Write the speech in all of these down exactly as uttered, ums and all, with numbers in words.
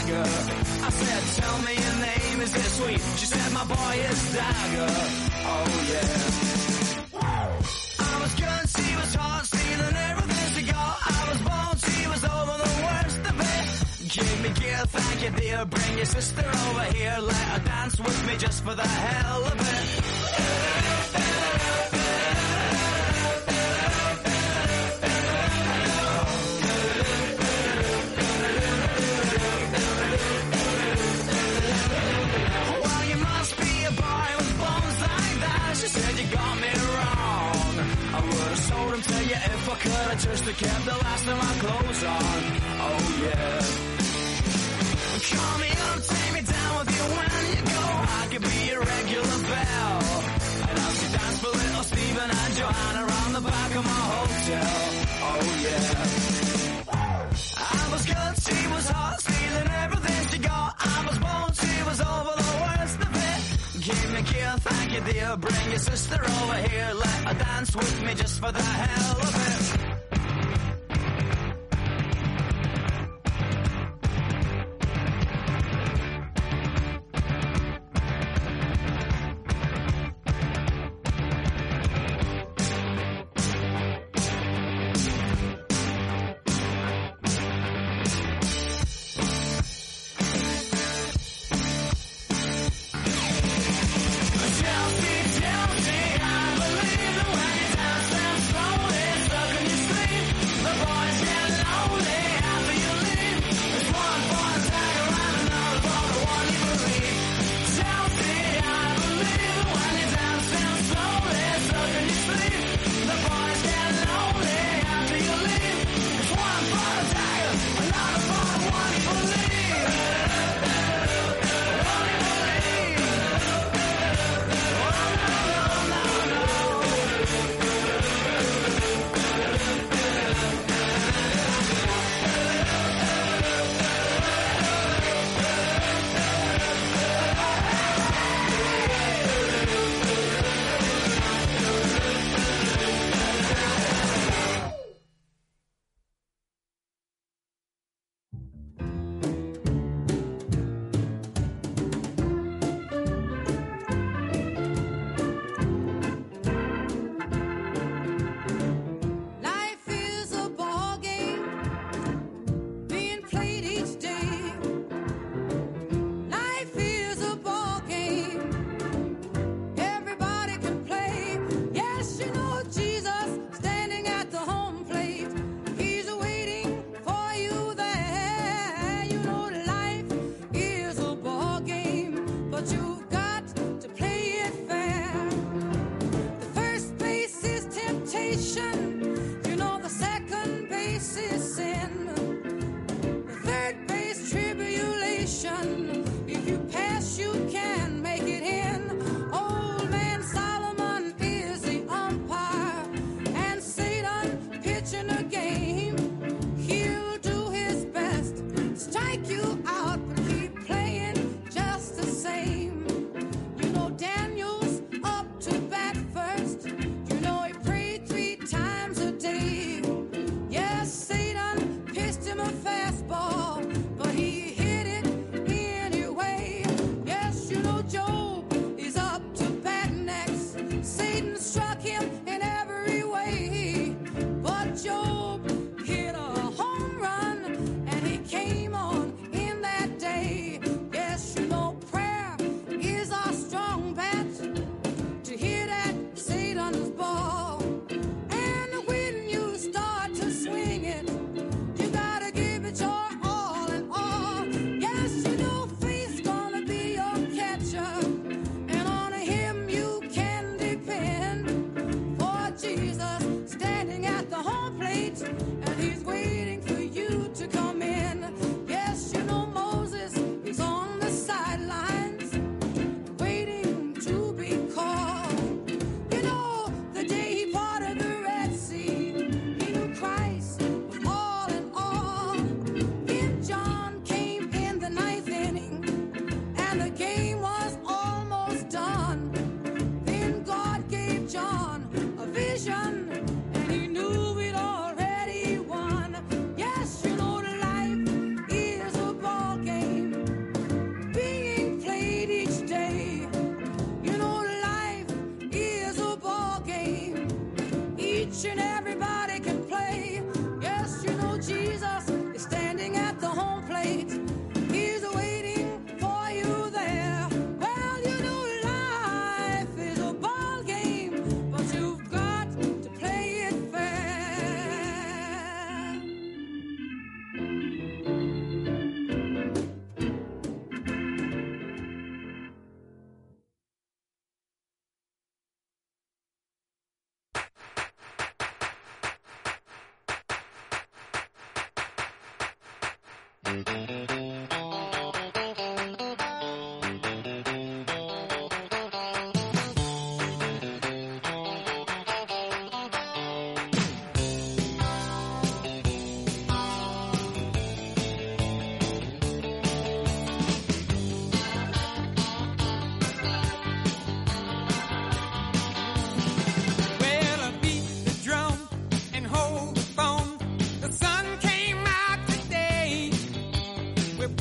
swagger. I said, tell me your name, is it sweet? She said, my boy is Dagger. Oh yeah. I was good, she was hot, stealing everything she got. I was born, she was over the worst of it. Give me gear, thank you dear. Bring your sister over here, let her dance with me just for the hell of it. Well, you must be a boy with bones like that. She said you got me wrong. I would've sold him to you if I could. I just have kept the last of my clothes on. Oh yeah. Call me up, take me down with you when you go. I could be your regular belle. And I'll see dance for little Stephen and Joanna around the back of my hotel. Oh yeah. I was good, she was hot, stealing everything she got. I was born, she was over the worst of it. Give me gear, thank you dear. Bring your sister over here, let her dance with me just for the hell of it. Tell me, tell me, I believe that when you dance, dance slowly, stuck in We're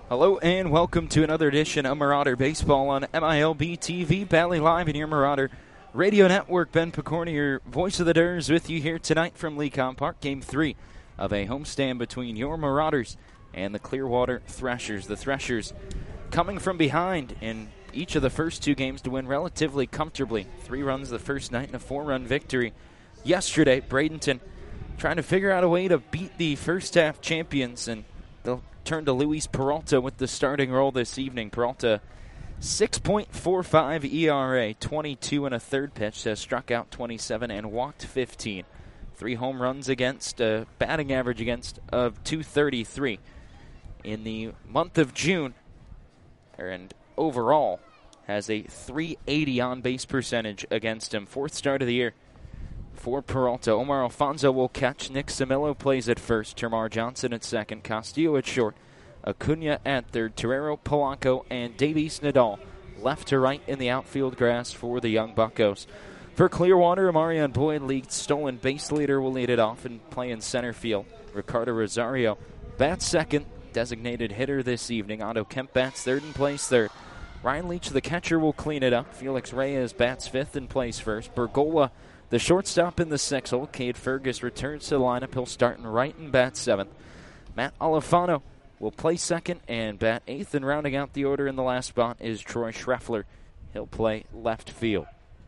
Hello and welcome to another edition of Marauder Baseball on M I L B T V, Valley Live in your Marauder Radio Network. Ben Picorni, your voice of the Durs, with you here tonight from Lecom Park. Game three of a homestand between your Marauders and the Clearwater Threshers. The Threshers coming from behind in each of the first two games to win relatively comfortably. Three runs the first night and a four-run victory yesterday. Bradenton trying to figure out a way to beat the first-half champions, and they'll turn to Luis Peralta with the starting role this evening. Peralta, six point four five E R A, twenty-two and a third pitch, has struck out twenty-seven and walked fifteen. Three home runs against, a batting average against of two thirty-three. In the month of June, and overall, has a three eighty on-base percentage against him. Fourth start of the year for Peralta. Omar Alfonso will catch. Nick Samillo plays at first. Termar Johnson at second. Castillo at short. Acuna at third. Torrero, Polanco, and Davies Nadal left to right in the outfield grass for the Young Buccos. For Clearwater, Amarian Boyd, league stolen base leader, will lead it off and play in center field. Ricardo Rosario bats second. Designated hitter this evening. Otto Kemp bats third and plays third. Ryan Leach, the catcher, will clean it up. Felix Reyes bats fifth and plays first. Bergola, the shortstop, in the sixth hole. Cade Fergus returns to the lineup. He'll start in right and bat seventh. Matt Alifano will play second and bat eighth. And rounding out the order in the last spot is Troy Schreffler. He'll play left field.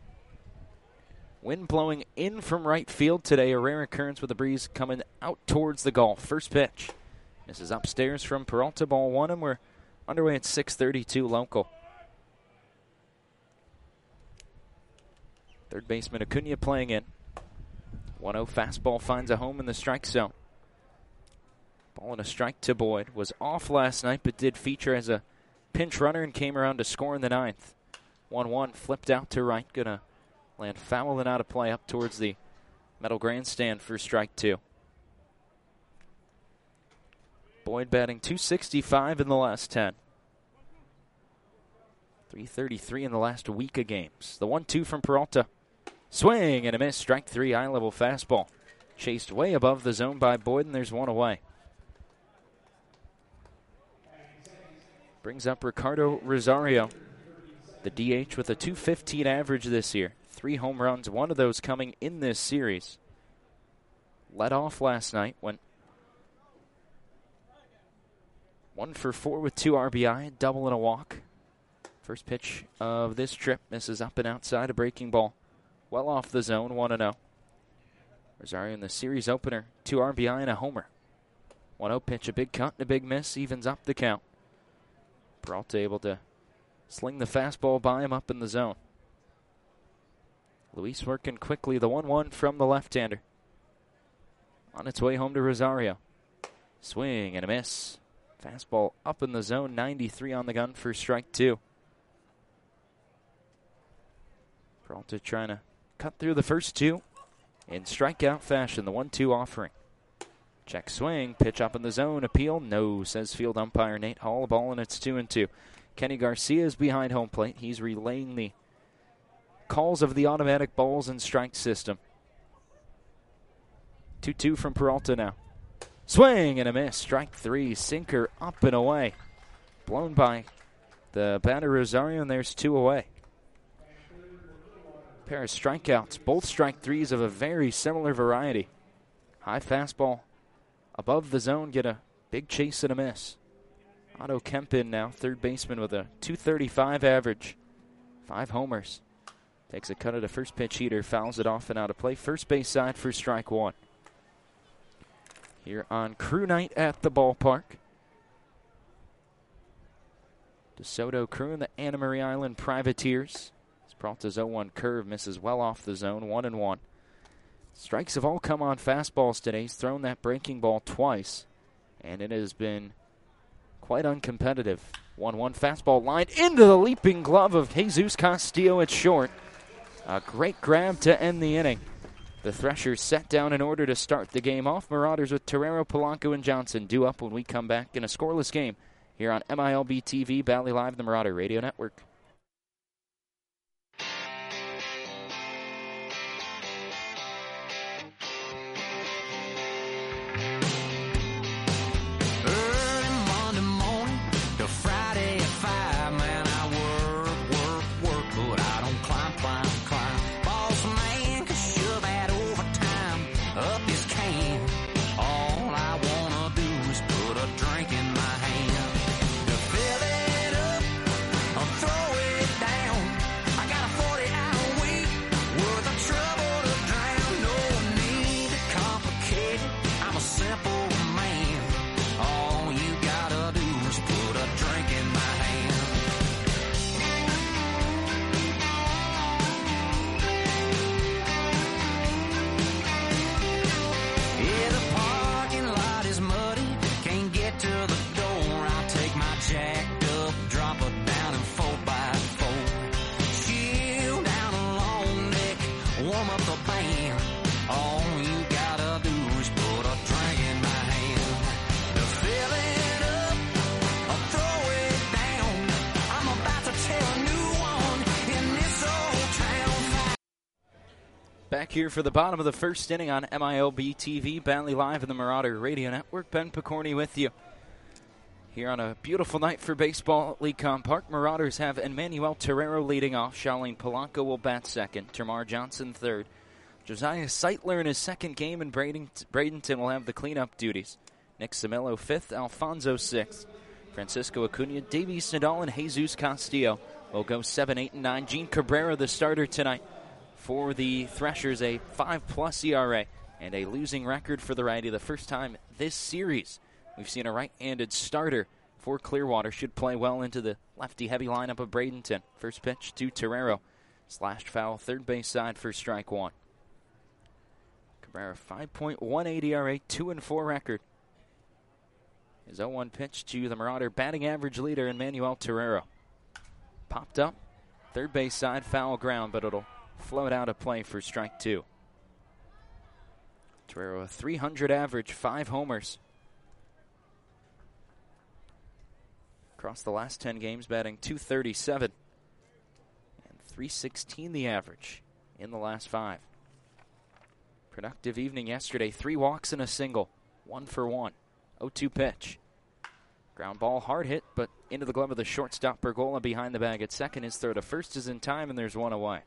Wind blowing in from right field today. A rare occurrence with the breeze coming out towards the Gulf. First pitch. This is upstairs from Peralta, ball one, and we're underway at six thirty-two local. Third baseman Acuna playing in. one oh fastball finds a home in the strike zone. Ball and a strike to Boyd. Was off last night, but did feature as a pinch runner and came around to score in the ninth. one one flipped out to right. Gonna land foul and out of play up towards the metal grandstand for strike two. Boyd batting two sixty-five in the last ten. three thirty-three in the last week of games. The one two from Peralta. Swing and a miss. Strike three, high-level fastball. Chased way above the zone by Boyd, and there's one away. Brings up Ricardo Rosario, the D H, with a two fifteen average this year. Three home runs, one of those coming in this series. Led off last night, went one for four with two R B I, a double and a walk. First pitch of this trip misses up and outside, a breaking ball. Well off the zone, one and oh. Rosario in the series opener, two R B I and a homer. one oh pitch, a big cut and a big miss, evens up the count. Peralta able to sling the fastball by him up in the zone. Luis working quickly, the one one from the left-hander. On its way home to Rosario. Swing and a miss. Fastball up in the zone, ninety-three on the gun for strike two. Peralta trying to cut through the first two in strikeout fashion, the one two offering. Check swing, pitch up in the zone, appeal, no, says field umpire Nate Hall. A ball and it's two and two. Kenny Garcia is behind home plate. He's relaying the calls of the automatic balls and strike system. two two from Peralta now. Swing and a miss. Strike three. Sinker up and away. Blown by the batter Rosario, and there's two away. Pair of strikeouts. Both strike threes of a very similar variety. High fastball above the zone. Get a big chase and a miss. Otto Kempin now, third baseman with a two thirty-five average. Five homers. Takes a cut at a first pitch heater. Fouls it off and out of play. First base side for strike one. Here on Crew Night at the ballpark. DeSoto Crew and the Anna Marie Island Privateers. Peralta's oh one curve misses well off the zone, one and one. Strikes have all come on fastballs today. He's thrown that breaking ball twice, and it has been quite uncompetitive. one one fastball lined into the leaping glove of Jesus Castillo at short. A great grab to end the inning. The Threshers set down in order to start the game off. Marauders with Torrero, Polanco, and Johnson due up when we come back in a scoreless game here on M I L B T V, Valley Live, the Marauder Radio Network. back here for the bottom of the first inning on M I L B T V, Valley Live and the Marauder Radio Network. Ben Picorni with you here on a beautiful night for baseball at Lecom Park. Marauders have Emmanuel Terrero leading off. Charlene Polanco will bat second. Termar Johnson third. Josiah Seitler in his second game, and Bradenton will have the cleanup duties. Nick Samillo fifth. Alfonso sixth. Francisco Acuna, Davies Nadal, and Jesus Castillo will go seven, eight, and nine. Gene Cabrera, the starter tonight for the Threshers, a five plus E R A and a losing record for the righty. The first time this series we've seen a right-handed starter for Clearwater. Should play well into the lefty-heavy lineup of Bradenton. First pitch to Terrero. Slashed foul, third base side for strike one. Cabrera, five point one eight E R A, two and four record. His oh one pitch to the Marauder batting average leader, Emmanuel Terrero. Popped up, third base side, foul ground, but it'll float out of play for strike two. Terrero, a three hundred average, five homers. Across the last ten games, batting two thirty-seven. And three sixteen the average in the last five. Productive evening yesterday, three walks and a single, one for one. oh two pitch. Ground ball, hard hit, but into the glove of the shortstop. Bergola behind the bag at second. His throw to first is in time, and there's one away.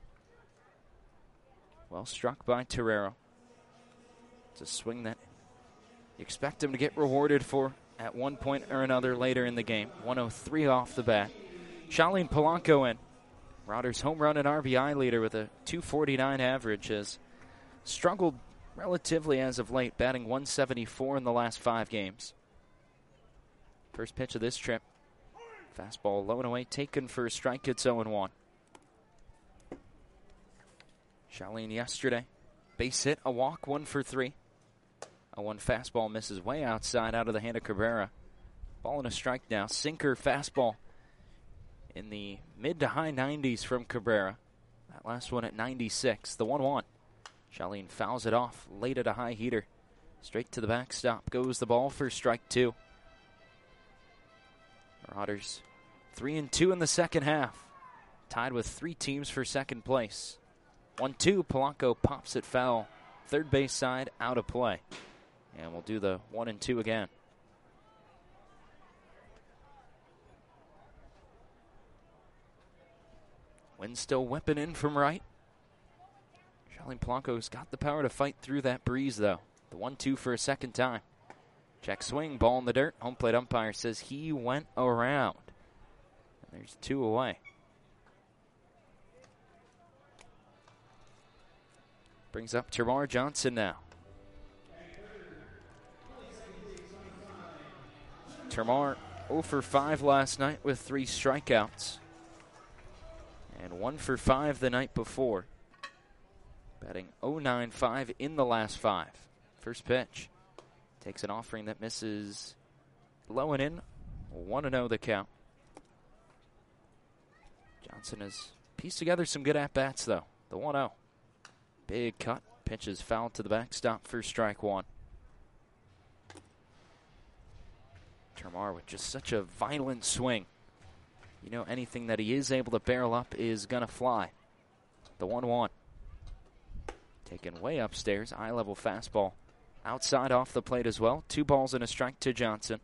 Well struck by Terrero. It's a swing that you expect him to get rewarded for at one point or another later in the game. one oh three off the bat. Charlene Polanco in. Marauders home run and R B I leader with a two forty-nine average, has struggled relatively as of late, batting one seventy-four in the last five games. First pitch of this trip. Fastball low and away, taken for a strike. It's oh one. Charlene yesterday. Base hit, a walk, one for three. A one fastball misses way outside, out of the hand of Cabrera. Ball and a strike now. Sinker fastball in the mid to high nineties from Cabrera. That last one at ninety-six. The one one. Charlene fouls it off late at a high heater. Straight to the backstop goes the ball for strike two. Marauders three and two in the second half. Tied with three teams for second place. one two, Polanco pops it foul. Third base side, out of play. And we'll do the one and two again. Wind still whipping in from right. Charlene Polanco's got the power to fight through that breeze, though. The one two for a second time. Check swing, ball in the dirt. Home plate umpire says he went around. And there's two away. Brings up Termar Johnson now. Termar oh for five last night with three strikeouts. And one for five the night before. Batting oh nine five in the last five. First pitch. Takes an offering that misses low and in. one and oh the count. Johnson has pieced together some good at-bats, though. The one oh. Big cut. Pitch is fouled to the backstop for strike one. Termar with just such a violent swing. You know, anything that he is able to barrel up is going to fly. The one one. Taken way upstairs. Eye-level fastball. Outside off the plate as well. Two balls and a strike to Johnson.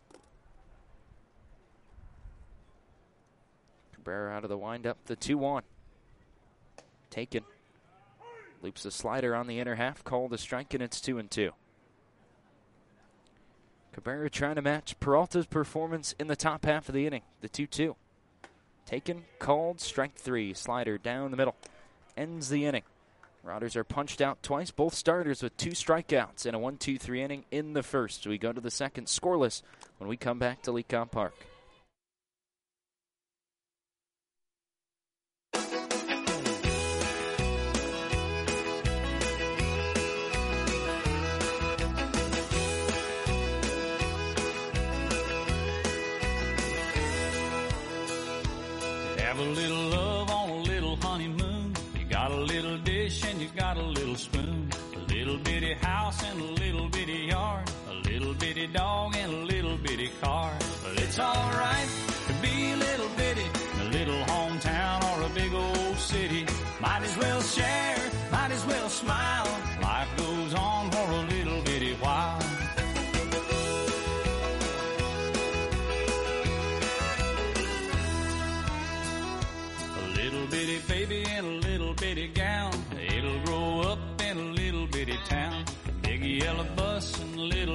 Cabrera out of the windup. The two one. Taken. Loops a slider on the inner half. Called a strike, and it's two and two. Cabrera trying to match Peralta's performance in the top half of the inning. The two two. Taken, called, strike three. Slider down the middle. Ends the inning. Marauders are punched out twice. Both starters with two strikeouts in a one two three inning in the first. We go to the second scoreless when we come back to Lecom Park. Have a little love on a little honeymoon. You got a little dish and you got a little spoon. A little bitty house and a little bitty yard. A little bitty dog and a little bitty car. But it's alright to be a little bitty in a little hometown or a big old city. Might as well share, might as well smile.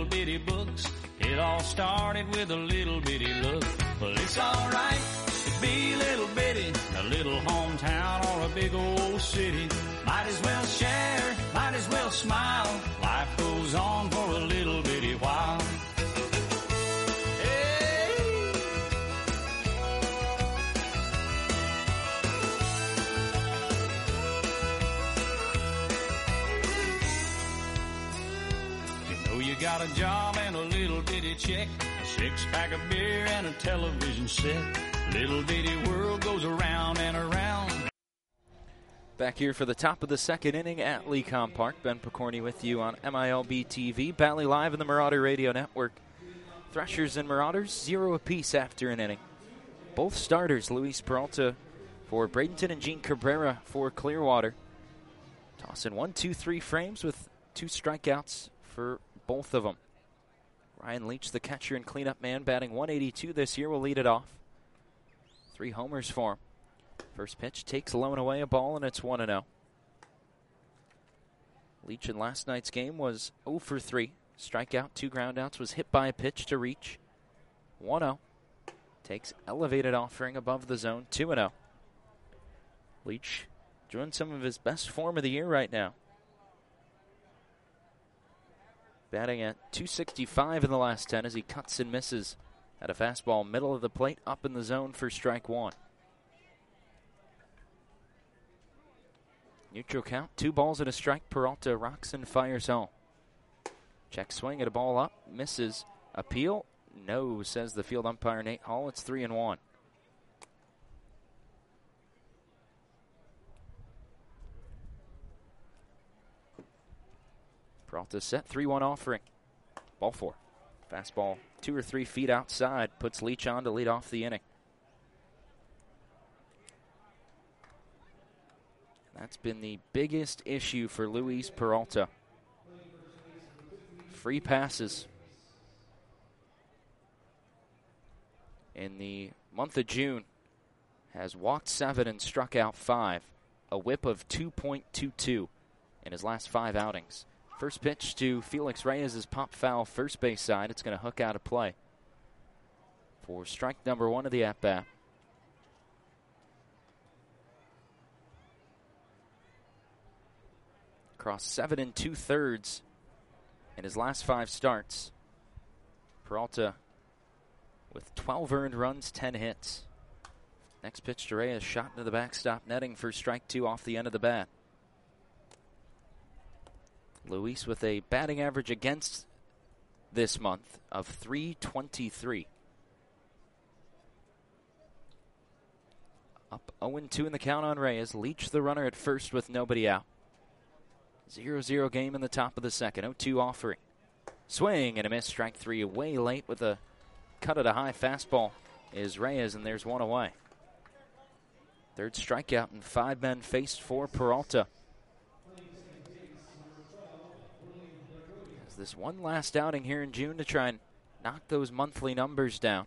little bitty books. It all started with a little bitty look. Well, it's alright to be little bitty, a little hometown or a big old city. Might as well share, might as well smile. Life goes on for a little bitty while. You got a job and a little bitty check, a six-pack of beer and a television set. Little bitty world goes around and around. Back here for the top of the second inning at Lecom Park. Ben Picorni with you on M I L B T V. Valley Live in the Marauder Radio Network. Threshers and Marauders, zero apiece after an inning. Both starters, Luis Peralta for Bradenton and Gene Cabrera for Clearwater. Tossing one, two, three frames with two strikeouts for both of them. Ryan Leach, the catcher and cleanup man, batting one eighty-two this year, will lead it off. Three homers for him. First pitch takes low and away a ball, and it's one and oh. Leach in last night's game was oh for three. Strikeout, two groundouts, was hit by a pitch to reach. one oh. Takes elevated offering above the zone, two and oh. Leach doing some of his best form of the year right now. Batting at two sixty-five in the last ten as he cuts and misses at a fastball middle of the plate up in the zone for strike one. Neutral count, two balls and a strike. Peralta rocks and fires home. Check swing at a ball up, misses. Appeal? No, says the field umpire Nate Hall. It's three and one. Peralta set, three one offering. Ball four. Fastball two or three feet outside. Puts Leach on to lead off the inning. That's been the biggest issue for Luis Peralta. Free passes. In the month of June, has walked seven and struck out five. A whip of two point two two in his last five outings. First pitch to Felix Reyes is pop foul first base side. It's going to hook out of play for strike number one of the at-bat. Across seven and two-thirds in his last five starts. Peralta with twelve earned runs, ten hits. Next pitch to Reyes, shot into the backstop netting for strike two off the end of the bat. Luis with a batting average against this month of three twenty-three. Up oh and two in the count on Reyes. Leach the runner at first with nobody out. zero zero game in the top of the second. oh two offering. Swing and a miss. Strike three away late with a cut at a high fastball is Reyes, and there's one away. Third strikeout and five men faced for Peralta. This one last outing here in June to try and knock those monthly numbers down.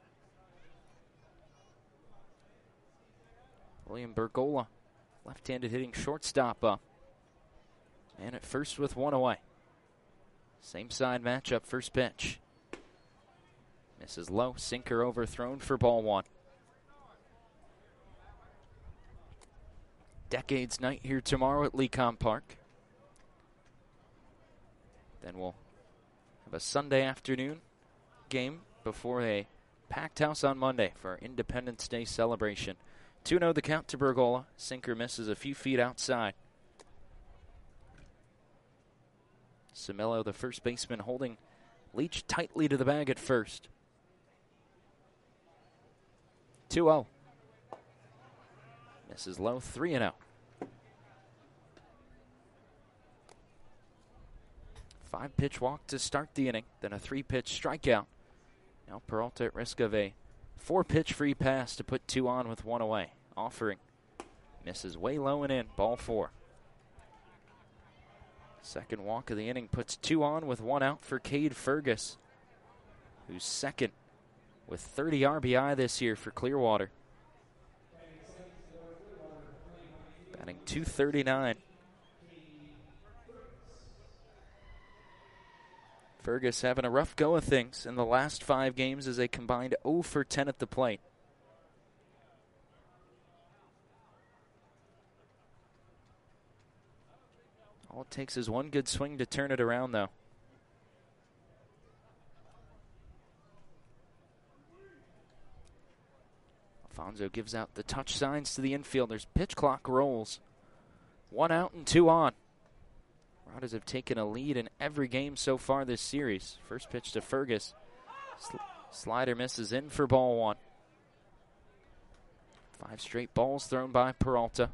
William Bergola, left-handed hitting shortstop up. And at first with one away. Same side matchup, first pitch. Misses low, sinker overthrown for ball one. Decades night here tomorrow at Lecom Park. Then we'll have a Sunday afternoon game before a packed house on Monday for our Independence Day celebration. two oh the count to Bergola. Sinker misses a few feet outside. Simillo, the first baseman, holding Leach tightly to the bag at first. two oh. Misses low, three and oh. Five-pitch walk to start the inning, then a three-pitch strikeout. Now Peralta at risk of a four-pitch free pass to put two on with one away. Offering. Misses way low and in, ball four. Second walk of the inning puts two on with one out for Cade Fergus, who's second with thirty R B I this year for Clearwater. Batting two thirty-nine. Fergus having a rough go of things in the last five games as they combined oh for ten at the plate. All it takes is one good swing to turn it around, though. Alfonso gives out the touch signs to the infielders. Pitch clock rolls. One out and two on. Marauders have taken a lead in every game so far this series. First pitch to Fergus. Sl- slider misses in for ball one. Five straight balls thrown by Peralta.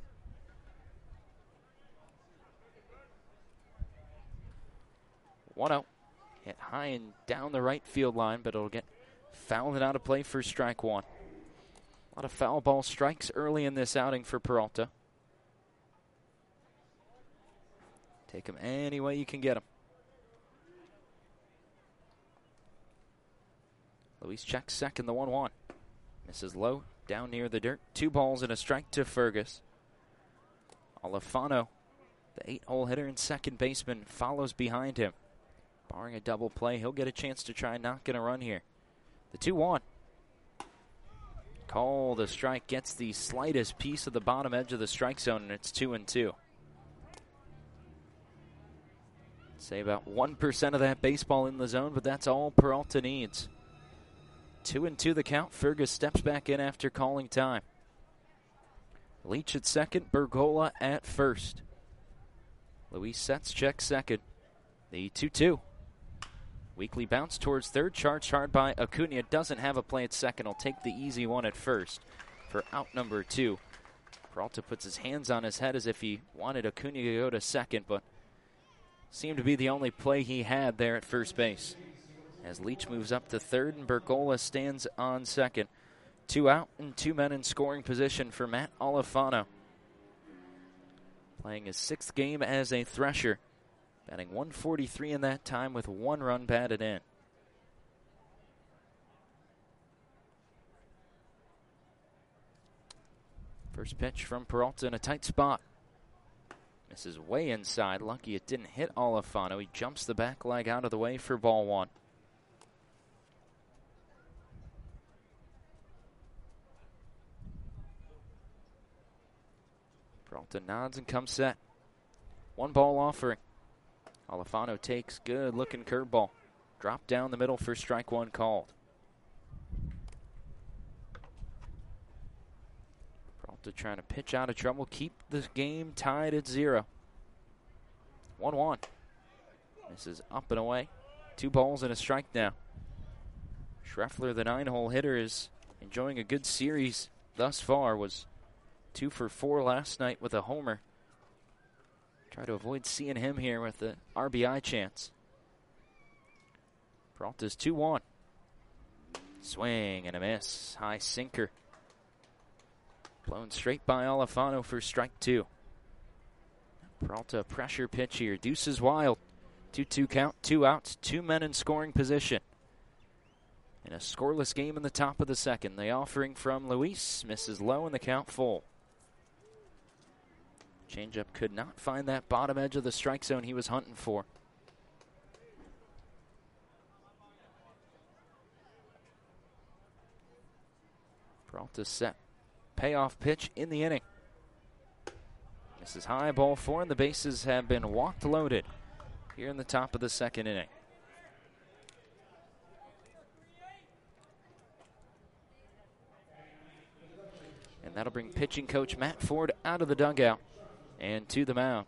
one oh. Hit high and down the right field line, but it'll get fouled and out of play for strike one. A lot of foul ball strikes early in this outing for Peralta. Take them any way you can get them. Luis checks second, the one one. Misses low, down near the dirt. Two balls and a strike to Fergus. Alfano, the eight-hole hitter and second baseman, follows behind him. Barring a double play, he'll get a chance to try knocking a run here. The two one. Call the strike, gets the slightest piece of the bottom edge of the strike zone, and it's two and two. Say about one percent of that baseball in the zone, but that's all Peralta needs. Two and two the count. Fergus steps back in after calling time. Leach at second, Bergola at first. Luis sets, checks second. The two two. Weekly bounce towards third, charged hard by Acuna. Doesn't have a play at second. Will take the easy one at first for out number two. Peralta puts his hands on his head as if he wanted Acuna to go to second, but seemed to be the only play he had there at first base. As Leach moves up to third and Bergola stands on second. Two out and two men in scoring position for Matt Alfano. Playing his sixth game as a Thresher. Batting one forty-three in that time with one run batted in. First pitch from Peralta in a tight spot. Misses way inside. Lucky it didn't hit Alfano. He jumps the back leg out of the way for ball one. Peralta nods and comes set. One ball offering. Alfano takes good looking curveball. Drop down the middle for strike one called. Peralta trying to pitch out of trouble, keep the game tied at zero. one one. This is up and away. Two balls and a strike now. Schreffler, the nine-hole hitter, is enjoying a good series thus far. Was two for four last night with a homer. Try to avoid seeing him here with the R B I chance. Peralta's two one. Swing and a miss. High sinker. Blown straight by Alfano for strike two. Peralta pressure pitch here. Deuces wild. two two count, two outs, two men in scoring position. In a scoreless game in the top of the second. The offering from Luis misses low and the count full. Changeup could not find that bottom edge of the strike zone he was hunting for. Peralta set. Payoff pitch in the inning. This is high, ball four, and the bases have been walked loaded here in the top of the second inning. And that'll bring pitching coach Matt Ford out of the dugout and to the mound.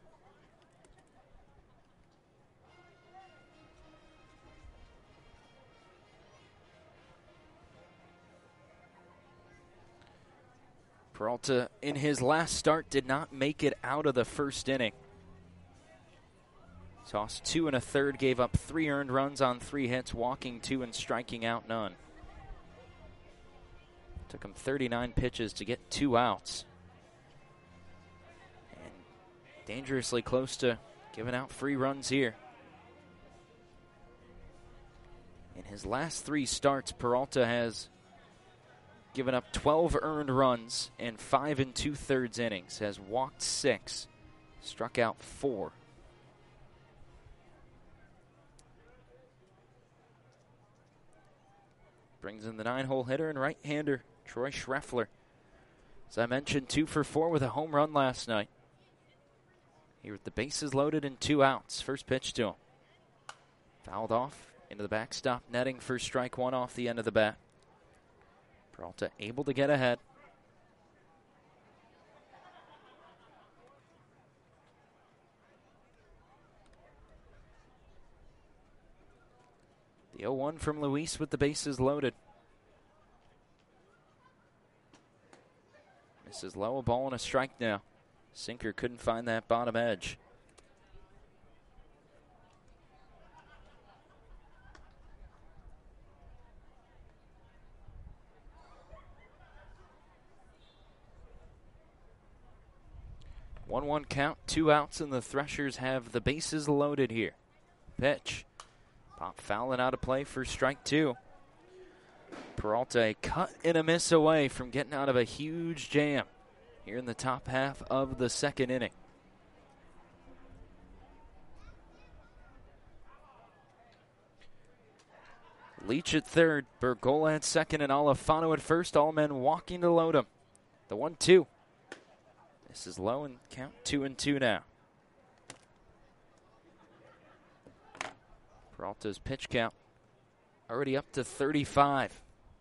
Peralta, in his last start, did not make it out of the first inning. Tossed two and a third, gave up three earned runs on three hits, walking two and striking out none. Took him thirty-nine pitches to get two outs. And dangerously close to giving out free runs here. In his last three starts, Peralta has given up twelve earned runs in five and two-thirds innings, has walked six, struck out four. brings in the nine-hole hitter and right-hander, Troy Schreffler. As I mentioned, two for four with a home run last night. Here with the bases loaded and two outs. First pitch to him. Fouled off into the backstop netting for strike one off the end of the bat. Peralta able to get ahead. The oh one from Luis with the bases loaded. Misses low, a ball and a strike now. Sinker couldn't find that bottom edge. one one count, two outs, and the Threshers have the bases loaded here. Pitch. Pop fouling out of play for strike two. Peralta a cut and a miss away from getting out of a huge jam here in the top half of the second inning. Leach at third, Bergola at second, and Alifano at first. All men walking to load him. The one two. This is low and count two and two now. Peralta's pitch count already up to thirty-five.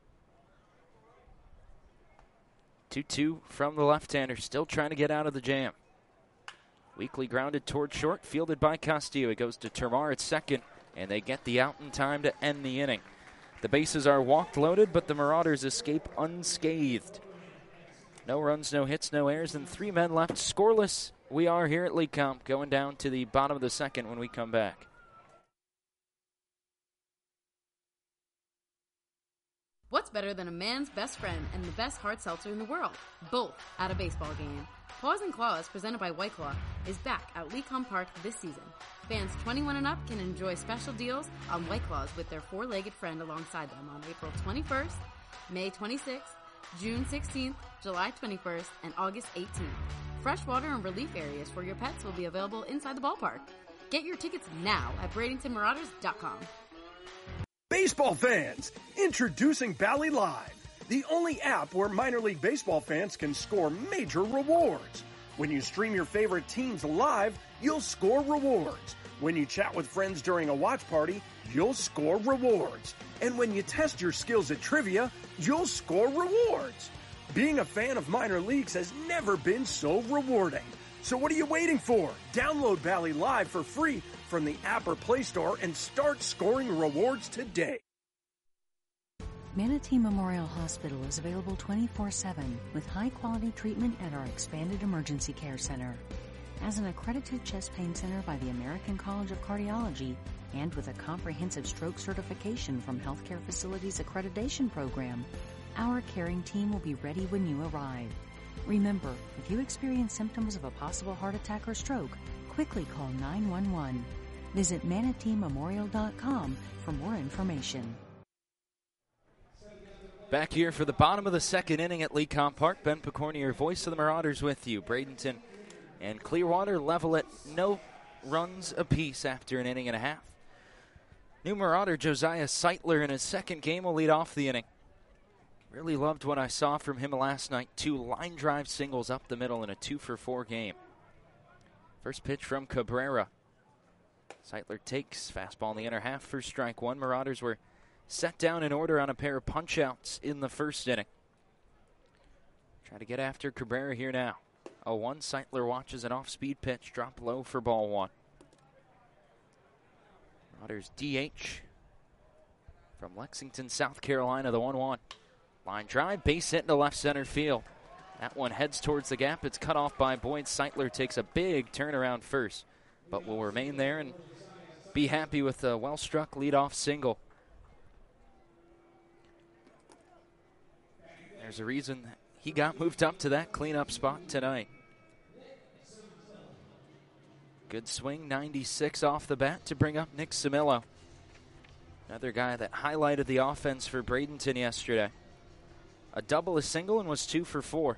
two two from the left-hander, still trying to get out of the jam. Weakly grounded toward short, fielded by Castillo. It goes to Termar at second, and they get the out in time to end the inning. The bases are walked loaded, but the Marauders escape unscathed. No runs, no hits, no errors, and three men left scoreless. We are here at Lecomte, going down to the bottom of the second when we come back. What's better than a man's best friend and the best hard seltzer in the world? Both at a baseball game. Paws and Claws, presented by White Claw, is back at Lecomte Park this season. Fans twenty-one and up can enjoy special deals on White Claws with their four-legged friend alongside them on April twenty-first, May twenty-sixth, June sixteenth, July twenty-first, and August eighteenth. Freshwater and relief areas for your pets will be available inside the ballpark. Get your tickets now at Bradenton Marauders dot com. Baseball fans, introducing Bally Live, the only app where minor league baseball fans can score major rewards. When you stream your favorite teams live, you'll score rewards. When you chat with friends during a watch party, you'll score rewards. And when you test your skills at trivia, you'll score rewards. Being a fan of minor leagues has never been so rewarding. So what are you waiting for? Download Bally Live for free from the app or Play Store and start scoring rewards today. Manatee Memorial Hospital is available twenty-four seven with high-quality treatment at our expanded emergency care center. As an accredited chest pain center by the American College of Cardiology and with a comprehensive stroke certification from Healthcare Facilities Accreditation Program, our caring team will be ready when you arrive. Remember, if you experience symptoms of a possible heart attack or stroke, quickly call nine one one. Visit manatee memorial dot com for more information. Back here for the bottom of the second inning at Lecomte Park. Ben Picorni, your voice of the Marauders, with you. Bradenton and Clearwater level at no runs apiece after an inning and a half. New Marauder Josiah Seitler in his second game will lead off the inning. Really loved what I saw from him last night. Two line drive singles up the middle in a two for four game. First pitch from Cabrera. Seitler takes fastball in the inner half for strike one. Marauders were set down in order on a pair of punch-outs in the first inning. Try to get after Cabrera here now. oh one, Seitler watches an off-speed pitch, drop low for ball one. Marauders D H from Lexington, South Carolina, the one one. Line drive, base hit into left center field. That one heads towards the gap. It's cut off by Boyd. Seitler takes a big turnaround first, but will remain there and be happy with a well-struck leadoff single. There's a reason he got moved up to that cleanup spot tonight. Good swing, ninety-six off the bat to bring up Nick Samillo. Another guy that highlighted the offense for Bradenton yesterday. A double, a single, and was two for four.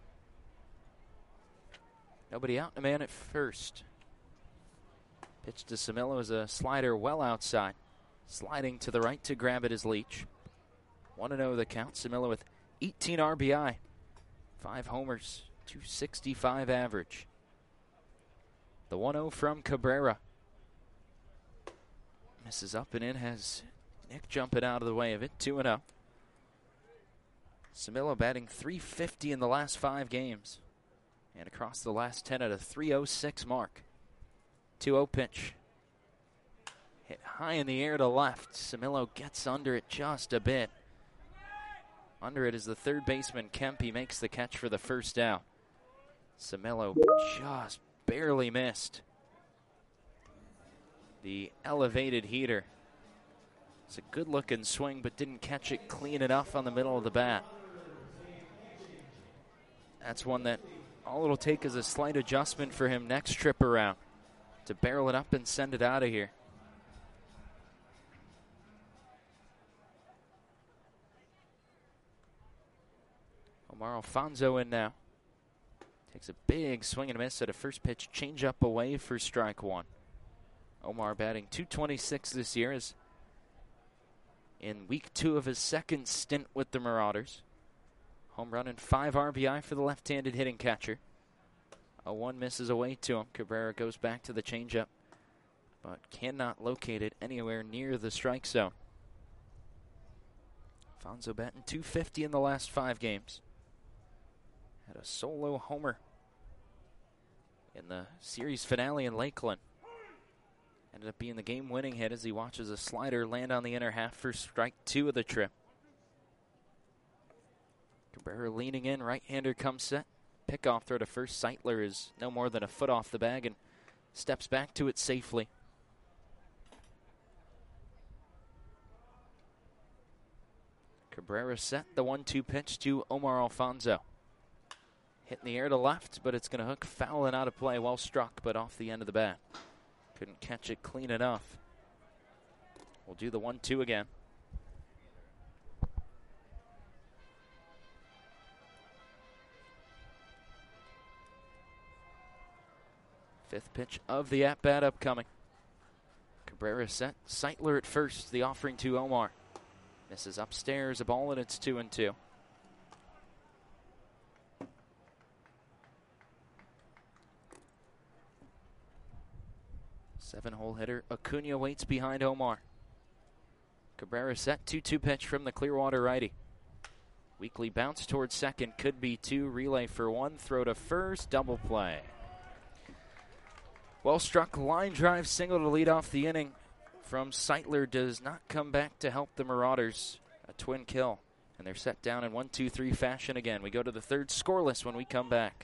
Nobody out, a man at first. Pitch to Samillo is a slider well outside. Sliding to the right to grab it is Leach. one and oh the count. Similla with eighteen R B I, five homers, two sixty-five average. The one oh from Cabrera. Misses up and in, has Nick jumping out of the way of it, two and oh. Similla batting three fifty in the last five games. And across the last ten at a three oh six mark. two oh pitch. Hit high in the air to left. Simillo gets under it just a bit. Under it is the third baseman, Kemp. He makes the catch for the first out. Simillo just barely missed the elevated heater. It's a good-looking swing, but didn't catch it clean enough on the middle of the bat. That's one that all it'll take is a slight adjustment for him next trip around to barrel it up and send it out of here. Omar Alfonso in now. Takes a big swing and a miss at a first pitch change up away for strike one. Omar batting two twenty-six this year, is in week two of his second stint with the Marauders. Home run and five R B I for the left-handed hitting catcher. A one misses away to him. Cabrera goes back to the changeup, but cannot locate it anywhere near the strike zone. Alfonso batting two fifty in the last five games. Had a solo homer in the series finale in Lakeland. Ended up being the game-winning hit as he watches a slider land on the inner half for strike two of the trip. Cabrera leaning in, right-hander comes set. Pickoff throw to first. Seitler is no more than a foot off the bag and steps back to it safely. Cabrera set the one two pitch to Omar Alfonso. Hit in the air to left, but it's going to hook foul and out of play. Well struck, but off the end of the bat. Couldn't catch it clean enough. We'll do the one two again. Fifth pitch of the at-bat upcoming. Cabrera set. Seitler at first. The offering to Omar. Misses upstairs a ball, and it's two and two. Seven-hole hitter Acuna waits behind Omar. Cabrera set. two two pitch from the Clearwater righty. Weekly bounce towards second. Could be two. Relay for one. Throw to first. Double play. Well struck line drive single to lead off the inning from Seitler does not come back to help the Marauders. A twin kill. And they're set down in one two three fashion again. We go to the third scoreless when we come back.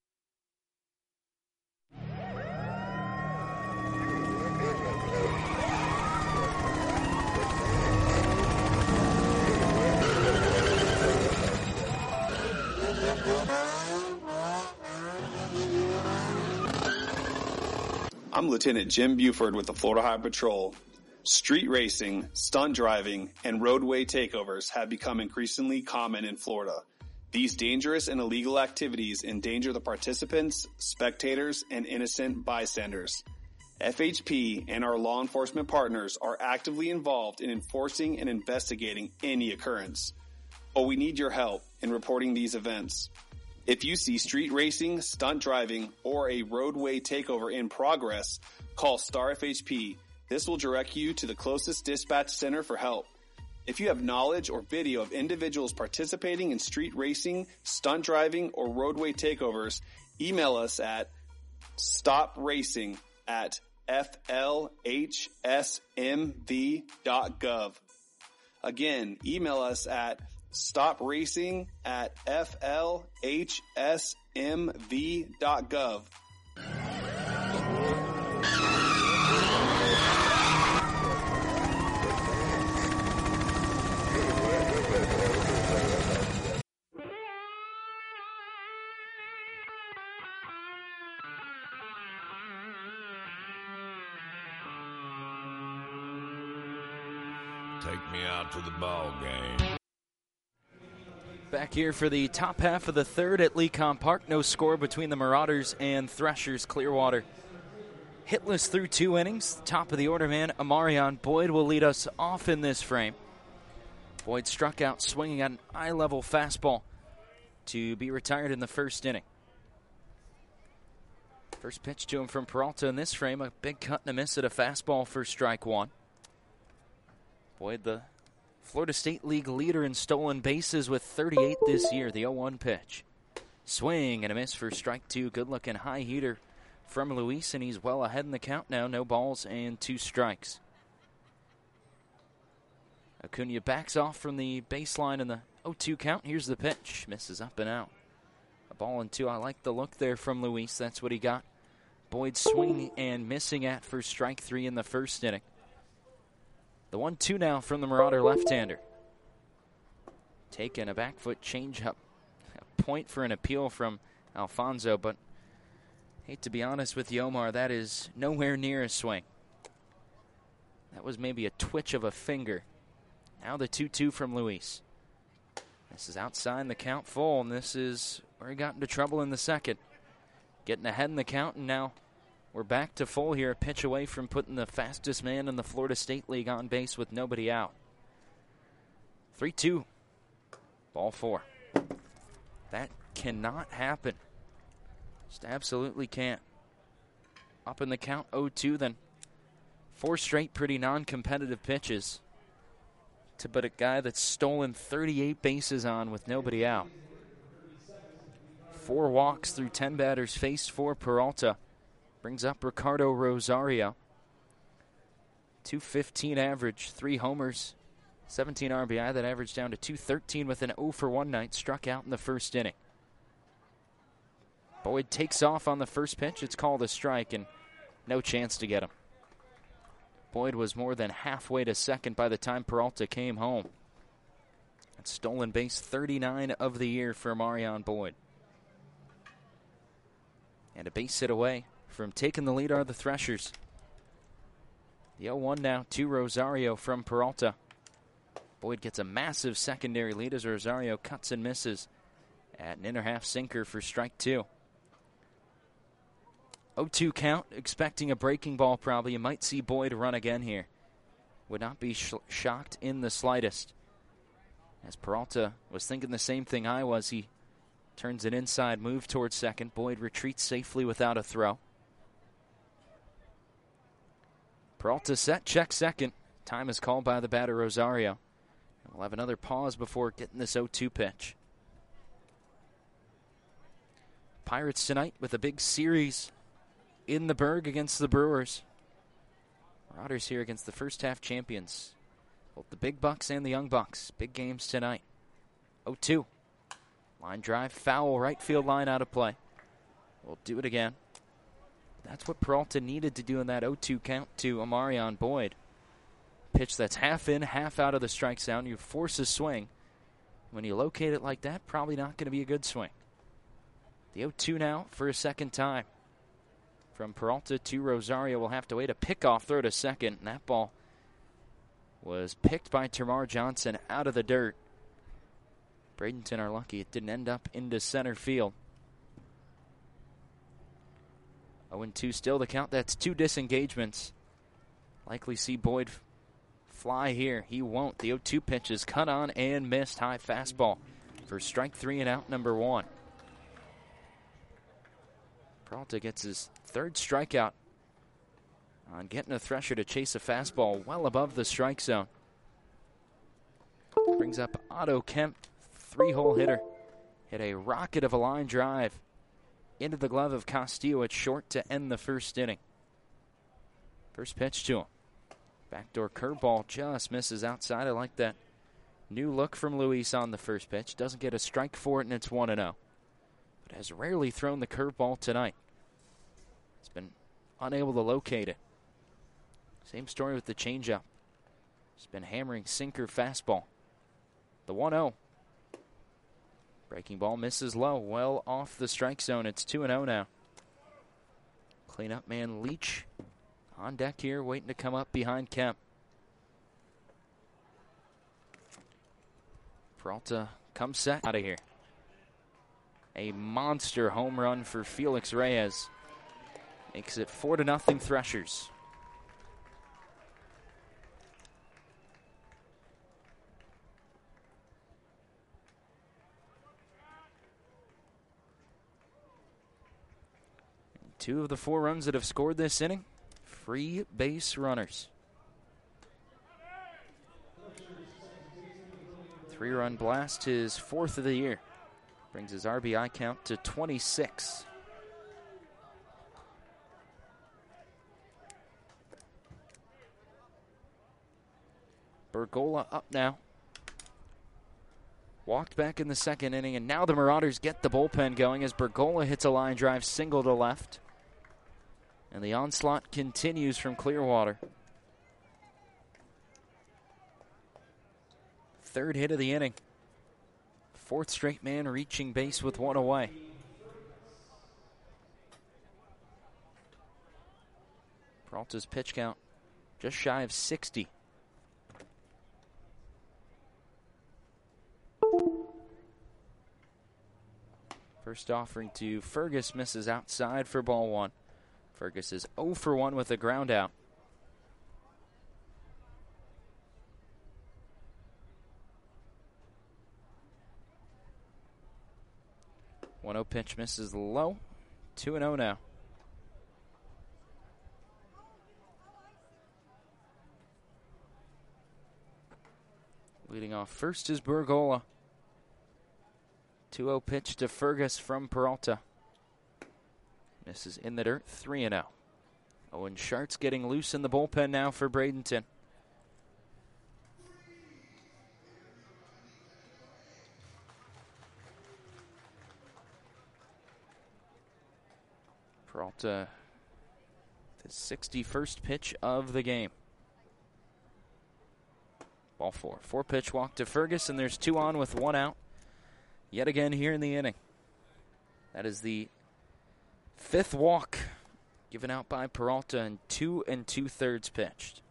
I'm Lieutenant Jim Buford with the Florida Highway Patrol. Street racing, stunt driving, and roadway takeovers have become increasingly common in Florida. These dangerous and illegal activities endanger the participants, spectators, and innocent bystanders. F H P and our law enforcement partners are actively involved in enforcing and investigating any occurrence. But we need your help in reporting these events. If you see street racing, stunt driving, or a roadway takeover in progress, call Star F H P. This will direct you to the closest dispatch center for help. If you have knowledge or video of individuals participating in street racing, stunt driving, or roadway takeovers, email us at stopracing at f l h s m v dot gov. Again, email us at stopracing at f l h s m v dot gov. Take me out to the ball game. Back here for the top half of the third at Lecom Park. No score between the Marauders and Threshers. Clearwater hitless through two innings. Top of the order man, Amarion Boyd, will lead us off in this frame. Boyd struck out swinging at an eye-level fastball to be retired in the first inning. First pitch to him from Peralta in this frame, a big cut and a miss at a fastball for strike one. Boyd, the Florida State League leader in stolen bases with thirty-eight this year. The oh one pitch. Swing and a miss for strike two. Good-looking high heater from Luis, and he's well ahead in the count now. No balls and two strikes. Acuna backs off from the baseline in the oh two count. Here's the pitch. Misses up and out. A ball and two. I like the look there from Luis. That's what he got. Boyd swinging and missing at for strike three in the first inning. The one two now from the Marauder left-hander. Taking a back foot changeup. A point for an appeal from Alfonso, but hate to be honest with you, Omar, that is nowhere near a swing. That was maybe a twitch of a finger. Now the two two from Luis. This is outside the count full, and this is where he got into trouble in the second. Getting ahead in the count, and now we're back to full here. A pitch away from putting the fastest man in the Florida State League on base with nobody out. three two. Ball four. That cannot happen. Just absolutely can't. Up in the count, oh two, then four straight pretty non-competitive pitches to but a guy that's stolen thirty-eight bases on with nobody out. Four walks through ten batters faced for Peralta. Brings up Ricardo Rosario. two fifteen average, three homers, seventeen R B I. That averaged down to two thirteen with an oh for one night. Struck out in the first inning. Boyd takes off on the first pitch. It's called a strike, and no chance to get him. Boyd was more than halfway to second by the time Peralta came home. That's stolen base thirty-nine of the year for Marion Boyd. And a base hit away from taking the lead are the Threshers. The oh one now to Rosario from Peralta. Boyd gets a massive secondary lead as Rosario cuts and misses at an inner half sinker for strike two. oh two count, expecting a breaking ball probably. You might see Boyd run again here. Would not be sh- shocked in the slightest. As Peralta was thinking the same thing I was, he turns an inside move towards second. Boyd retreats safely without a throw. Peralta set, check second. Time is called by the batter Rosario. We'll have another pause before getting this oh two pitch. Pirates tonight with a big series in the Berg against the Brewers. Marauders here against the first half champions. Both the Big Bucks and the Young Bucks. Big games tonight. oh two. Line drive, foul, right field line out of play. We'll do it again. That's what Peralta needed to do in that oh two count to Omarion Boyd. Pitch that's half in, half out of the strike zone. You force a swing. When you locate it like that, probably not going to be a good swing. The oh two now for a second time. From Peralta to Rosario, will have to wait a pickoff throw to second. And that ball was picked by Termarr Johnson out of the dirt. Bradenton are lucky it didn't end up into center field. oh two still the count. That's two disengagements. Likely see Boyd fly here. He won't. The oh two pitch is cut on and missed. High fastball for strike three and out number one. Peralta gets his third strikeout on getting a Thresher to chase a fastball well above the strike zone. Brings up Otto Kemp, three-hole hitter. Hit a rocket of a line drive into the glove of Castillo at short to end the first inning. First pitch to him. Backdoor curveball just misses outside. I like that new look from Luis on the first pitch. Doesn't get a strike for it, and it's one and oh. But has rarely thrown the curveball tonight. It's been unable to locate it. Same story with the changeup. He's been hammering sinker fastball. The one oh. Breaking ball misses low, well off the strike zone. It's two and oh now. Cleanup man Leach on deck here, waiting to come up behind Kemp. Peralta comes set out of here. A monster home run for Felix Reyes. Makes it four to nothing Threshers. Two of the four runs that have scored this inning, free base runners. Three-run blast, his fourth of the year. Brings his R B I count to twenty-six. Bergola up now. Walked back in the second inning, and now the Marauders get the bullpen going as Bergola hits a line drive single to left. And the onslaught continues from Clearwater. Third hit of the inning. Fourth straight man reaching base with one away. Peralta's pitch count just shy of sixty. First offering to Fergus misses outside for ball one. Fergus is oh for one with a ground out. one oh pitch misses low. two and oh now. Leading off first is Bergola. two oh pitch to Fergus from Peralta. Misses in the dirt, three and oh. Owen Shart's getting loose in the bullpen now for Bradenton. Peralta, the sixty-first pitch of the game. Ball four. Four pitch walk to Fergus, and there's two on with one out. Yet again here in the inning. That is the fifth walk given out by Peralta and two and two thirds pitched.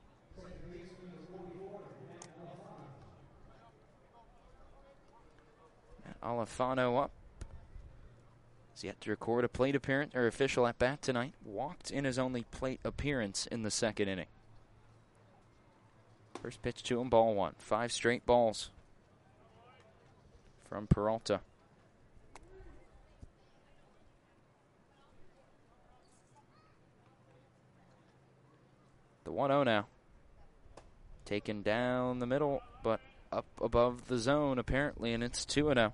Alfano up. He's yet to record a plate appearance or official at bat tonight. Walked in his only plate appearance in the second inning. First pitch to him, ball one. Five straight balls from Peralta. The one oh now. Taken down the middle, but up above the zone apparently, and it's two and oh.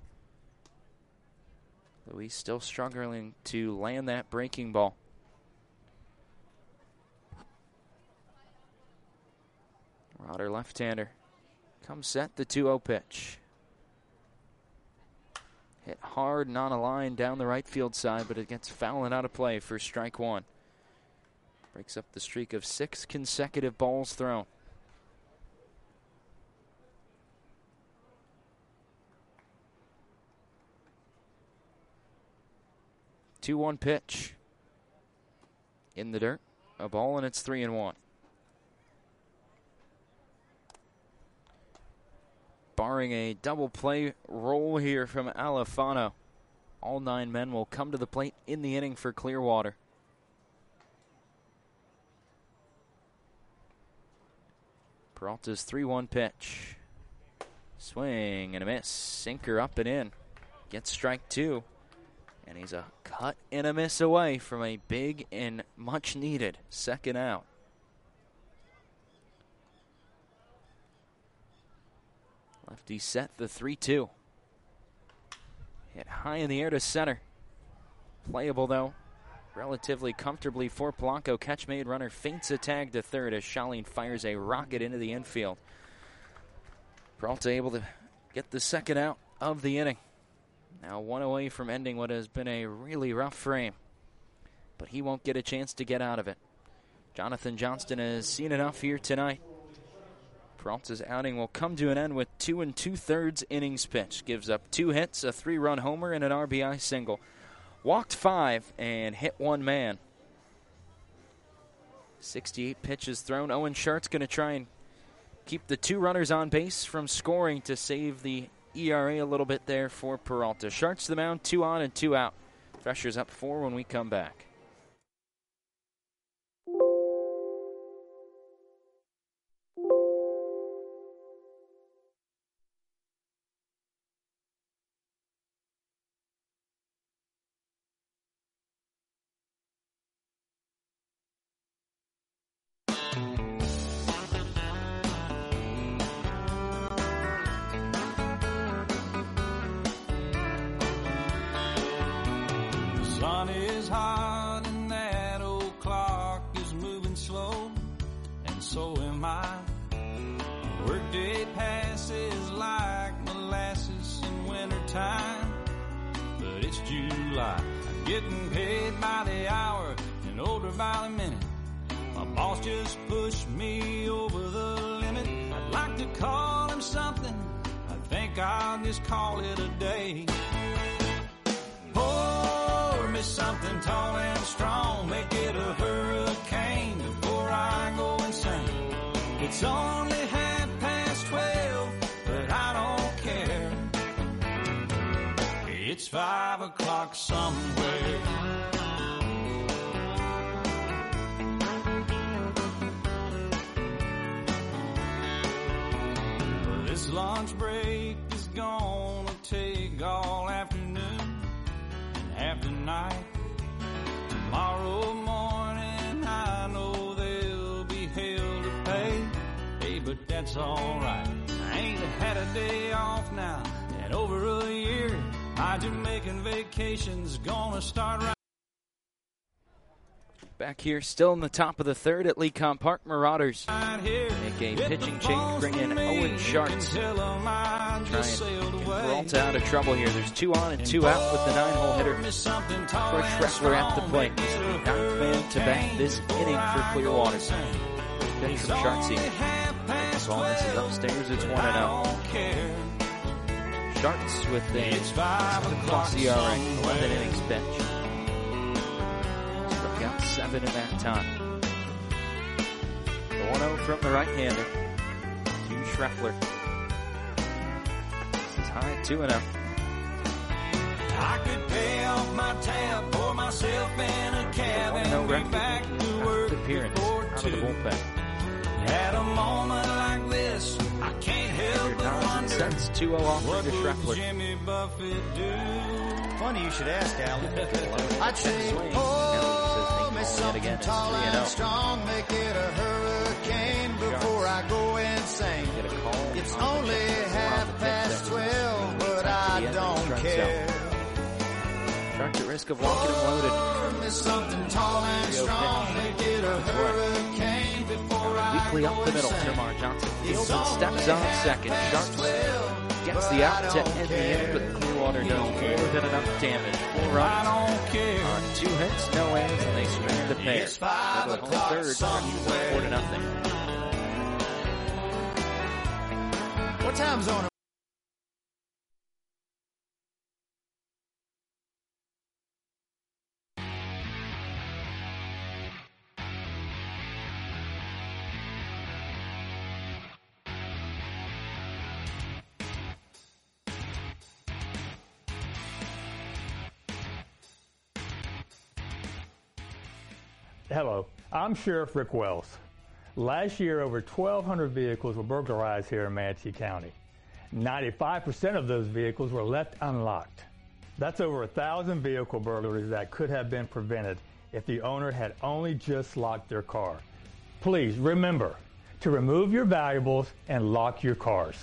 Luis still struggling to land that breaking ball. Marauder left-hander comes set, the two oh pitch. Hit hard and on a line down the right field side, but it gets foul and out of play for strike one. Breaks up the streak of six consecutive balls thrown. two one pitch. In the dirt. A ball, and it's three and one. Barring a double play roll here from Alfano, all nine men will come to the plate in the inning for Clearwater. Peralta's three one pitch. Swing and a miss. Sinker up and in. Gets strike two. And he's a cut and a miss away from a big and much needed second out. Lefty set the three two. Hit high in the air to center. Playable though, relatively comfortably for Polanco. Catch made, runner feints a tag to third as Shaleen fires a rocket into the infield. Peralta able to get the second out of the inning. Now one away from ending what has been a really rough frame. But he won't get a chance to get out of it. Jonathan Johnston has seen enough here tonight. Peralta's outing will come to an end with two and two-thirds innings pitched. Gives up two hits, a three-run homer, and an R B I single. Walked five and hit one man. sixty-eight pitches thrown. Owen Shart's going to try and keep the two runners on base from scoring to save the E R A a little bit there for Peralta. Shart's the mound, two on and two out. Threshers up four when we come back. hot and that old clock is moving slow, and so am I. Workday passes like molasses in wintertime, but it's July. I'm getting paid by the hour and older by the minute. My boss just pushed me over the limit. I'd like to call him something. I think I'll just call it a day. Pour me something tall and strong, make it a hurricane before I go insane. It's only half past twelve, but I don't care. It's five o'clock somewhere. This lunch break is gonna take all afternoon and half the night. Tomorrow morning I know there'll be hell to pay. Hey, but that's alright. I ain't had a day off now in over a year. My Jamaican vacation's gonna start right. Back here, still in the top of the third at Lecom Park, Marauders make a pitching change, bring in Owen Sharts. Try and get Peralta out of trouble here. There's two on and two out with the nine-hole hitter. Troy Schreffler at the plate. He's the ninth man to bat this inning for Clearwater. Pitch from Shartsy. This ball misses upstairs. It's one and oh. Sharts with a plus E R A, eleven innings pitch. Got seven in that time. The one oh from the right-hander to Schreffler. This is high, two and oh. I could pay off my tab, pour myself in a cab, and bring back to work appearance out of the bullpen. At a moment like this, I can't help but wonder sends two oh off what to Schreffler. Jimmy Buffett do? Funny you should ask, Alan. I'd say, oh, me something tall and strong, make it a hurricane before I go insane. It's only half past twelve, but I don't care. Sharks at risk of walking and loaded. Me something tall and strong, make it a hurricane before I Weekly up the middle, Termar Johnson fields and steps on second. Sharks gets the out to end the inning, but Clearwater does more than enough damage. Four runs on two hits, no errors, and they strand the pair. Over the whole third, four to nothing. What time zone? Hello, I'm Sheriff Rick Wells. Last year, over twelve hundred vehicles were burglarized here in Manatee County. ninety-five percent of those vehicles were left unlocked. That's over one thousand vehicle burglaries that could have been prevented if the owner had only just locked their car. Please remember to remove your valuables and lock your cars.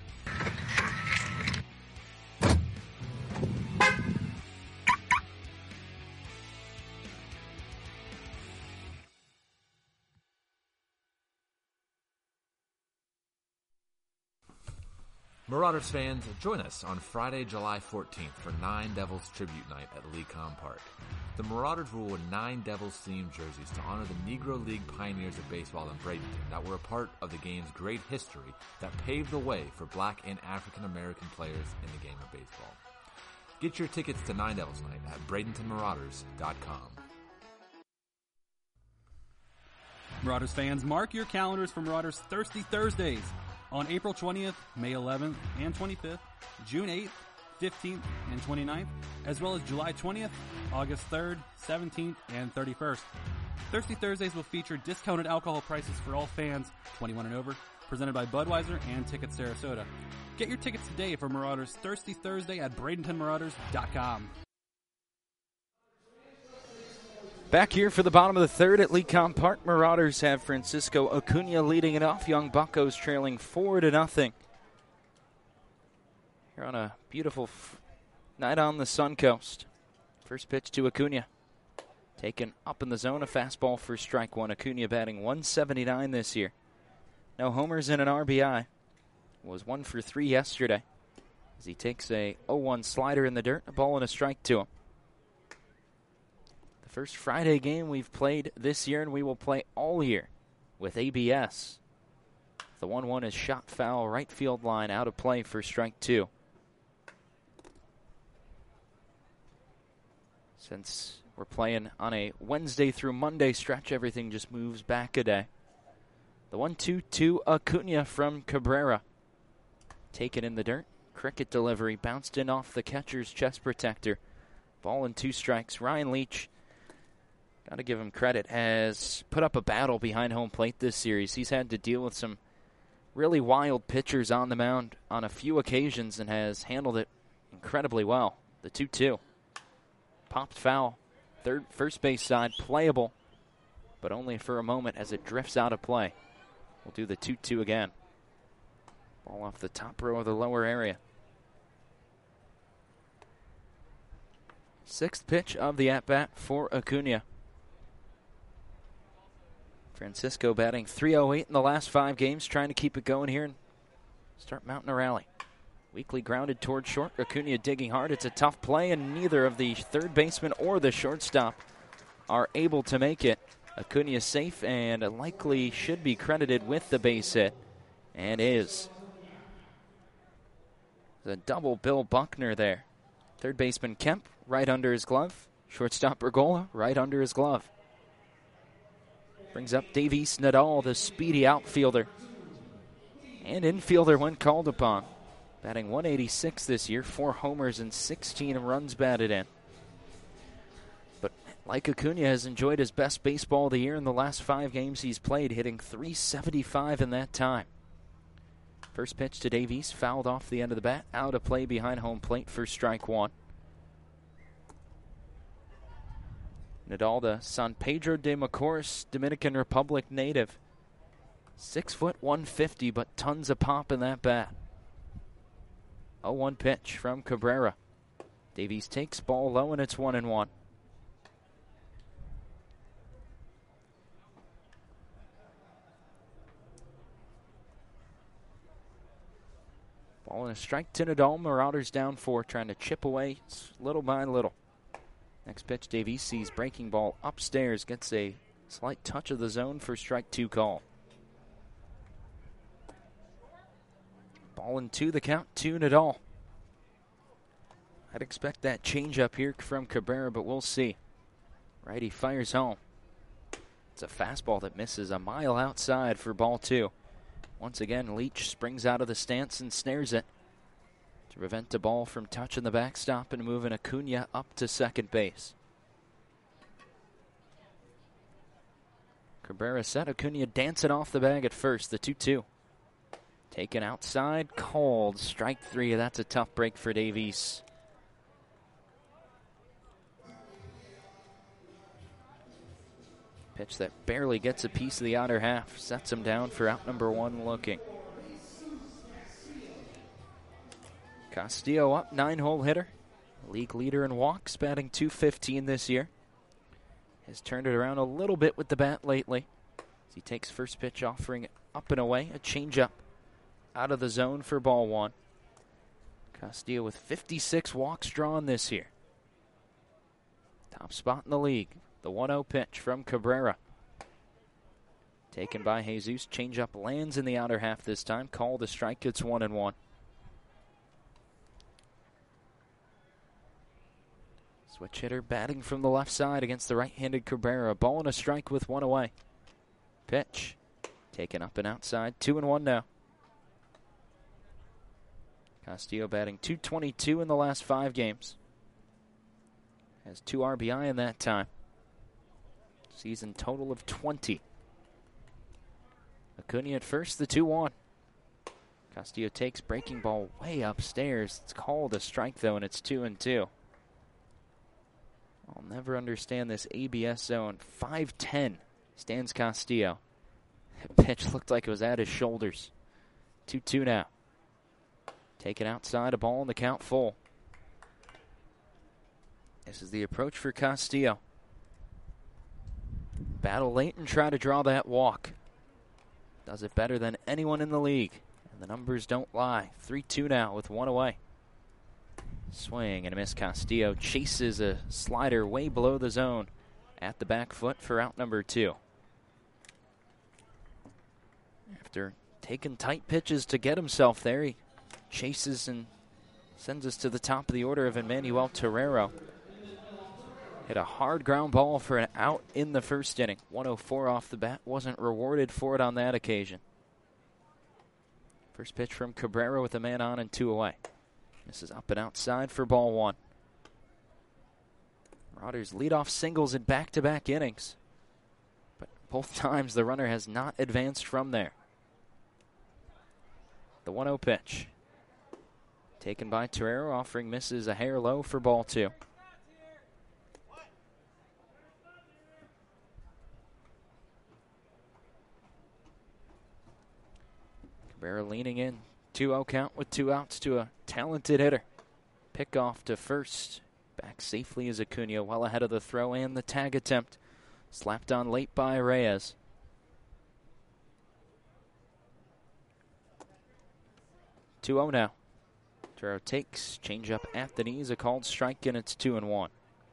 Marauders fans, join us on Friday, July fourteenth for Nine Devils Tribute Night at Lecom Park. The Marauders will wear nine Devils-themed jerseys to honor the Negro League pioneers of baseball in Bradenton that were a part of the game's great history that paved the way for black and African American players in the game of baseball. Get your tickets to Nine Devils Night at Bradenton Marauders dot com. Marauders fans, mark your calendars for Marauders Thirsty Thursdays on April twentieth, May eleventh, and twenty-fifth, June eighth, fifteenth, and twenty-ninth, as well as July twentieth, August third, seventeenth, and thirty-first. Thirsty Thursdays will feature discounted alcohol prices for all fans twenty-one and over, presented by Budweiser and Ticket Sarasota. Get your tickets today for Marauders Thirsty Thursday at Bradenton Marauders dot com. Back here for the bottom of the third at Lecom Park, Marauders have Francisco Acuna leading it off. Young Buccos trailing four to nothing. Here on a beautiful f- night on the Sun Coast. First pitch to Acuna. Taken up in the zone, a fastball for strike one. Acuna batting one seventy-nine this year. No homers and an R B I. Was one for three yesterday. As he takes a oh one slider in the dirt, a ball and a strike to him. The first Friday game we've played this year, and we will play all year with A B S. The one one is shot foul, right field line, out of play for strike two. Since we're playing on a Wednesday through Monday stretch, everything just moves back a day. The one two to Acuna from Cabrera. Taken in the dirt. Cricket delivery, bounced in off the catcher's chest protector. Ball and two strikes. Ryan Leach, got to give him credit, has put up a battle behind home plate this series. He's had to deal with some really wild pitchers on the mound on a few occasions and has handled it incredibly well. The two two. Popped foul. Third, first base side, playable, but only for a moment as it drifts out of play. We'll do the two two again. Ball off the top row of the lower area. Sixth pitch of the at-bat for Acuna. Francisco batting three oh eight in the last five games, trying to keep it going here and start mounting a rally. Weakly grounded toward short. Acuna digging hard. It's a tough play, and neither of the third baseman or the shortstop are able to make it. Acuna safe and likely should be credited with the base hit, and is. The double Bill Buckner there. Third baseman Kemp right under his glove. Shortstop Bergolla right under his glove. Brings up Davis Nadal, the speedy outfielder and infielder when called upon. Batting one eighty-six this year, four homers and sixteen runs batted in. But like Acuna, has enjoyed his best baseball of the year in the last five games he's played, hitting three seventy-five in that time. First pitch to Davies, fouled off the end of the bat, out of play behind home plate for strike one. Nadal, the San Pedro de Macorís, Dominican Republic native. Six foot one fifty, but tons of pop in that bat. oh one pitch from Cabrera. Davies takes ball low, and it's one and one. Ball and a strike to Nadal. Marauders down four, trying to chip away little by little. Next pitch, Davies sees breaking ball upstairs, gets a slight touch of the zone for strike two call. Ball and two, the count to Nadal. I'd expect that changeup here from Cabrera, but we'll see. Righty fires home. It's a fastball that misses a mile outside for ball two. Once again, Leach springs out of the stance and snares it to prevent the ball from touching the backstop and moving Acuna up to second base. Cabrera set, Acuna dancing off the bag at first, the two two. Taken outside, called, strike three. That's a tough break for Davies. Pitch that barely gets a piece of the outer half. Sets him down for out number one looking. Castillo up, nine-hole hitter. League leader in walks, batting two fifteen this year. Has turned it around a little bit with the bat lately. As he takes first pitch, offering it up and away. A changeup out of the zone for ball one. Castillo with fifty-six walks drawn this year. Top spot in the league. The one oh pitch from Cabrera. Taken by Jesus. Changeup lands in the outer half this time. Called a strike. It's one and one. Switch hitter batting from the left side against the right-handed Cabrera. Ball and a strike with one away. Pitch. Taken up and outside. Two and one now. Castillo batting two twenty-two in the last five games. Has two R B I in that time. Season total of twenty. Acuna at first, the two one. Castillo takes breaking ball way upstairs. It's called a strike, though, and it's two and two. I'll never understand this A B S zone. five ten stands Castillo. That pitch looked like it was at his shoulders. two two now. Taken outside, a ball in the count full. This is the approach for Castillo. battle late and try to draw that walk. Does it better than anyone in the league. And the numbers don't lie. three two now with one away. Swing and a miss. Castillo chases a slider way below the zone at the back foot for out number two. After taking tight pitches to get himself there, he chases and sends us to the top of the order of Emmanuel Torrero. Hit a hard ground ball for an out in the first inning. one oh four off the bat. Wasn't rewarded for it on that occasion. First pitch from Cabrera with a man on and two away. This is up and outside for ball one. Marauders lead off singles in back-to-back innings. But both times the runner has not advanced from there. The one oh pitch. Taken by Torrero, offering misses a hair low for ball two. Cabrera leaning in. two oh count with two outs to a talented hitter. Pick off to first. Back safely is Acuna, well ahead of the throw and the tag attempt. Slapped on late by Reyes. two oh now. Torrero takes, change up at the knees, a called strike, and it's two and one.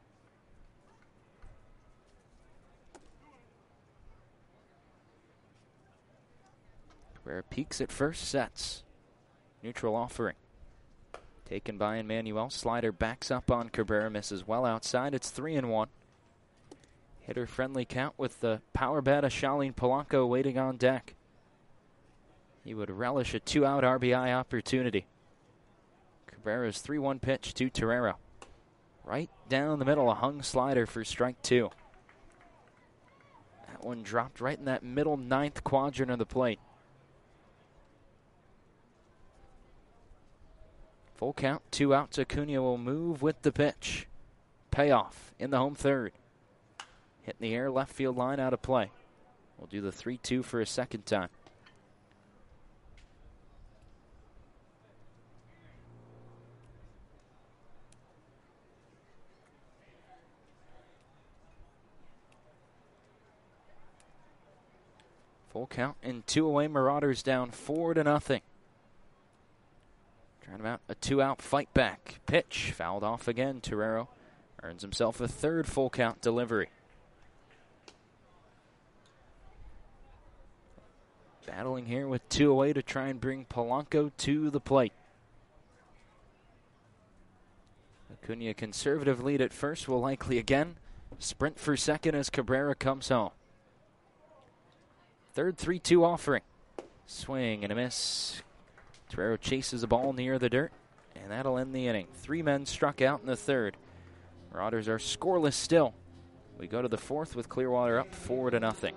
Cabrera peaks at first, sets. Neutral offering. Taken by Emmanuel. Slider backs up on Cabrera, misses well outside. It's three and one. Hitter friendly count with the power bat of Shalin Polanco waiting on deck. He would relish a two-out R B I opportunity. Cabrera's three one pitch to Torrero. Right down the middle, a hung slider for strike two. That one dropped right in that middle ninth quadrant of the plate. Full count, two outs. Acuna will move with the pitch. Payoff in the home third. Hit in the air, left field line out of play. We'll do the three two for a second time. Full count and two away. Marauders down four to nothing. Trying to mount a two-out fight back. Pitch fouled off again. Torrero earns himself a third full count delivery. Battling here with two away to try and bring Polanco to the plate. Acuna conservative lead at first, will likely again sprint for second as Cabrera comes home. Third three two offering. Swing and a miss. Torrero chases the ball near the dirt, and that'll end the inning. Three men struck out in the third. Marauders are scoreless still. We go to the fourth with Clearwater up four to nothing.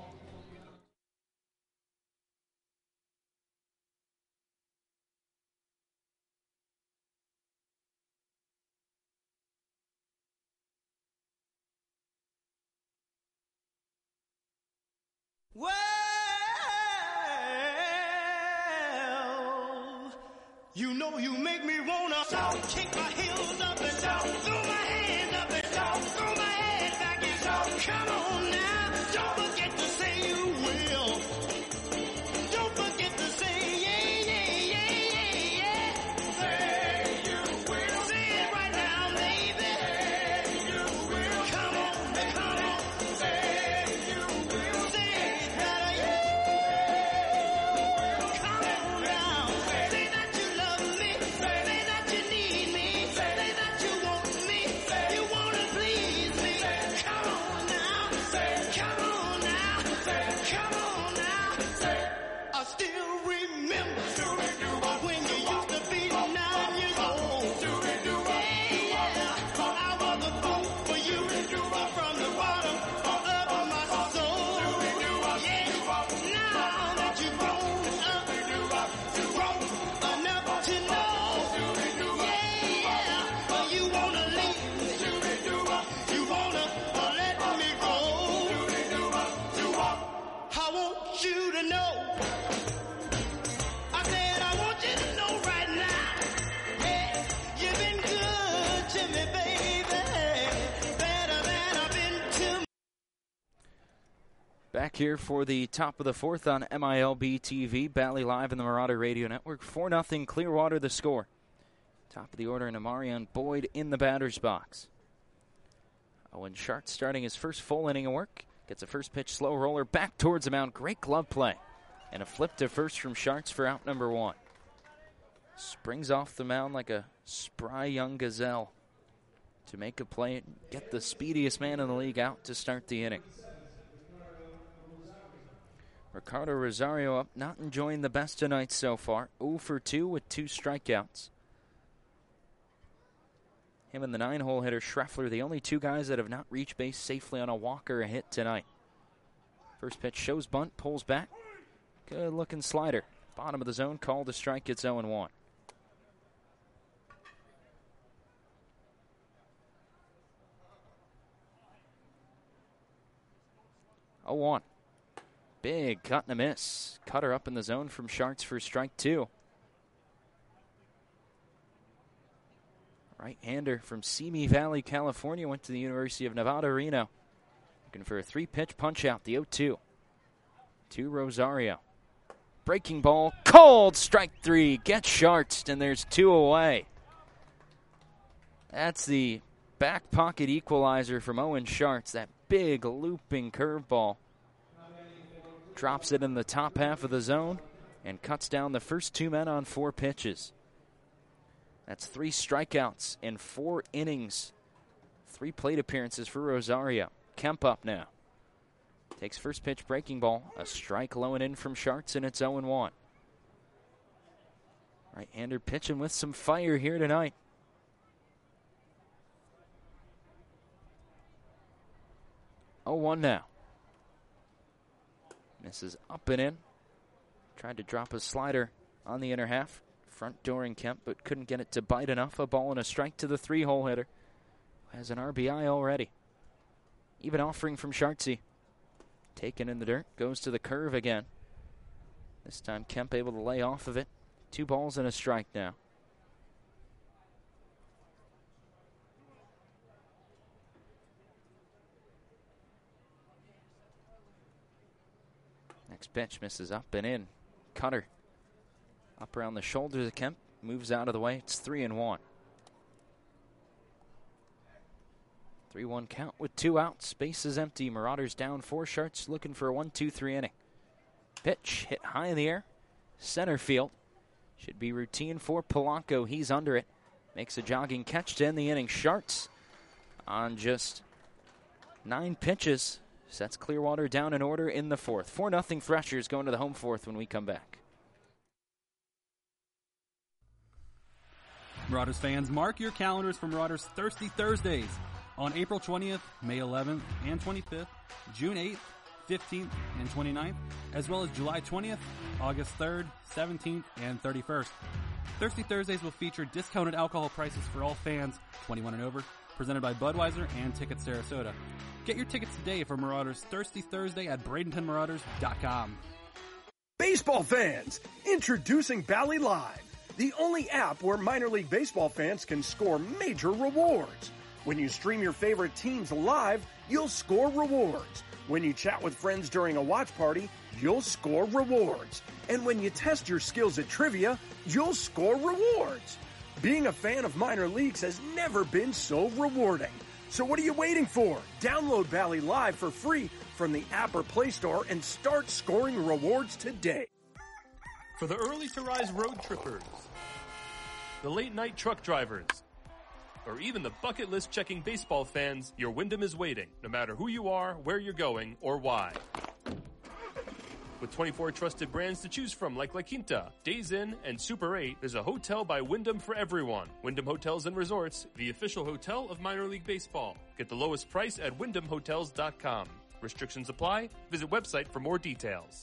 Well, you know you make me wanna kick my heels up and throw my hands up and throw my head back and come on now. Don't forget to say you will. Don't forget to say yeah, yeah, yeah, yeah, yeah. Say you will. Say it right now, baby. Say you will. Come on, come on. Say you will. Say it better, yeah. Come on now. Say that you love me. Say that you need me. Say that you want me. Back here for the top of the fourth on M I L B T V, Bally Live and the Marauder Radio Network. four nothing Clearwater the score. Top of the order, and Amarion Boyd in the batter's box. Owen Sharp starting his first full inning of work. Gets a first pitch slow roller back towards the mound. Great glove play. And a flip to first from Sharts for out number one. Springs off the mound like a spry young gazelle to make a play and get the speediest man in the league out to start the inning. Ricardo Rosario up, not enjoying the best tonight so far. oh for two with two strikeouts. Him and the nine-hole hitter Schreffler, the only two guys that have not reached base safely on a walk or a hit tonight. First pitch shows bunt, pulls back. Good-looking slider. Bottom of the zone, called a strike, gets oh and one. oh one. Big cut and a miss. Cutter up in the zone from Sharts for strike two. Right-hander from Simi Valley, California, went to the University of Nevada, Reno. Looking for a three-pitch punch-out, the oh two. To Rosario. Breaking ball, called strike three. Gets Sharts, and there's two away. That's the back pocket equalizer from Owen Sharts. That big looping curveball. Drops it in the top half of the zone and cuts down the first two men on four pitches. That's three strikeouts in four innings. Three plate appearances for Rosario. Kemp up now. Takes first pitch breaking ball. A strike low and in from Sharts, and it's oh and one. Right-hander pitching with some fire here tonight. oh one now. Misses up and in. Tried to drop a slider on the inner half. Front dooring Kemp, but couldn't get it to bite enough. A ball and a strike to the three-hole hitter. Has an R B I already. Even offering from Shartsy. Taken in the dirt. Goes to the curve again. This time Kemp able to lay off of it. Two balls and a strike now. Next pitch misses up and in. Cutter up around the shoulders of Kemp. Moves out of the way. It's three and one. three one count with two outs. Base is empty. Marauders down four. Sharts looking for a one two three inning. Pitch hit high in the air. Center field. Should be routine for Polanco. He's under it. Makes a jogging catch to end the inning. Sharts on just nine pitches. Sets Clearwater down in order in the fourth. four nothing Threshers going to the home fourth when we come back. Marauders fans, mark your calendars for Marauders Thirsty Thursdays on April twentieth, May eleventh, and twenty-fifth, June eighth, fifteenth, and twenty-ninth, as well as July twentieth, August third, seventeenth, and thirty-first. Thirsty Thursdays will feature discounted alcohol prices for all fans twenty-one and over, presented by Budweiser and Ticket Sarasota. Get your tickets today for Marauders Thirsty Thursday at Bradenton Marauders dot com. Baseball fans, introducing Bally Live, the only app where minor league baseball fans can score major rewards. When you stream your favorite teams live, you'll score rewards. When you chat with friends during a watch party, you'll score rewards. And when you test your skills at trivia, you'll score rewards. Being a fan of minor leagues has never been so rewarding. So what are you waiting for? Download Bally Live for free from the app or Play Store and start scoring rewards today. For the early to rise road trippers, the late night truck drivers, or even the bucket list checking baseball fans, your Wyndham is waiting, no matter who you are, where you're going, or why. With twenty-four trusted brands to choose from like La Quinta, Days Inn, and Super eight, there's a hotel by Wyndham for everyone. Wyndham Hotels and Resorts, the official hotel of minor league baseball. Get the lowest price at wyndham hotels dot com. Restrictions apply. Visit website for more details.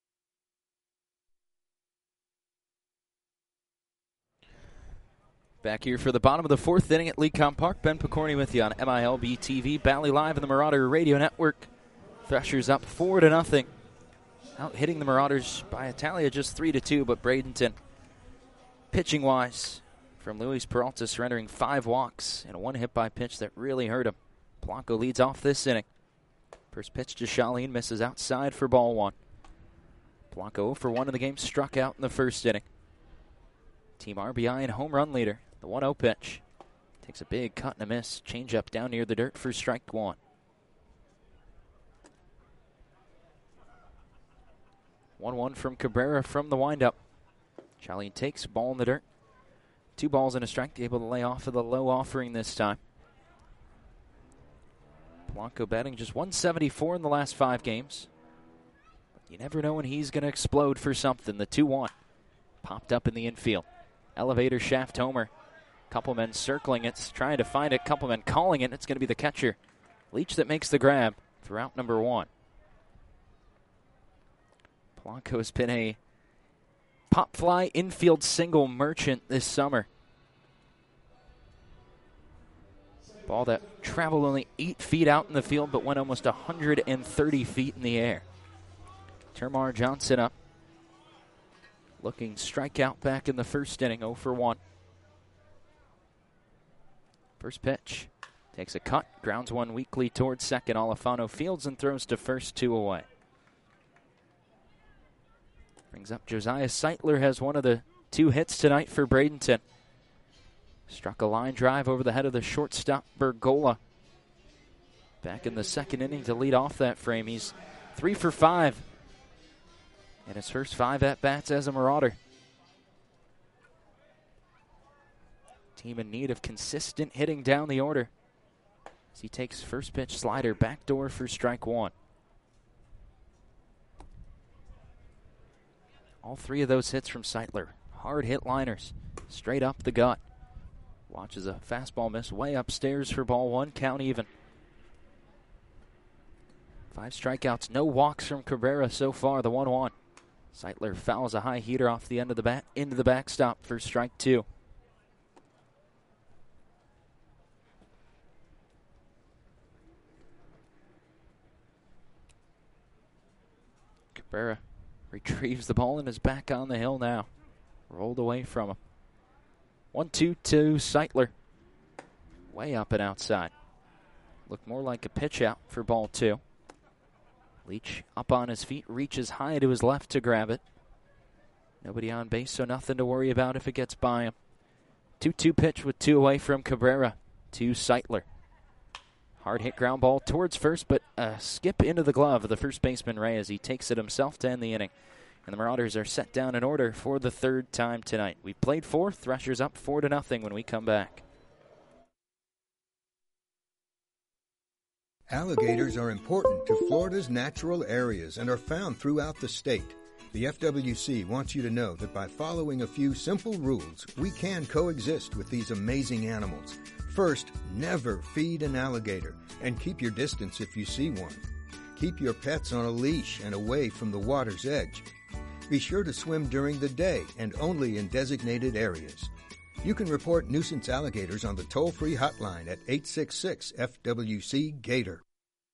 Back here for the bottom of the fourth inning at Lecom Park. Ben Picorni with you on M I L B T V, Bally Live, and the Marauder Radio Network. Threshers up four to nothing. Out hitting the Marauders by a tally of just three to two, but Bradenton, pitching wise, from Luis Peralta surrendering five walks and one hit by pitch that really hurt him. Polanco leads off this inning. First pitch to Shaleen, misses outside for ball one. Blanco for one in the game, struck out in the first inning. Team R B I and home run leader. The one oh pitch. Takes a big cut and a miss. Change up down near the dirt for strike one. one one from Cabrera from the windup. Shaleen takes ball in the dirt. Two balls and a strike, able to lay off of the low offering this time. Blanco batting just one seventy-four in the last five games. But you never know when he's going to explode for something. The two one popped up in the infield. Elevator shaft homer. Couple men circling it, trying to find it. Couple men calling it. It's going to be the catcher, Leach, that makes the grab for out number one. Blanco has been a pop fly infield single merchant this summer. Ball that traveled only eight feet out in the field, but went almost one hundred thirty feet in the air. Termar Johnson up. Looking strikeout back in the first inning, oh for one. First pitch. Takes a cut, grounds one weakly towards second. Alifano fields and throws to first, two away. Brings up Josiah Seitler, has one of the two hits tonight for Bradenton. Struck a line drive over the head of the shortstop, Bergola. Back in the second inning to lead off that frame. He's three for five in his first five at-bats as a Marauder. Team in need of consistent hitting down the order as he takes first pitch slider, backdoor for strike one. All three of those hits from Seitler. Hard hit liners, straight up the gut. Watches a fastball miss way upstairs for ball one, count even. Five strikeouts, no walks from Cabrera so far, the one one. Seitler fouls a high heater off the end of the bat into the backstop for strike two. Cabrera retrieves the ball and is back on the hill now. Rolled away from him. one two to Seitler. Way up and outside. Looked more like a pitch out for ball two. Leach up on his feet, reaches high to his left to grab it. Nobody on base, so nothing to worry about if it gets by him. two two pitch with two away from Cabrera to Seitler. Hard hit ground ball towards first, but a skip into the glove of the first baseman Reyes. He takes it himself to end the inning. And the Marauders are set down in order for the third time tonight. We played four, Threshers up four to nothing when we come back. Alligators are important to Florida's natural areas and are found throughout the state. The F W C wants you to know that by following a few simple rules, we can coexist with these amazing animals. First, never feed an alligator and keep your distance if you see one. Keep your pets on a leash and away from the water's edge. Be sure to swim during the day and only in designated areas. You can report nuisance alligators on the toll-free hotline at eight six six F W C Gator.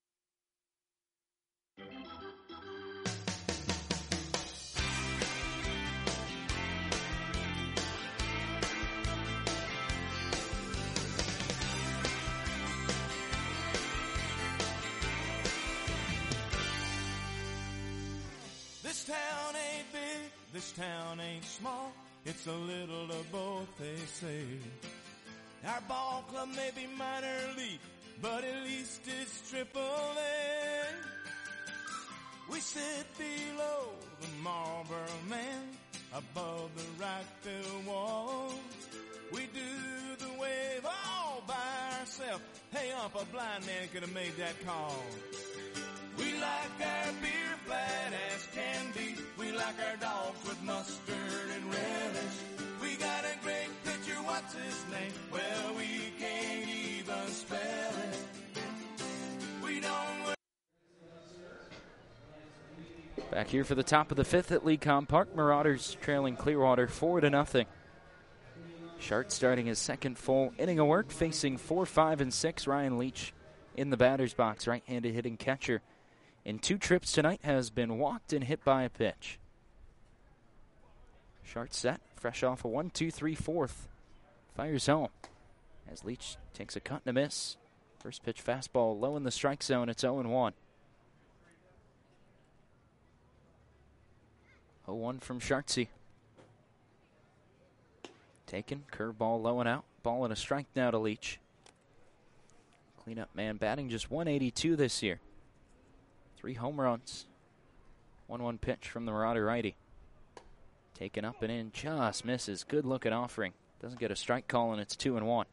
This town ain't big, this town ain't small. It's a little of both, they say. Our ball club may be minor league, but at least it's triple A. We sit below the Marlboro Man, above the right field wall. We do the wave all by ourselves. Hey, ump, a blind man could have made that call. We like our beer flat as can be. We like our dogs with mustard and relish. We got a great pitcher, what's his name? Well, we can't even spell it. We don't... Back here for the top of the fifth at Lecom Park. Marauders trailing Clearwater four to nothing. Shart starting his second full inning of work, facing four, five, and six. Ryan Leach in the batter's box, right-handed hitting catcher. In two trips tonight has been walked and hit by a pitch. Shart set, fresh off a one two three fourth. Fires home as Leach takes a cut and a miss. First pitch fastball low in the strike zone. It's oh and one. oh one from Shartsey. Taken, curveball low and out. Ball and a strike now to Leach. Cleanup man batting just one eighty-two this year. Three home runs. one one pitch from the Marauder righty. Taken up and in, just misses. Good looking offering. Doesn't get a strike call, and it's two and one.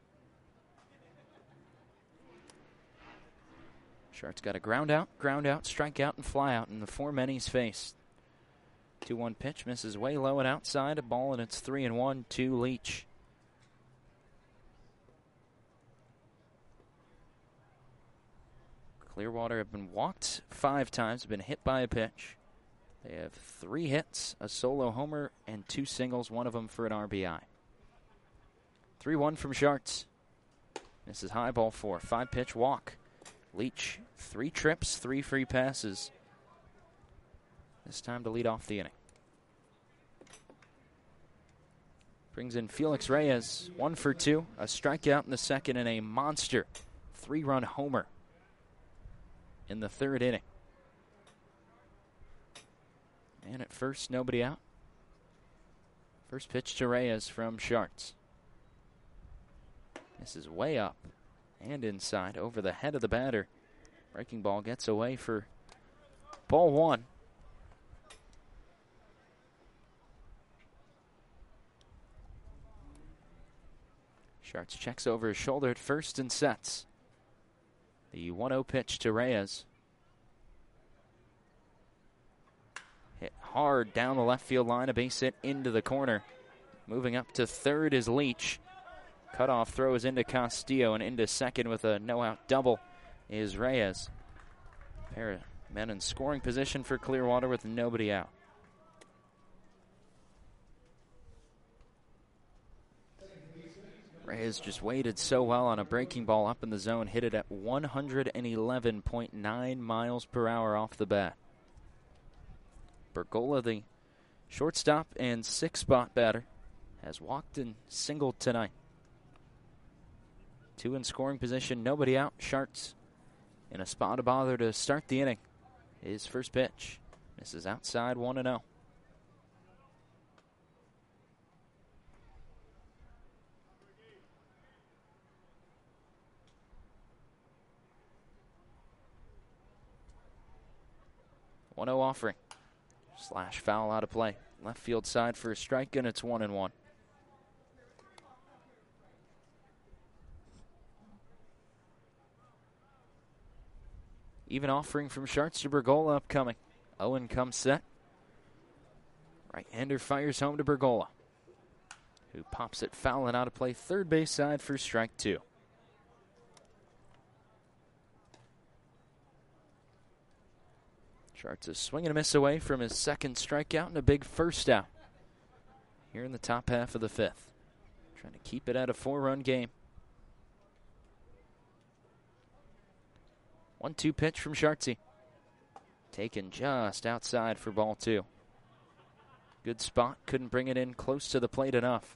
Shart's got a ground out, ground out, strike out, and fly out in the four men he's faced. two one pitch, misses way low and outside. A ball, and it's three and one to Leach. Clearwater have been walked five times, been hit by a pitch. They have three hits, a solo homer, and two singles, one of them for an R B I. three one from Sharts. This is high, ball four. Five pitch walk. Leach, three trips, three free passes. This time to lead off the inning. Brings in Felix Reyes, one for two. A strikeout in the second and a monster three-run homer in the third inning. And at first, nobody out. First pitch to Reyes from Sharts. This is way up and inside over the head of the batter. Breaking ball gets away for ball one. Sharts checks over his shoulder at first and sets. The one oh pitch to Reyes. Hit hard down the left field line, a base hit into the corner. Moving up to third is Leach. Cutoff throws into Castillo, and into second with a no-out double is Reyes. Pair of men in scoring position for Clearwater with nobody out. Reyes just waited so well on a breaking ball up in the zone, hit it at one eleven point nine miles per hour off the bat. Bergola, the shortstop and six-spot batter, has walked and singled tonight. Two in scoring position, nobody out. Sharts in a spot of bother to start the inning. His first pitch misses outside, one and oh. one oh offering. Slash foul out of play. Left field side for a strike, and it's one and one. Even offering from Sharts to Bergola upcoming. Owen comes set. Right-hander fires home to Bergola, who pops it foul and out of play. Third base side for strike two. Sharts is swinging a miss away from his second strikeout and a big first out here in the top half of the fifth. Trying to keep it at a four-run game. one two pitch from Shartsey. Taken just outside for ball two. Good spot, couldn't bring it in close to the plate enough.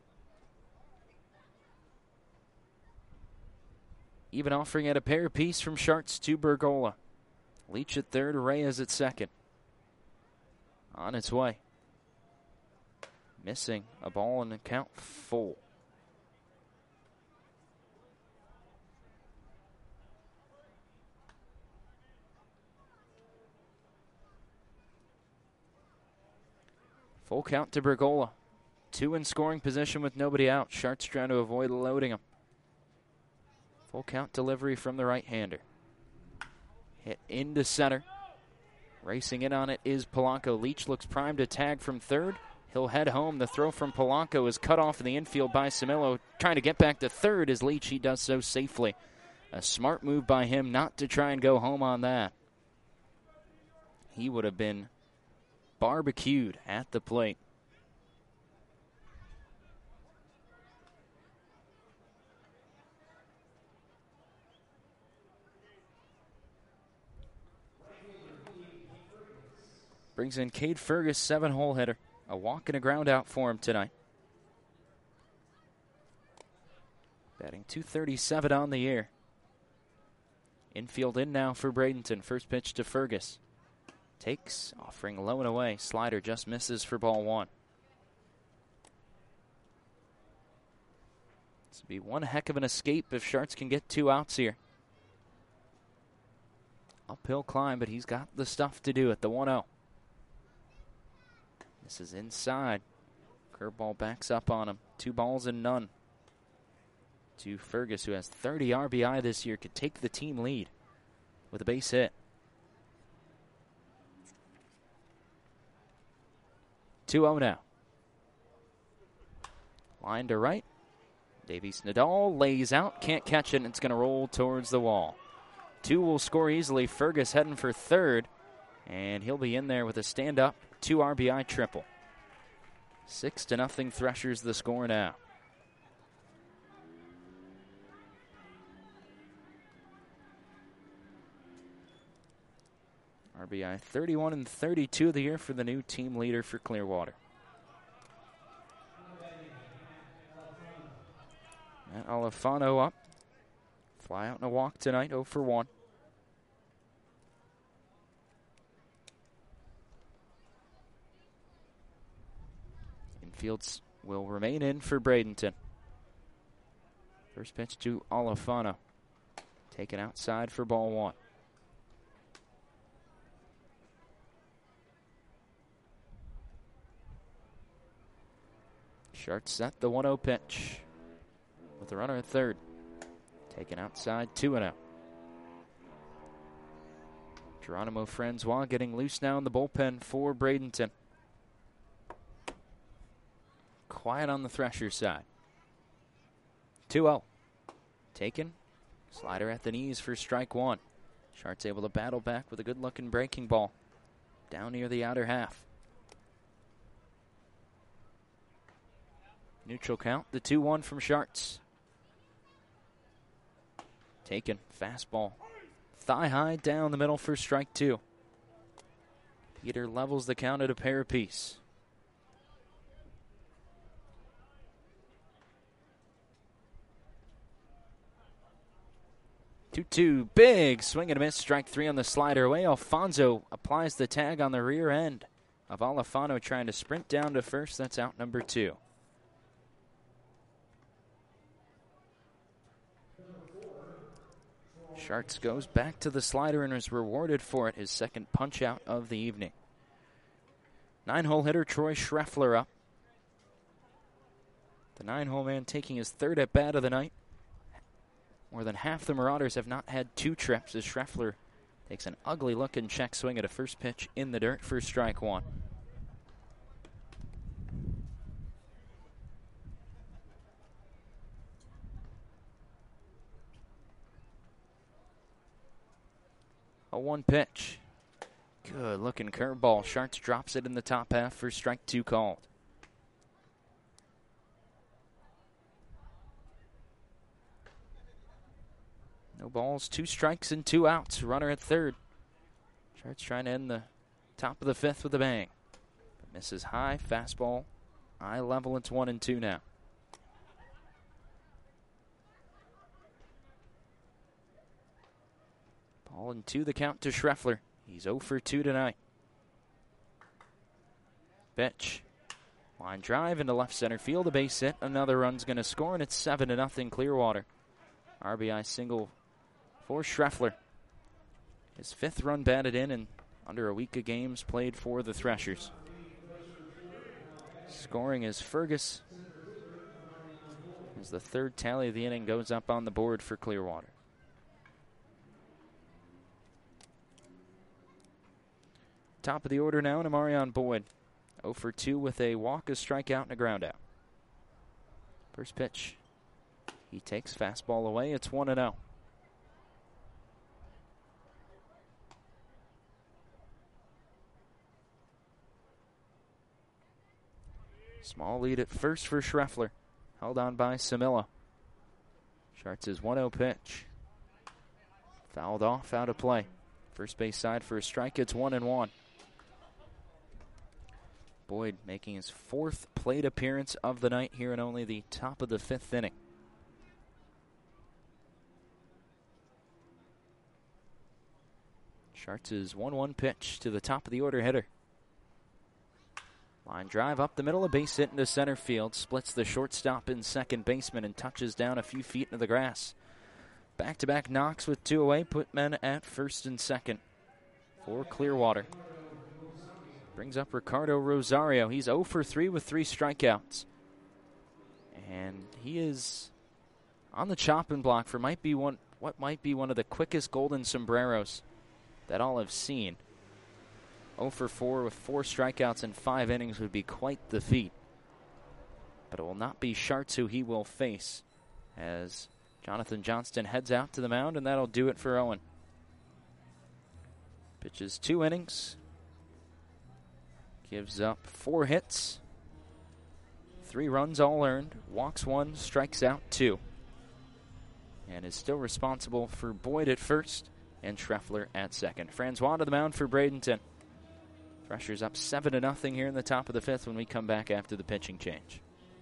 Even offering at a pair apiece from Sharts to Bergola. Leach at third, Reyes at second. On its way. Missing a ball and a count full. Full count to Bergola. Two in scoring position with nobody out. Sharts trying to avoid loading him. Full count delivery from the right-hander. Hit into center. Racing in on it is Polanco. Leach looks primed to tag from third. He'll head home. The throw from Polanco is cut off in the infield by Samillo. Trying to get back to third as Leach. He does so safely. A smart move by him not to try and go home on that. He would have been barbecued at the plate. Brings in Cade Fergus, seven-hole hitter. A walk and a ground out for him tonight. Batting two thirty-seven on the year. Infield in now for Bradenton. First pitch to Fergus. Takes, offering low and away. Slider just misses for ball one. This would be one heck of an escape if Sharts can get two outs here. Uphill climb, but he's got the stuff to do it. The one oh. This is inside. Curveball backs up on him. Two balls and none. To Fergus, who has thirty R B I this year, could take the team lead with a base hit. two oh now. Line to right. Davies Nadal lays out, can't catch it, and it's going to roll towards the wall. Two will score easily. Fergus heading for third, and he'll be in there with a stand-up two R B I triple. Six to nothing Threshers the score now. R B I thirty-one and thirty-two of the year for the new team leader for Clearwater. Matt Alifano up. Fly out in a walk tonight, oh for one. Infields will remain in for Bradenton. First pitch to Alifano. Taken outside for ball one. Sharts set the one oh pitch with the runner at third. Taken outside, two and oh. Geronimo Francois getting loose now in the bullpen for Bradenton. Quiet on the Thresher side. two oh. Taken. Slider at the knees for strike one. Sharts able to battle back with a good-looking breaking ball. Down near the outer half. Neutral count, the two one from Sharts. Taken, fastball. Thigh high down the middle for strike two. Peter levels the count at a pair apiece. two two, big swing and a miss, strike three on the slider away. Alfonso applies the tag on the rear end of Alifano, trying to sprint down to first. That's out number two. Sharts goes back to the slider and is rewarded for it, his second punch out of the evening. Nine-hole hitter Troy Schreffler up. The nine-hole man taking his third at bat of the night. More than half the Marauders have not had two trips as Schreffler takes an ugly-looking check swing at a first pitch in the dirt for strike one. A one pitch. Good looking curveball. Sharts drops it in the top half for strike two called. No balls, two strikes and two outs. Runner at third. Sharts trying to end the top of the fifth with a bang. But misses high, fastball, eye level. It's one and two now. Ball and two the count to Schreffler. He's oh for two tonight. Pitch. Line drive into left center field. A base hit. Another run's going to score, and it's seven to nothing Clearwater. R B I single for Schreffler. His fifth run batted in and under a week of games played for the Threshers. Scoring is Fergus, as the third tally of the inning goes up on the board for Clearwater. Top of the order now, and Amarion Boyd. oh for two with a walk, a strikeout, and a ground out. First pitch. He takes fastball away. It's one and oh. Small lead at first for Schreffler. Held on by Samilla. Sharts his one oh pitch. Fouled off, out of play. First base side for a strike. It's one and one. Boyd making his fourth plate appearance of the night here in only the top of the fifth inning. Schartz's one one pitch to the top of the order hitter. Line drive up the middle, a base hit into center field. Splits the shortstop and second baseman and touches down a few feet into the grass. Back-to-back knocks with two away put men at first and second for Clearwater. Brings up Ricardo Rosario. He's oh for three with three strikeouts. And he is on the chopping block for might be one what might be one of the quickest golden sombreros that I'll have seen. oh for four with four strikeouts in five innings would be quite the feat. But it will not be Schartz who he will face as Jonathan Johnston heads out to the mound, and that'll do it for Owen. Pitches two innings. Gives up four hits. Three runs all earned. Walks one, strikes out two. And is still responsible for Boyd at first and Schreffler at second. Francois to the mound for Bradenton. Threshers up seven to nothing here in the top of the fifth when we come back after the pitching change.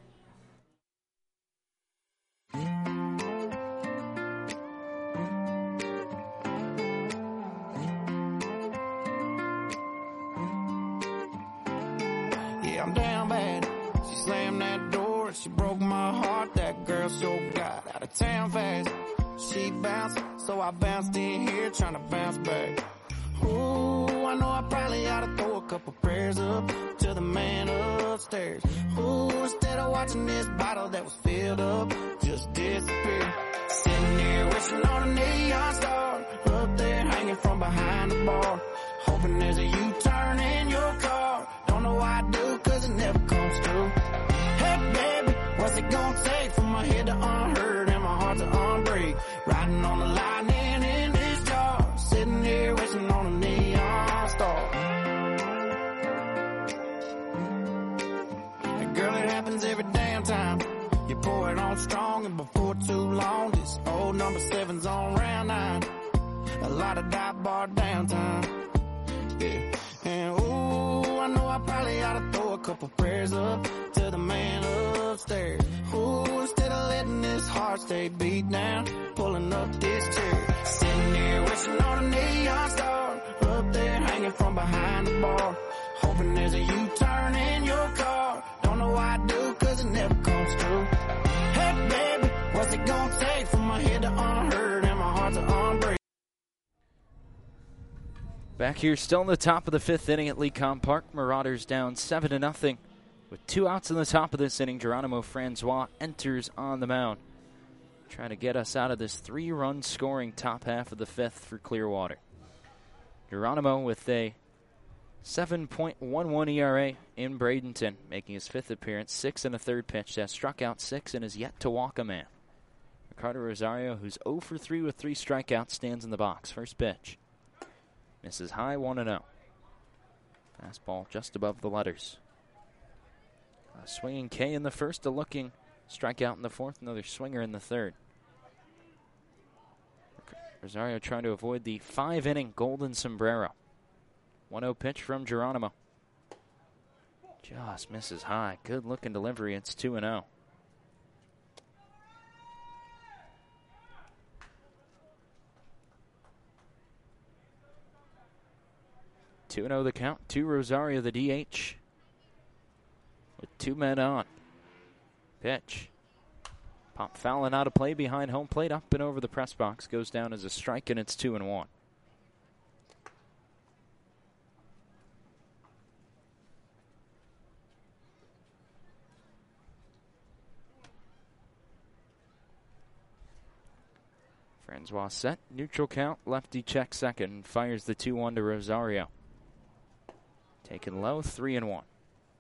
Yeah, I'm down bad. She slammed that door and she broke my heart. That girl so got out of town fast. She bounced, so I bounced in here trying to bounce back. Ooh, I know I probably ought to throw a couple prayers up to the man upstairs. Ooh, instead of watching this bottle that was filled up just disappear. Sitting here wishing on a neon star up there hanging from behind the bar. Hoping there's a U-turn in your car. Don't know why I do, cause it never comes true. Hey baby, what's it gonna take for my head to unhurt and my heart to unbreak? Riding on the lightning in this jar, sitting here wishing on a neon star. And girl, it happens every damn time. You pour it on strong and before too long, this old number seven's on round nine. A lot of dive bar downtime. Yeah. And ooh, I know I probably ought to throw a couple prayers up to the man upstairs. Ooh, instead of letting this heart stay beat down, pulling up this chair. Sitting here wishing on a neon star up there hanging from behind the bar. Hoping there's a U-turn in your car. Don't know why I do, cause it never comes true. Hey baby, what's it gonna take for my head to unhurt and my heart to unbreak? Back here still in the top of the fifth inning at Lecom Park. Marauders down seven to nothing. With two outs in the top of this inning, Geronimo Francois enters on the mound, trying to get us out of this three-run scoring top half of the fifth for Clearwater. Geronimo with a seven point one one E R A in Bradenton, making his fifth appearance, six and a third pitch, has struck out six and is yet to walk a man. Ricardo Rosario, who's oh for three with three strikeouts, stands in the box. First pitch. Misses high, one and oh. Fastball just above the letters. A swinging K in the first, a looking strikeout in the fourth, another swinger in the third. Rosario trying to avoid the five-inning golden sombrero. one oh pitch from Geronimo. Just misses high. Good-looking delivery. It's two and oh. two and oh the count to Rosario, the D H, with two men on. Pitch. Pop fouling out of play behind home plate, up and over the press box. Goes down as a strike, and it's two and one. Francois set, neutral count, lefty check second, fires the two one to Rosario. Taken low, three and one.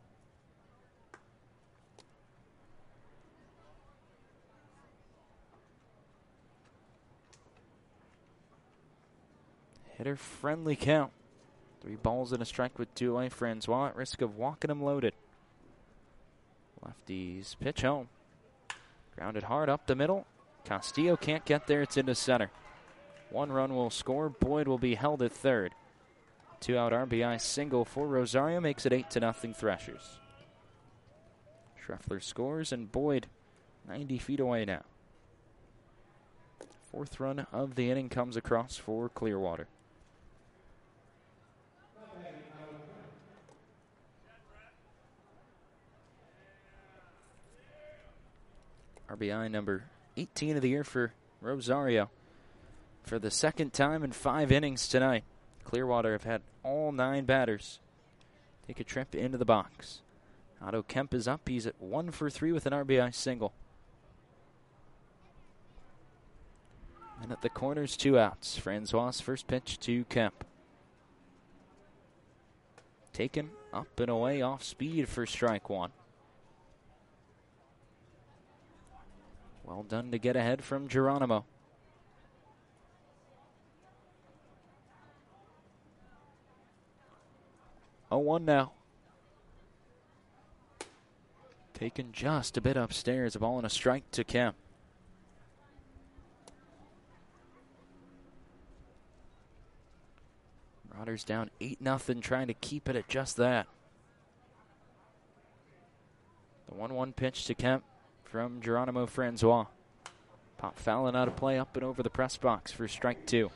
Hitter friendly count. Three balls and a strike with two away. Francois at risk of walking him loaded. Lefties pitch home. Grounded hard up the middle. Castillo can't get there. It's into center. One run will score. Boyd will be held at third. Two-out R B I single for Rosario makes it eight to nothing Threshers. Schreffler scores, and Boyd ninety feet away now. Fourth run of the inning comes across for Clearwater. R B I number eighteen of the year for Rosario. For the second time in five innings tonight, Clearwater have had all nine batters take a trip into the box. Otto Kemp is up. He's at one for three with an R B I single. And at the corners, two outs. Francois' first pitch to Kemp. Taken up and away off speed for strike one. Well done to get ahead from Geronimo. oh one now. Taken just a bit upstairs. A ball and a strike to Kemp. Marauders down eight nothing, trying to keep it at just that. The one one pitch to Kemp from Geronimo Francois. Pop fouling out of play up and over the press box for strike two.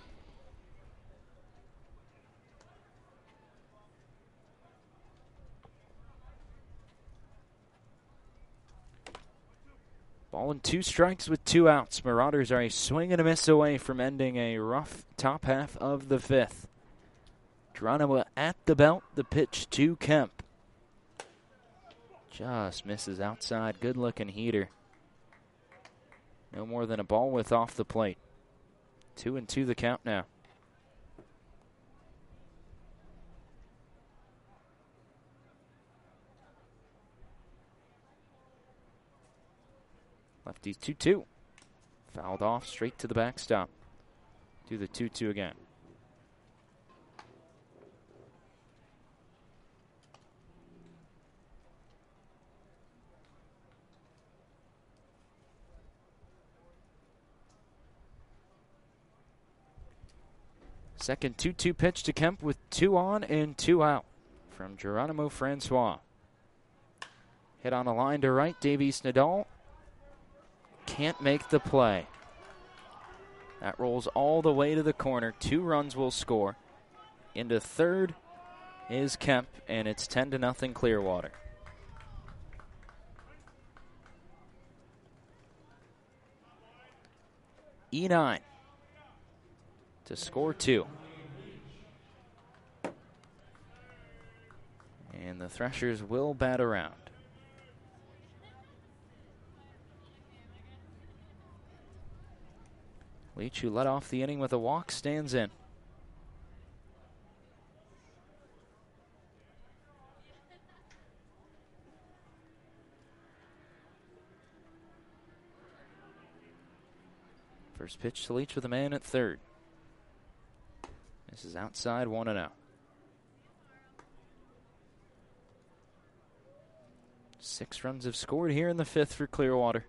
Ball and two strikes with two outs. Marauders are a swing and a miss away from ending a rough top half of the fifth. Geronimo at the belt, the pitch to Kemp. Just misses outside. Good looking heater. No more than a ball width off the plate. Two and two the count now. Lefties two two. Fouled off straight to the backstop. Do the two two again. Second two two pitch to Kemp with two on and two out from Geronimo Francois. Hit on a line to right, Davies Nadal. Can't make the play. That rolls all the way to the corner. Two runs will score. Into third is Kemp, and it's ten to nothing Clearwater. E nine to score two. And the Threshers will bat around. Leach, who led off the inning with a walk, stands in. First pitch to Leach with a man at third. This is outside, one and out. Six runs have scored here in the fifth for Clearwater.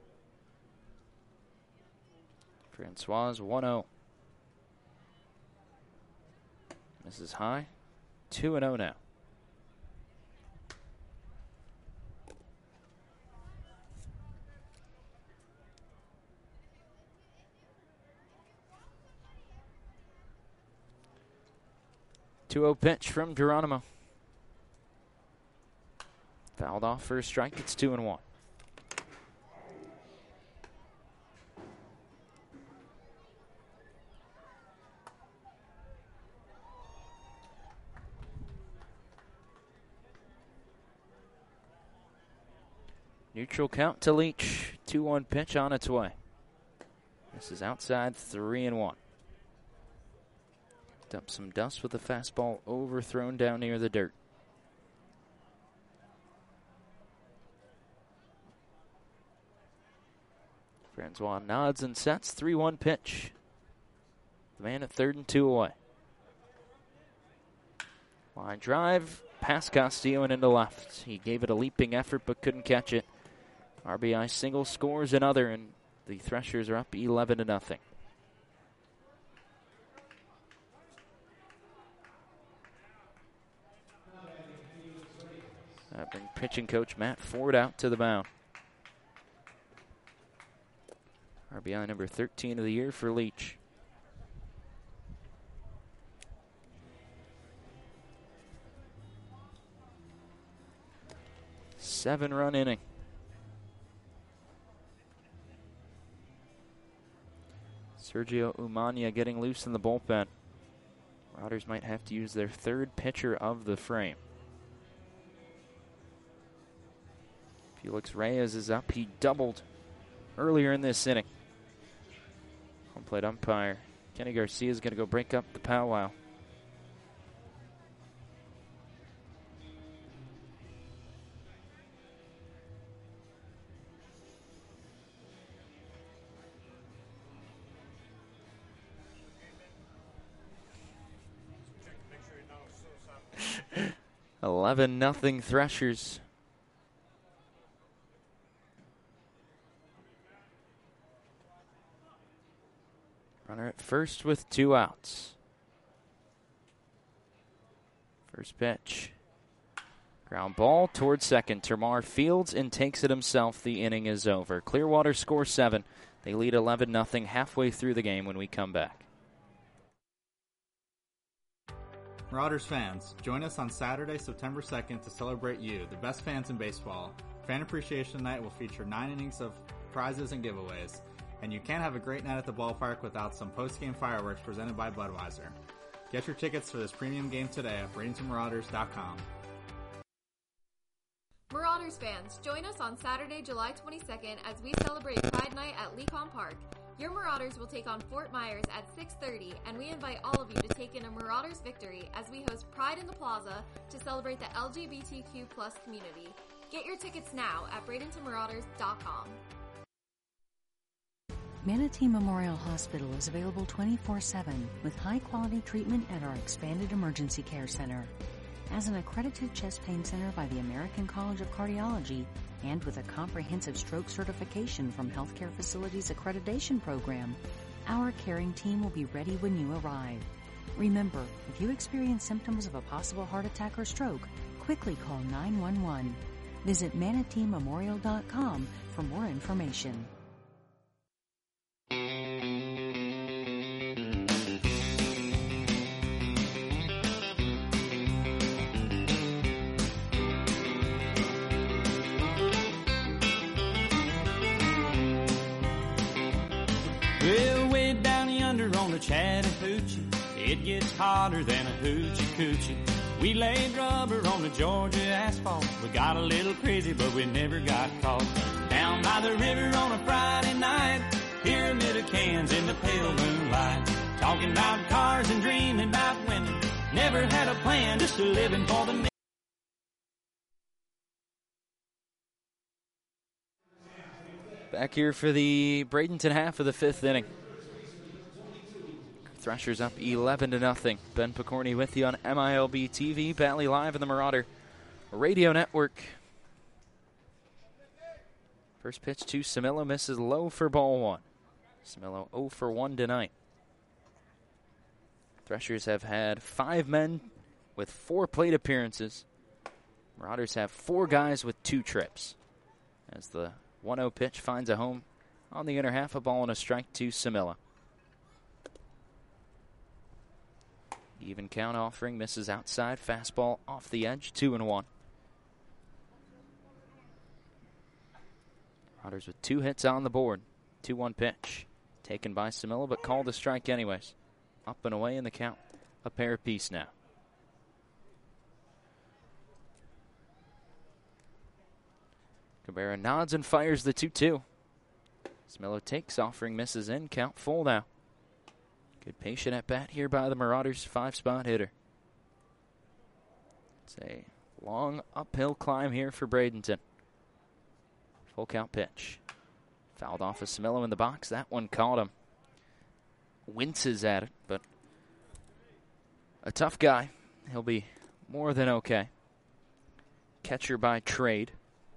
Francois one oh. Misses high. two and oh now. two oh pitch from Geronimo. Fouled off for a strike. It's two and one. Neutral count to Leach. two one pitch on its way. This is outside, three and one. Picked up some dust with the fastball overthrown down near the dirt. Francois nods and sets. three one pitch. The man at third and two away. Line drive past Castillo and into left. He gave it a leaping effort but couldn't catch it. R B I single scores another, and the Threshers are up eleven to nothing. That brings pitching coach Matt Ford out to the mound. R B I number thirteen of the year for Leach. Seven run inning. Sergio Umania getting loose in the bullpen. Marauders might have to use their third pitcher of the frame. Felix Reyes is up. He doubled earlier in this inning. Home plate umpire Kenny Garcia is going to go break up the powwow. eleven nothing Threshers. Runner at first with two outs. First pitch. Ground ball towards second. Termar fields and takes it himself. The inning is over. Clearwater scores seven. They lead eleven nothing halfway through the game when we come back. Marauders fans, join us on Saturday, September second to celebrate you, the best fans in baseball. Fan Appreciation Night will feature nine innings of prizes and giveaways, and you can't have a great night at the ballpark without some post-game fireworks presented by Budweiser. Get your tickets for this premium game today at Bradenton Marauders dot com. Marauders fans, join us on Saturday, July twenty-second as we celebrate Pride Night at Lecom Park. Your Marauders will take on Fort Myers at six thirty, and we invite all of you to take in a Marauders victory as we host Pride in the Plaza to celebrate the L G B T Q plus community. Get your tickets now at Bradenton Marauders dot com. Manatee Memorial Hospital is available twenty-four seven with high-quality treatment at our expanded emergency care center. As an accredited chest pain center by the American College of Cardiology and with a comprehensive stroke certification from Healthcare Facilities Accreditation Program, our caring team will be ready when you arrive. Remember, if you experience symptoms of a possible heart attack or stroke, quickly call nine one one. Visit Manatee Memorial dot com for more information. Well, way down yonder on the Chattahoochee, it gets hotter than a hoochie coochie. We laid rubber on the Georgia asphalt. We got a little crazy, but we never got caught. Down by the river on a Friday night, pyramid of cans in the pale moonlight. Talking about cars and dreaming about women. Never had a plan, just a living for the men. Back here for the Bradenton half of the fifth inning. Threshers up eleven to nothing. Ben Picorni with you on M I L B T V, Valley Live, and the Marauder Radio Network. First pitch to Samillo, misses low for ball one. Samillo zero for one tonight. Threshers have had five men with four plate appearances. Marauders have four guys with two trips. As the one oh pitch finds a home on the inner half, a ball and a strike to Samilla. Even count offering, misses outside, fastball off the edge, two and one. Marauders with two hits on the board. two one pitch taken by Samilla, but called a strike anyways. Up and away in the count, a pair apiece now. Cabrera nods and fires the two two. Samillo takes, offering, misses in, count full now. Good patient at bat here by the Marauders, five-spot hitter. It's a long uphill climb here for Bradenton. Full count pitch. Fouled off of Samillo in the box. That one caught him. Winces at it, but a tough guy. He'll be more than okay. Catcher by trade.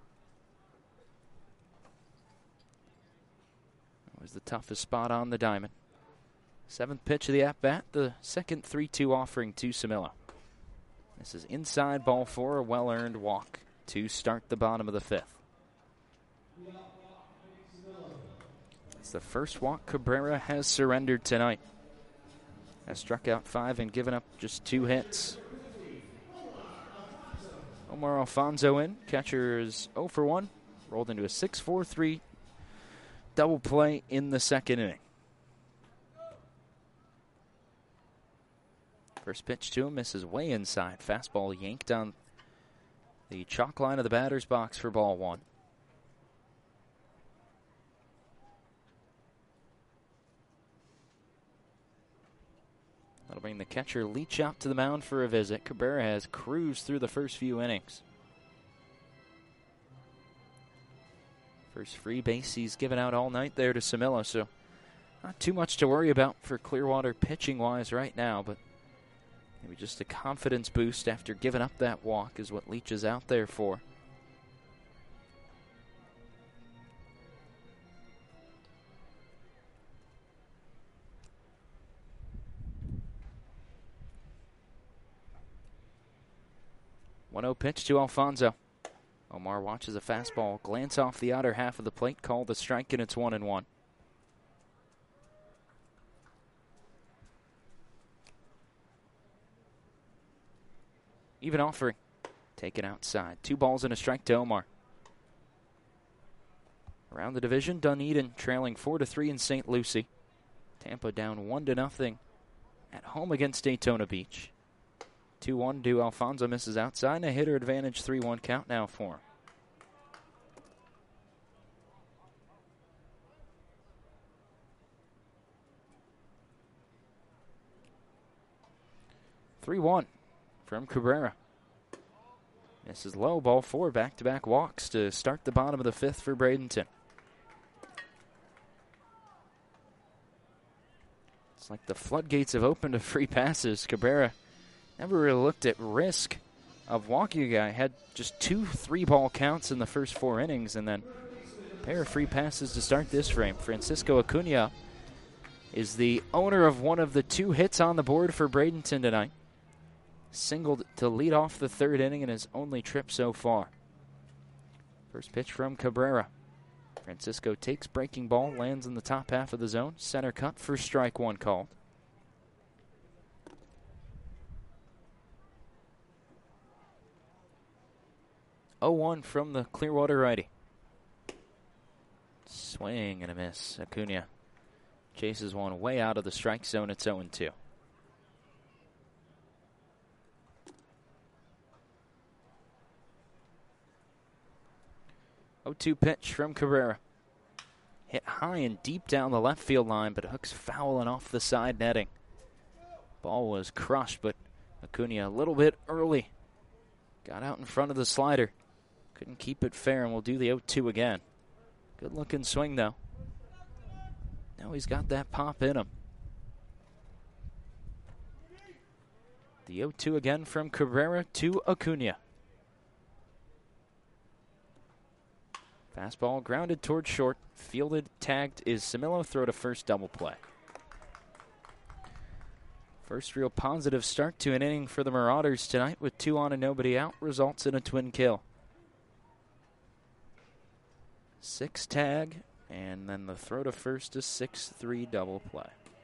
That was the toughest spot on the diamond. Seventh pitch of the at-bat, the second three two offering to Samillo. This is inside, ball four, a well-earned walk to start the bottom of the fifth. It's the first walk Cabrera has surrendered tonight. Has struck out five and given up just two hits. Omar Alfonso in. Catcher is zero for one. Rolled into a six four three double play in the second inning. First pitch to him misses way inside. Fastball yanked on the chalk line of the batter's box for ball one. That'll bring the catcher Leach out to the mound for a visit. Cabrera has cruised through the first few innings. First free base he's given out all night there to Camilo, so not too much to worry about for Clearwater pitching-wise right now, but maybe just a confidence boost after giving up that walk is what Leach is out there for. one oh pitch to Alfonso. Omar watches a fastball glance off the outer half of the plate, called a strike, and it's one and one. Even offering. Taken outside. Two balls and a strike to Omar. Around the division, Dunedin trailing four to three in Saint Lucie. Tampa down one to nothing at home against Daytona Beach. two one to Alfonso, misses outside, and a hitter advantage, three one count now for him. three one from Cabrera. Misses low, ball four, back-to-back walks to start the bottom of the fifth for Bradenton. It's like the floodgates have opened to free passes. Cabrera never really looked at risk of walking a guy. Had just two three-ball counts in the first four innings, and then a pair of free passes to start this frame. Francisco Acuna is the owner of one of the two hits on the board for Bradenton tonight. Singled to lead off the third inning in his only trip so far. First pitch from Cabrera. Francisco takes breaking ball, lands in the top half of the zone. Center cut for strike one called. oh one from the Clearwater righty. Swing and a miss. Acuna chases one way out of the strike zone. It's oh two. oh two pitch from Cabrera. Hit high and deep down the left field line, but hooks foul and off the side netting. Ball was crushed, but Acuna a little bit early. Got out in front of the slider. Couldn't keep it fair, and will do the oh two again. Good looking swing, though. Now he's got that pop in him. The oh two again from Cabrera to Acuna. Fastball grounded toward short. Fielded, tagged is Camilo. Throw to first, double play. First real positive start to an inning for the Marauders tonight with two on and nobody out. Results in a twin kill. Six tag, and then the throw to first is six three double play.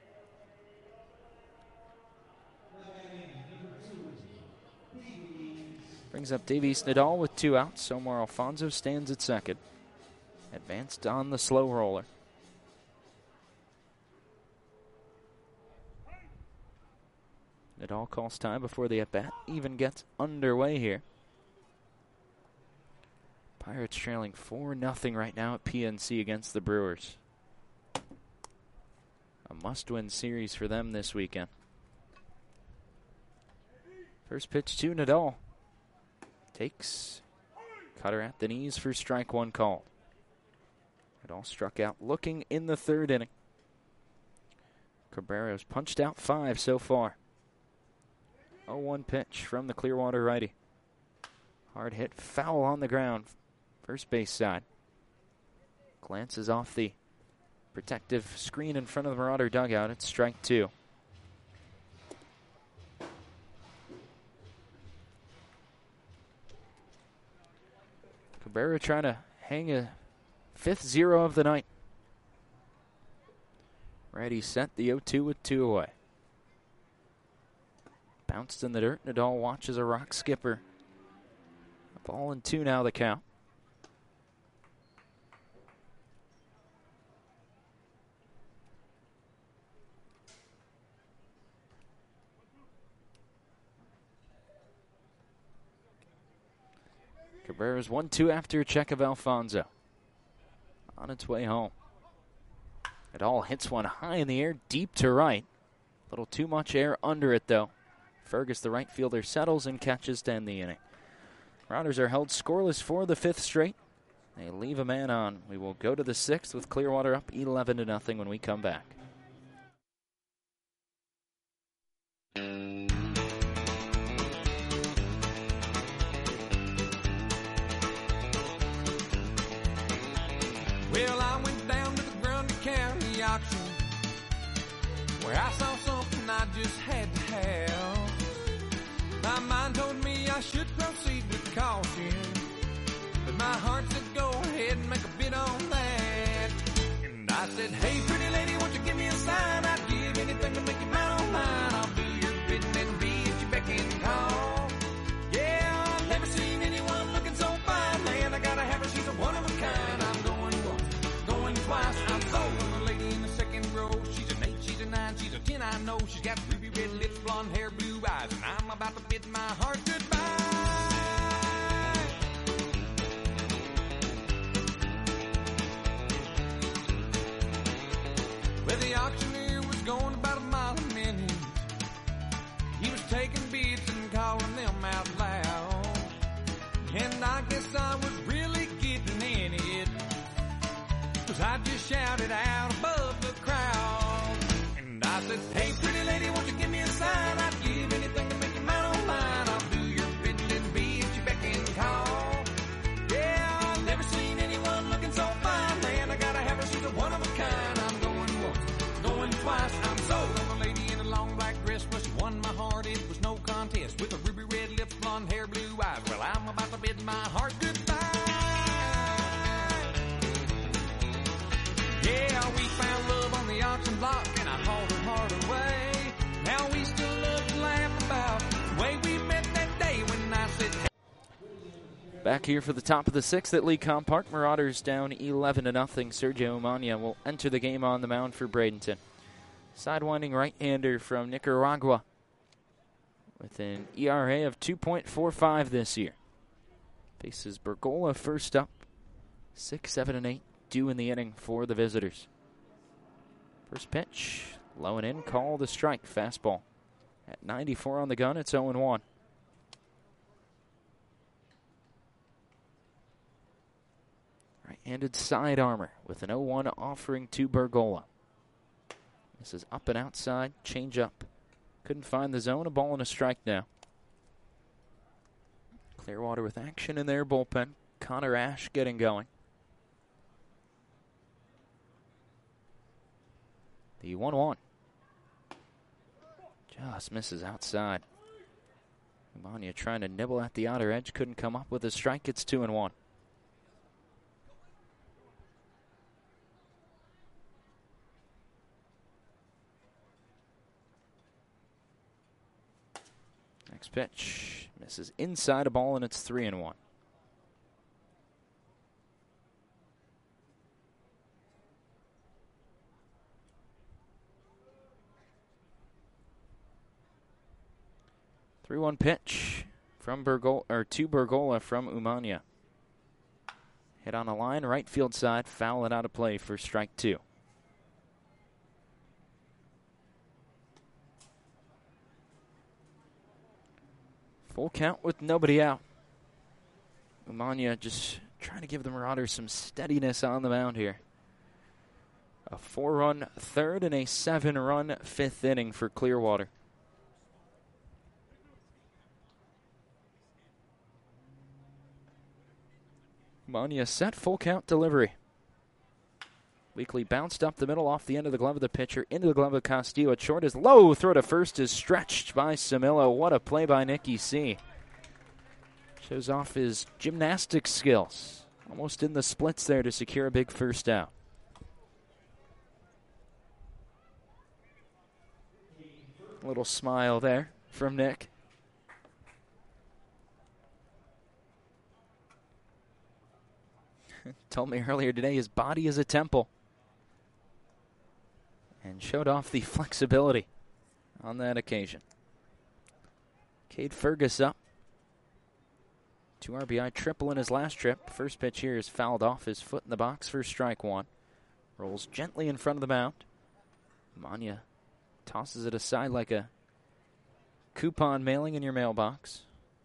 Brings up Davies Nadal with two outs. Omar Alfonso stands at second. Advanced on the slow roller. Nadal calls time before the at-bat even gets underway here. Pirates trailing four nothing right now at P N C against the Brewers. A must-win series for them this weekend. First pitch to Nadal. Takes. Cutter at the knees for strike one called. Nadal struck out looking in the third inning. Cabrera's punched out five so far. oh one pitch from the Clearwater righty. Hard hit, foul on the ground. First base side. Glances off the protective screen in front of the Marauder dugout. It's strike two. Cabrera trying to hang a fifth zero of the night. Ready, set, the oh two with two away. Bounced in the dirt. Nadal watches a rock skipper. A ball and two now the count. Cabrera's one two after a check of Alfonso. On its way home. It all hits one high in the air, deep to right. A little too much air under it, though. Fergus, the right fielder, settles and catches to end the inning. Marauders are held scoreless for the fifth straight. They leave a man on. We will go to the sixth with Clearwater up eleven to nothing when we come back. Well, I went down to the Grundy County auction where I saw something I just had to have. My mind told me I should proceed with caution, but my heart said go ahead and make a bid on that. And I said, hey, pretty lady, won't you give me a sign? I'd give anything to make you mine on mine. I'll do your bidding and be at your beck and call. Yeah, I've never seen anyone looking so fine. Man, I gotta have her, she's a one of a kind. I'm going once, going twice. I'm sold on the lady in the second row. She's an eight, she's a nine, she's a ten, I know. She's got ruby red lips, blonde hair, blue eyes, and I'm about to bid my heart goodbye. Well, the auctioneer was going about a mile a minute. He was taking bids and calling them out loud. And I guess I was really getting in it, 'cause I just shouted out above the crowd. And I said, hey, pretty lady, won't you give me a sign? I'd give anything to make you mine on mine. I'll do your bidding and be at your beck and call. Yeah, I've never seen anyone looking so fine. Man, I gotta have her, she's a one of a kind. I'm going once, going twice. I'm sold on the lady in a long black dress, but she won my heart. It was no contest. With a ruby red lips, blonde hair, blue eyes. Well, I'm about to bid my heart goodbye. Yeah, we found love on the auction block, and I hauled her heart away. Now we still love to laugh about the way we met that day when I said, hey. Back here for the top of the sixth at Lecom Park. Marauders down eleven to nothing. Sergio Umania will enter the game on the mound for Bradenton. Sidewinding right-hander from Nicaragua with an E R A of two point four five this year. Faces Bergola first up. Six, seven, and eight due in the inning for the visitors. First pitch, low and in, called a strike. Fastball at ninety-four on the gun. It's oh and one. Right-handed side armor with an oh one offering to Bergola. This is up and outside, change up. Couldn't find the zone, a ball and a strike now. Clearwater with action in their bullpen. Connor Ash getting going. The one one. Just misses outside. Umania trying to nibble at the outer edge. Couldn't come up with a strike. It's two and one. Next pitch. Misses inside a ball, and it's three and one. three one pitch from Bergola, or to Bergola from Umania. Hit on a line, right field side, foul it out of play for strike two. Full count with nobody out. Umania just trying to give the Marauders some steadiness on the mound here. A four-run third and a seven-run fifth inning for Clearwater. Umania set, full count delivery. Weekly bounced up the middle off the end of the glove of the pitcher into the glove of Castillo. At short is low. Throw to first is stretched by Samillo. What a play by Nicky C. Shows off his gymnastics skills. Almost in the splits there to secure a big first out. A little smile there from Nick. Told me earlier today his body is a temple. And showed off the flexibility on that occasion. Cade Fergus up. Two R B I triple in his last trip. First pitch here is fouled off his foot in the box for strike one. Rolls gently in front of the mound. Umania tosses it aside like a coupon mailing in your mailbox.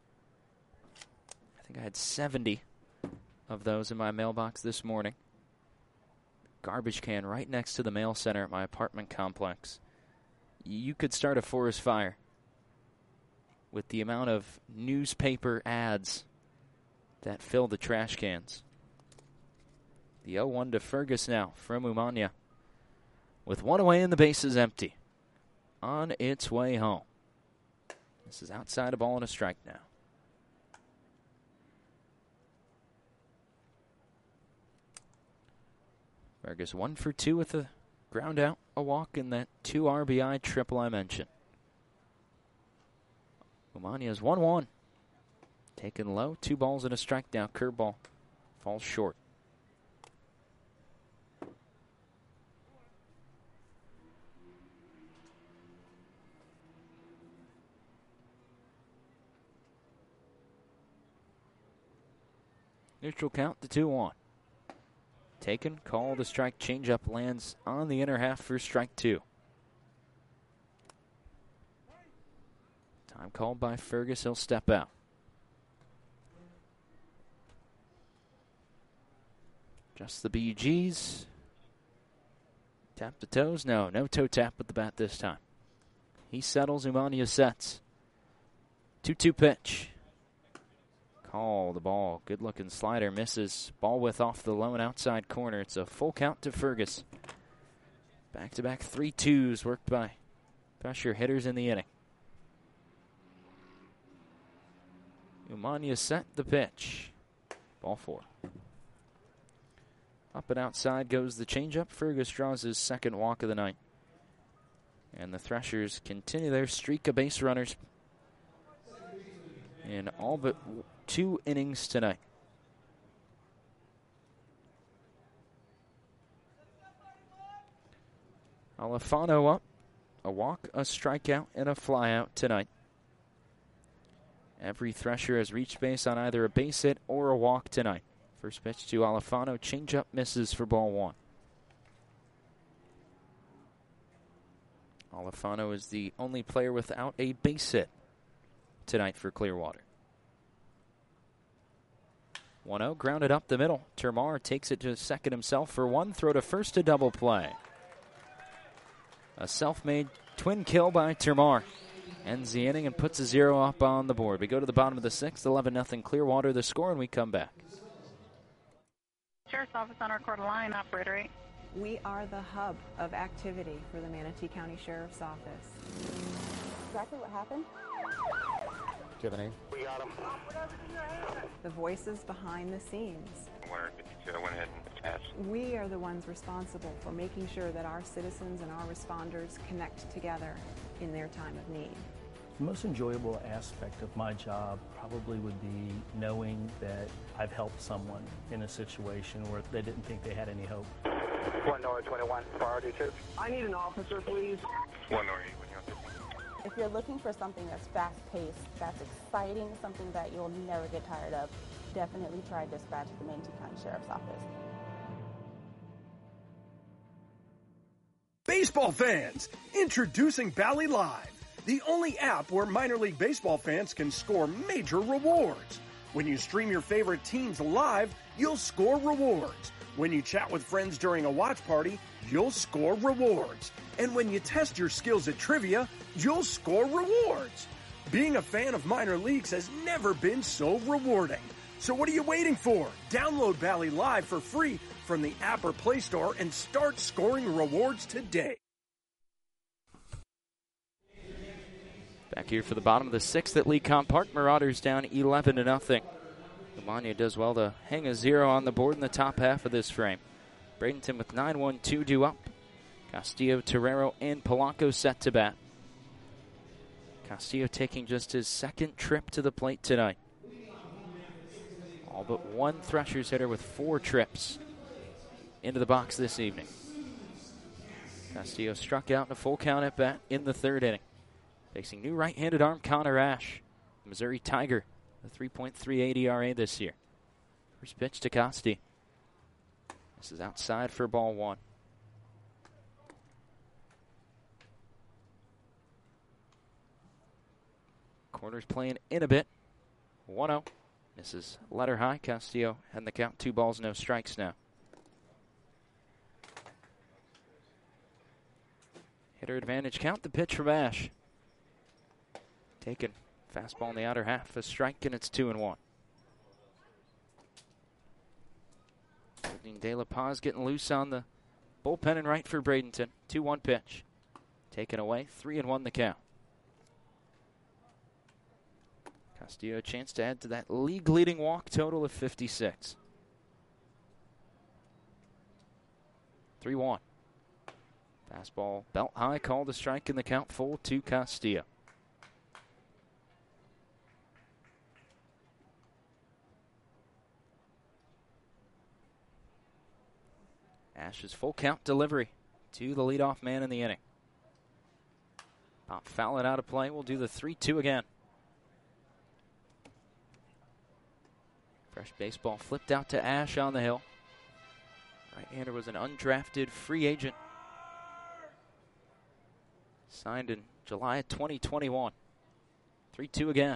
I think I had seventy of those in my mailbox this morning. Garbage can right next to the mail center at my apartment complex. You could start a forest fire with the amount of newspaper ads that fill the trash cans. The oh one to Fergus now from Umania. With one away and the bases empty. On its way home. This is outside a ball and a strike now. Fergus one for two with a ground out, a walk, and that two R B I triple I mentioned. Umania's one one. Taken low, two balls and a strike now. Curveball falls short. Neutral count to two one. Taken, call the strike, changeup lands on the inner half for strike two. Time called by Fergus, he'll step out. Just the B Gs. Tap the toes, no, no toe tap with the bat this time. He settles, Umania sets. two two pitch. Call the ball. Good looking slider. Misses. Ball width off the low and outside corner. It's a full count to Fergus. Back to back three twos worked by pressure hitters in the inning. Umania set the pitch. Ball four. Up and outside goes the changeup. Fergus draws his second walk of the night. And the Threshers continue their streak of base runners in all but two innings tonight. Alfano up. A walk, a strikeout, and a flyout tonight. Every Thresher has reached base on either a base hit or a walk tonight. First pitch to Alfano. Changeup misses for ball one. Alfano is the only player without a base hit tonight for Clearwater. one oh, grounded up the middle. Termar takes it to second himself for one. Throw to first, a double play. A self-made twin kill by Termar. Ends the inning and puts a zero up on the board. We go to the bottom of the sixth, eleven nothing Clearwater the score, and we come back. Sheriff's Office on our quarter line, operator eight. We are the hub of activity for the Manatee County Sheriff's Office. Exactly what happened? Do you have a name? We got him. The voices behind the scenes. Where fifty-two, I went ahead and attached. We are the ones responsible for making sure that our citizens and our responders connect together in their time of need. The most enjoyable aspect of my job probably would be knowing that I've helped someone in a situation where they didn't think they had any hope. one North twenty-one, priority two. I need an officer, please. one North eight, when you're If you're looking for something that's fast-paced, that's exciting, something that you'll never get tired of, definitely try Dispatch at the Manatee County Sheriff's Office. Baseball fans, introducing Bally Live, the only app where minor league baseball fans can score major rewards. When you stream your favorite teams live, you'll score rewards. When you chat with friends during a watch party, you'll score rewards. And when you test your skills at trivia, you'll score rewards. Being a fan of minor leagues has never been so rewarding. So what are you waiting for? Download Bally Live for free from the app or Play Store and start scoring rewards today. Back here for the bottom of the sixth at Lecomte Park. Marauders down eleven to nothing. Umania does well to hang a zero on the board in the top half of this frame. Bradenton with nine one two due up. Castillo, Terrero, and Polanco set to bat. Castillo taking just his second trip to the plate tonight. All but one Threshers hitter with four trips into the box this evening. Castillo struck out in a full count at bat in the third inning. Facing new right-handed arm Connor Ash, the Missouri Tiger, The three point three eight E R A this year. First pitch to Costi. This is outside for ball one. Corners playing in a bit. one oh. Misses letter high. Castillo and the count. Two balls, no strikes now. Hitter advantage count. The pitch from Ash. Taken. Fastball in the outer half. A strike, and it's two and one. De La Paz getting loose on the bullpen and right for Bradenton. two one pitch. Taken away. three and one the count. Castillo a chance to add to that league-leading walk total of fifty-six. three one. Fastball belt high, called a strike in the count, full to Castillo. Ash's full count delivery to the leadoff man in the inning. Pop foul it out of play. We'll do the three two again. Fresh baseball flipped out to Ash on the hill. Right-hander was an undrafted free agent. Signed in July of twenty twenty-one. three two again.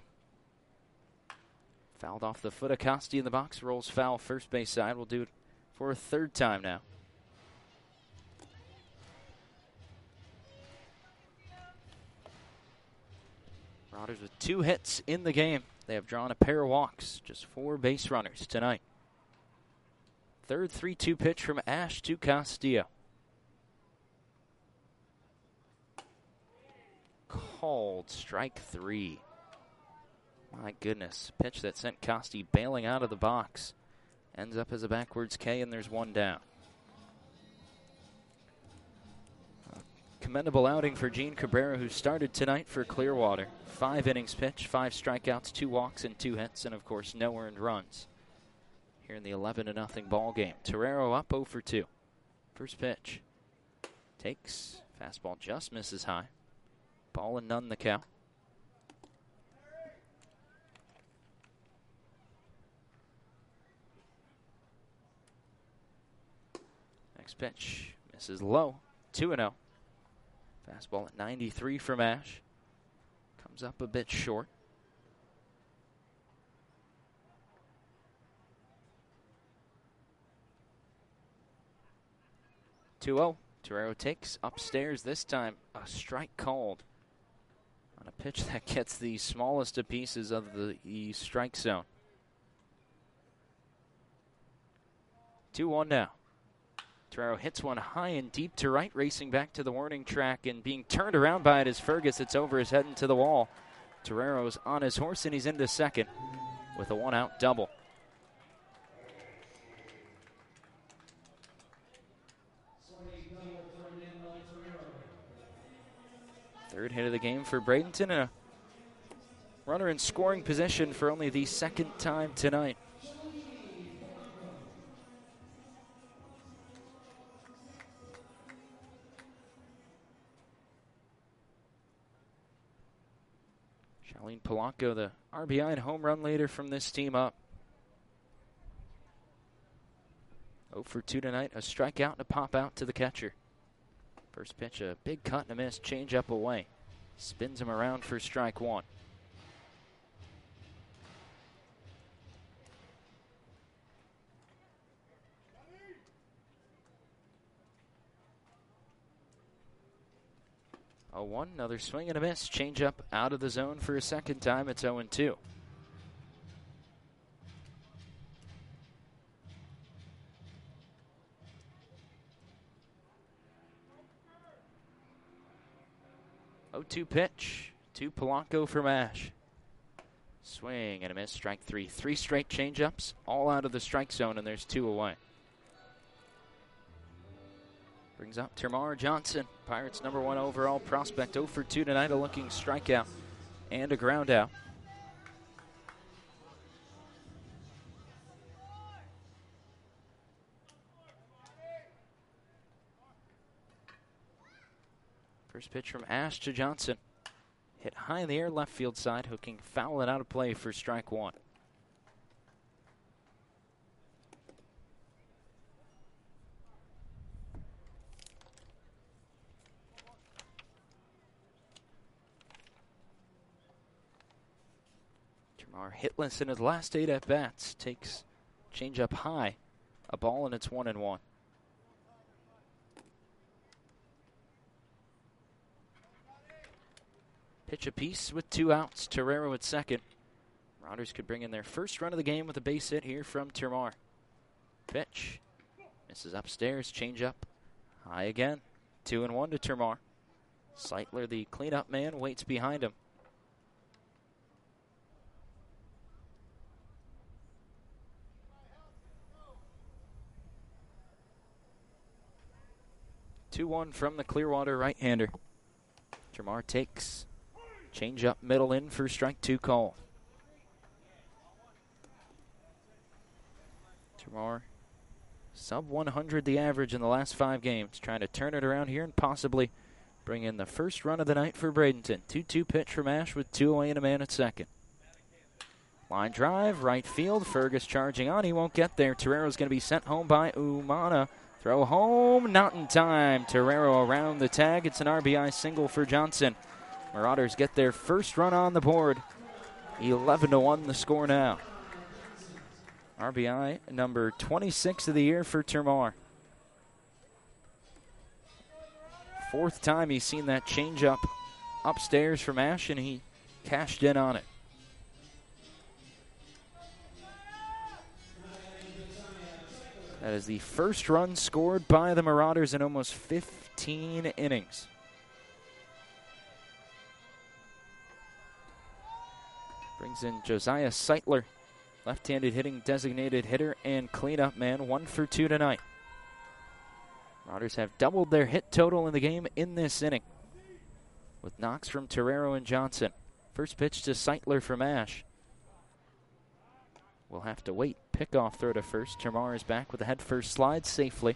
Fouled off the foot of Costi in the box. Rolls foul first base side. We'll do it for a third time now. Marauders with two hits in the game. They have drawn a pair of walks, just four base runners tonight. Third three two pitch from Ash to Castillo. Called strike three. My goodness, pitch that sent Costi bailing out of the box. Ends up as a backwards K, and there's one down. Commendable outing for Gene Cabrera, who started tonight for Clearwater. Five innings pitched, five strikeouts, two walks, and two hits, and of course no earned runs. Here in the eleven to nothing ball game. Torero up oh for two. First pitch. Takes. Fastball just misses high. Ball and none the count. Next pitch. Misses low. two and oh. Fastball at ninety-three from Ash. Comes up a bit short. two oh. Torero takes upstairs this time. A strike called on a pitch that gets the smallest of pieces of the, the strike zone. two one now. Torero hits one high and deep to right, racing back to the warning track and being turned around by it as Fergus. It's over his head into the wall. Torero's on his horse and he's into second with a one-out double. Third hit of the game for Bradenton, and a runner in scoring position for only the second time tonight. Charlene Polanco, the R B I and home run leader from this team up. oh for two tonight, a strikeout and a pop out to the catcher. First pitch, a big cut and a miss, change up away. Spins him around for strike one. oh one, another swing and a miss. Change up out of the zone for a second time. It's oh and two. oh two pitch to Polanco from Ash. Swing and a miss, strike three. Three straight changeups, all out of the strike zone, and there's two away. Brings up Termar Johnson, Pirates' number one overall prospect. oh for two tonight, a looking strikeout and a ground out. First pitch from Ash to Johnson. Hit high in the air, left field side, hooking foul and out of play for strike one. Termarr hitless in his last eight at-bats. Takes changeup high. A ball, and it's one and one. Pitch apiece with two outs. Torero at second. Marauders could bring in their first run of the game with a base hit here from Termarr. Pitch. Misses upstairs. Changeup. High again. Two and one to Termarr. Seitler, the cleanup man, waits behind him. two one from the Clearwater right-hander. Termarr takes change up middle in for strike two call. Termarr sub one hundred the average in the last five games. Trying to turn it around here and possibly bring in the first run of the night for Bradenton. two two pitch from Ash with two away and a man at second. Line drive, right field. Fergus charging on. He won't get there. Torero's going to be sent home by Umana. Throw home, not in time. Torero around the tag. It's an R B I single for Johnson. Marauders get their first run on the board. eleven to one the score now. R B I number twenty-six of the year for Termarr. Fourth time he's seen that changeup upstairs from Ash, and he cashed in on it. That is the first run scored by the Marauders in almost fifteen innings. Brings in Josiah Seitler, left-handed hitting designated hitter and cleanup man, one for two tonight. Marauders have doubled their hit total in the game in this inning, with knocks from Torero and Johnson. First pitch to Seitler from Ash. We'll have to wait. Pickoff throw to first. Termarr is back with a head first slide safely.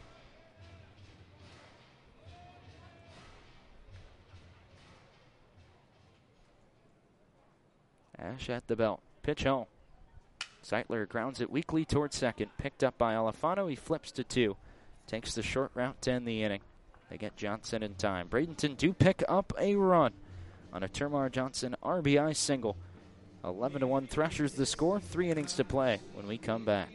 Ash at the belt. Pitch home. Seitler grounds it weakly towards second. Picked up by Alifano. He flips to two. Takes the short route to end the inning. They get Johnson in time. Bradenton do pick up a run on a Termarr Johnson R B I single. eleven to one Threshers the score. Three innings to play when we come back.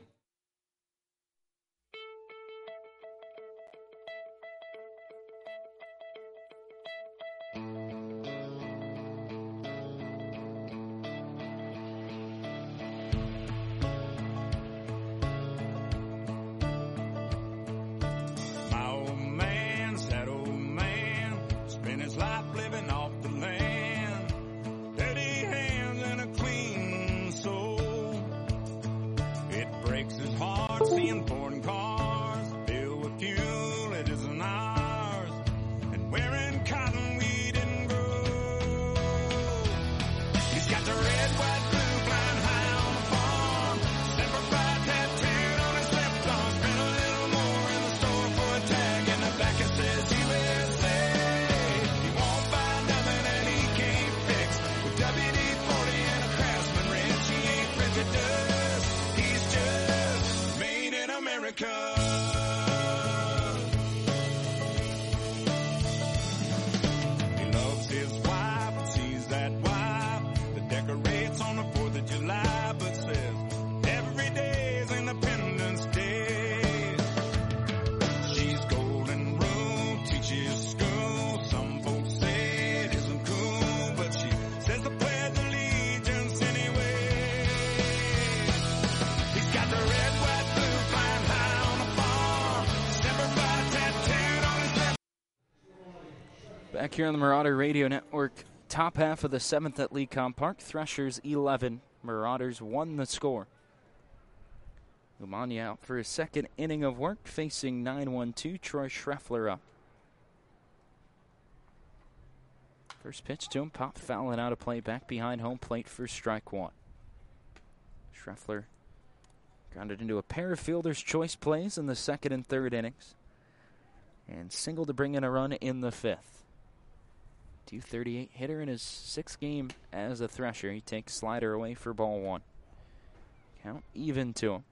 My old man, sad old man, spent his life living off the land. Dirty hands and a clean soul. It breaks his heart seeing foreign cars filled with fuel it isn't ours, and wearing cotton we didn't grow. He's got the red, white, blue flying high on the farm. Semper Fi tattooed on his left arm. Spent a little more in the store for a tag, and the back it says U S A. He won't buy nothing and he can't fix. With W D forty and a Craftsman wrench, he ain't prejudiced. He's just made in America. He loves his wife, sees that wife that decorates on the fourth of July, but says every day is Independence Day. She's golden rule, teaches school. Some folks say it isn't cool, but she says the pledge of allegiance anyway. He's got the red, white, blue flying high on the farm. Semper Fi tattooed on his left. Back here on the Marauder Radio Network, top half of the seventh at Lecom Park. Threshers eleven, Marauders one the score. Umania out for his second inning of work, facing nine one two, Troy Schreffler up. First pitch to him, popped foul and out of play, back behind home plate for strike one. Schreffler grounded into a pair of fielder's choice plays in the second and third innings, and singled to bring in a run in the fifth. two thirty-eight hitter in his sixth game as a Thresher. He takes slider away for ball one. Count even to him.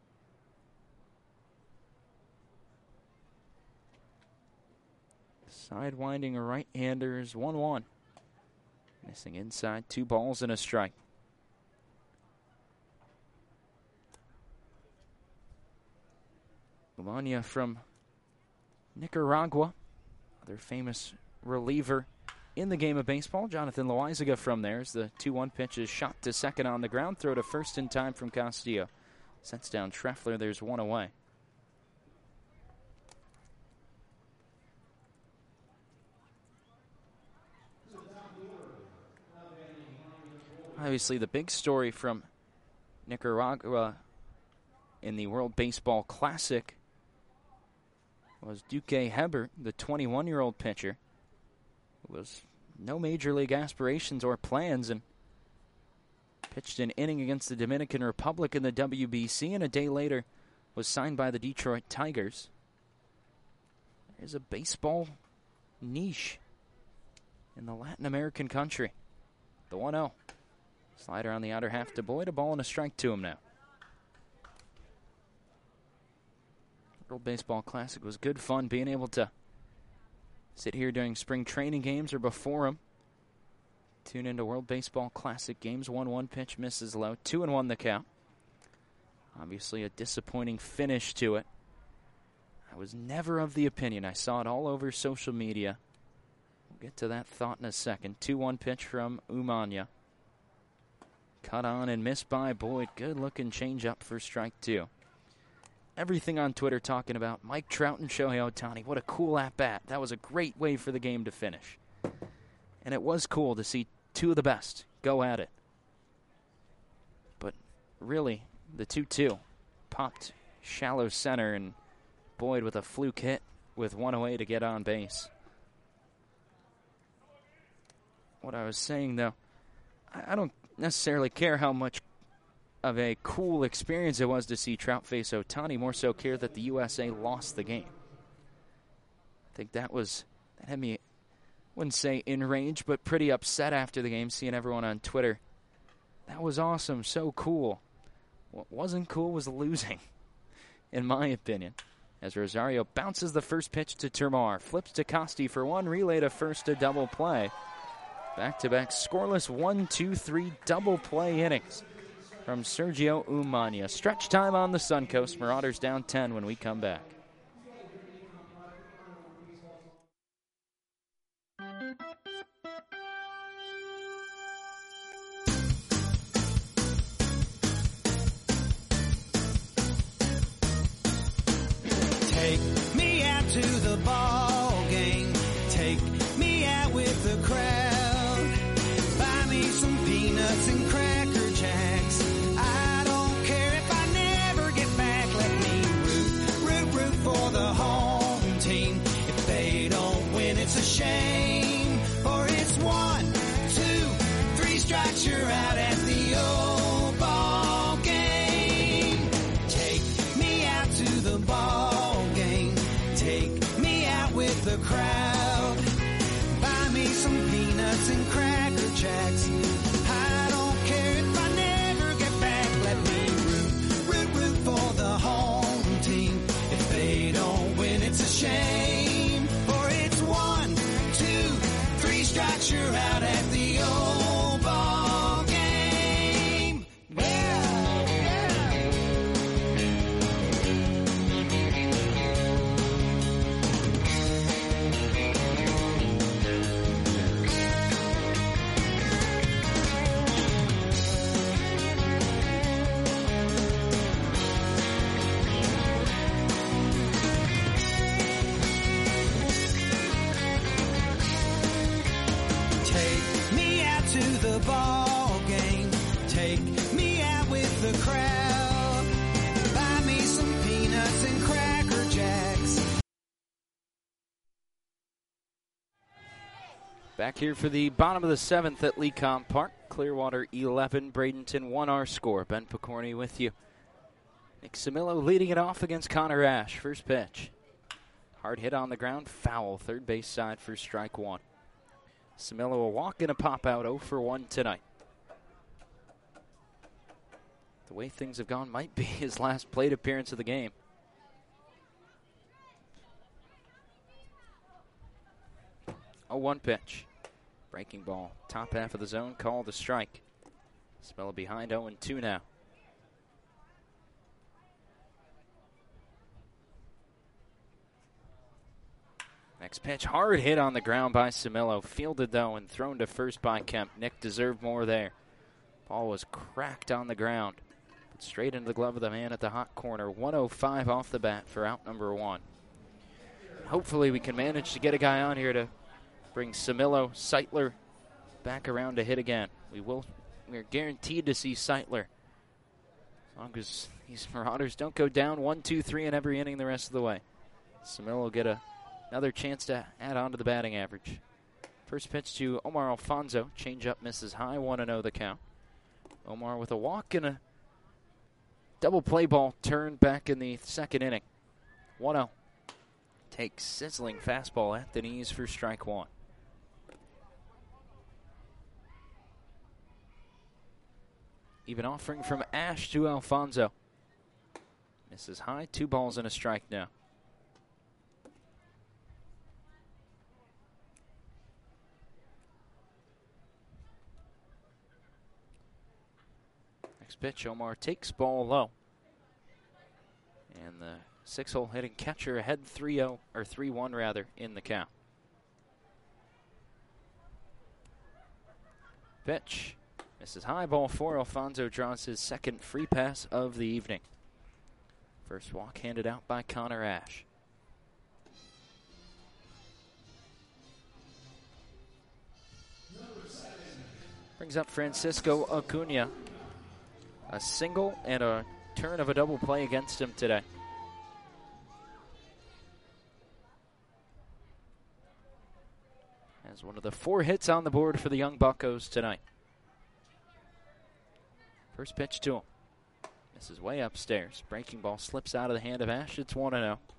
Sidewinding right-handers, one one. Missing inside, two balls and a strike. Umania from Nicaragua, other famous reliever in the game of baseball. Jonathan Loizaga from there as the two one pitch is shot to second on the ground. Throw to first in time from Castillo. Sets down Treffler. There's one away. Obviously, the big story from Nicaragua in the World Baseball Classic was Duque Hebert, the twenty-one-year-old pitcher, who was no major league aspirations or plans and pitched an inning against the Dominican Republic in the W B C, and a day later was signed by the Detroit Tigers. There's a baseball niche in the Latin American country. The one oh. Slider on the outer half to Boyd. A ball and a strike to him now. World Baseball Classic was good fun being able to sit here during spring training games or before them. Tune into World Baseball Classic games. one one pitch misses low. two and one the count. Obviously a disappointing finish to it. I was never of the opinion. I saw it all over social media. We'll get to that thought in a second. two one pitch from Umania. Cut on and missed by Boyd. Good-looking changeup for strike two. Everything on Twitter talking about Mike Trout and Shohei Ohtani. What a cool at-bat. That was a great way for the game to finish. And it was cool to see two of the best go at it. But really, the two two popped shallow center, and Boyd with a fluke hit with one away to get on base. What I was saying, though, I don't necessarily care how much of a cool experience it was to see Trout face Ohtani. More so care that the U S A lost the game. I think that was, that had me, I wouldn't say enraged, but pretty upset after the game, seeing everyone on Twitter. That was awesome, so cool. What wasn't cool was losing, in my opinion. As Rosario bounces the first pitch to Termar, flips to Costi for one, relay to first, to double play. Back-to-back scoreless one two three double play innings from Sergio Umania. Stretch time on the Suncoast. Marauders down ten when we come back. Take me out to the ball game. Take me out with the crowd. Some peanuts and Cracker Jacks. I don't care if I never get back. Let me root, root, root for the home team. If they don't win, it's a shame. For it's one, two, three strikes, you're out at the old ball game. Take me out to the ball game. Take me out with the crowd. Buy me some peanuts and Cracker Jacks. Shame, for it's one, two, three strikes, you're out at the old ball game. Yeah, the ball game. Take me out with the crowd. Buy me some peanuts and Cracker Jacks. Back here for the bottom of the seventh at Lecom Park. Clearwater eleven, Bradenton one our score. Ben Picorni with you. Nick Samillo leading it off against Connor Ash. First pitch. Hard hit on the ground, foul. Third base side for strike one. Simillo a walk and a pop out, oh for one tonight. The way things have gone might be his last plate appearance of the game. oh one pitch. Breaking ball, top half of the zone, called a strike. Simillo behind oh and two now. Next pitch, hard hit on the ground by Simillo. Fielded, though, and thrown to first by Kemp. Nick deserved more there. Ball was cracked on the ground. But straight into the glove of the man at the hot corner. one oh five off the bat for out number one. Hopefully we can manage to get a guy on here to bring Simillo, Seitler back around to hit again. We will, we're guaranteed to see Seitler. As long as these Marauders don't go down one, two, three in every inning the rest of the way. Simillo will get a Another chance to add on to the batting average. First pitch to Omar Alfonso. Changeup misses high, one and oh the count. Omar with a walk and a double play ball turned back in the second inning. one oh. Takes sizzling fastball at the knees for strike one. Even offering from Ash to Alfonso. Misses high, two balls and a strike now. Next pitch, Omar takes ball low. And the six-hole hitting catcher ahead three oh, or three one rather, in the count. Pitch. Misses high, ball four. Alfonso draws his second free pass of the evening. First walk handed out by Connor Ash. Brings up Francisco Acuna. A single and a turn of a double play against him today. As one of the four hits on the board for the young Buccos tonight. First pitch to him. This is way upstairs. Breaking ball slips out of the hand of Ash. It's one and oh.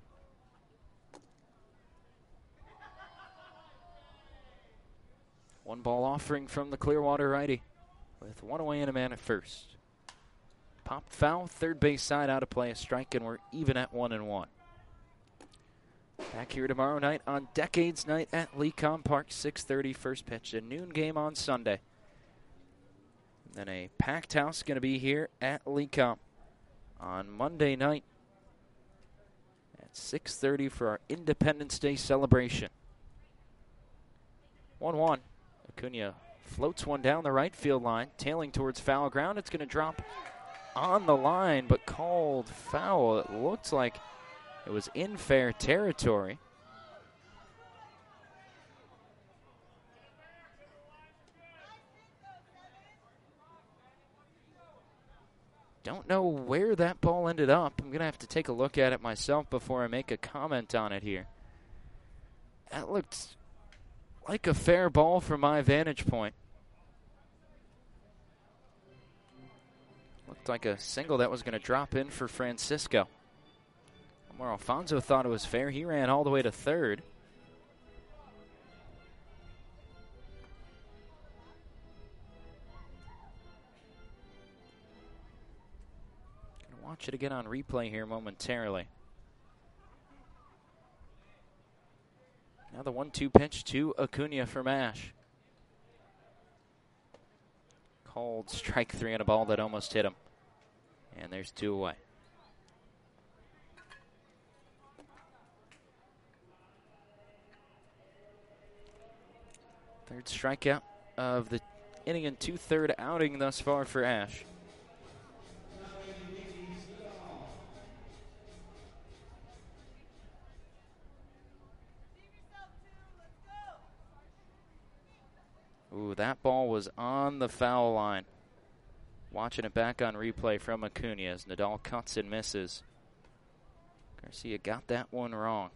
One ball offering from the Clearwater righty with one away and a man at first. Popped foul, third base side out of play, a strike, and we're even at one and one. Back here tomorrow night on Decades Night at Lecom Park, six thirty, first pitch, a noon game on Sunday. And then a packed house going to be here at Lecom on Monday night at six thirty for our Independence Day celebration. one one. Acuna floats one down the right field line, tailing towards foul ground. It's going to drop on the line, but called foul. It looks like it was in fair territory. Don't know where that ball ended up. I'm going to have to take a look at it myself before I make a comment on it here. That looked like a fair ball from my vantage point. Looked like a single that was going to drop in for Francisco. Omar Alfonso thought it was fair. He ran all the way to third. Gonna watch it again on replay here momentarily. Now the one two pitch to Acuna from Ash. Called strike three on a ball that almost hit him. And there's two away. Third strikeout of the inning and two-third outing thus far for Ash. Ooh, that ball was on the foul line. Watching it back on replay from Acuna as Nadal cuts and misses. Garcia got that one wrong.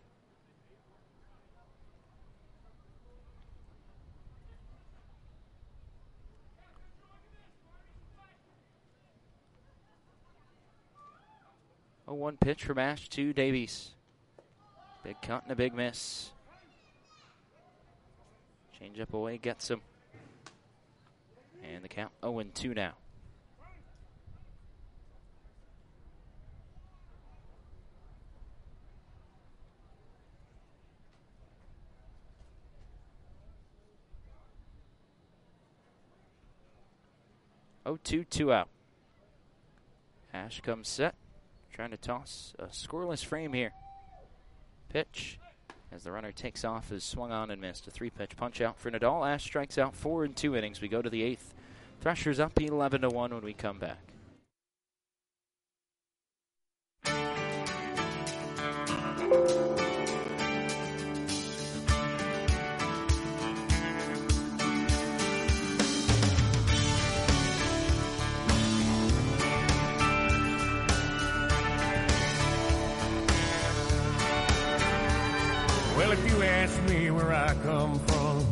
oh one pitch from Ash to Davies. Big cut and a big miss. Change up away, gets him. And the count oh and two now. oh two, two out. Ash comes set. Trying to toss a scoreless frame here. Pitch. As the runner takes off, is swung on and missed. A three-pitch punch out for Nadal. Ash strikes out four in two innings. We go to the eighth. Threshers up eleven to one when we come back. Well, if you ask me where I come from,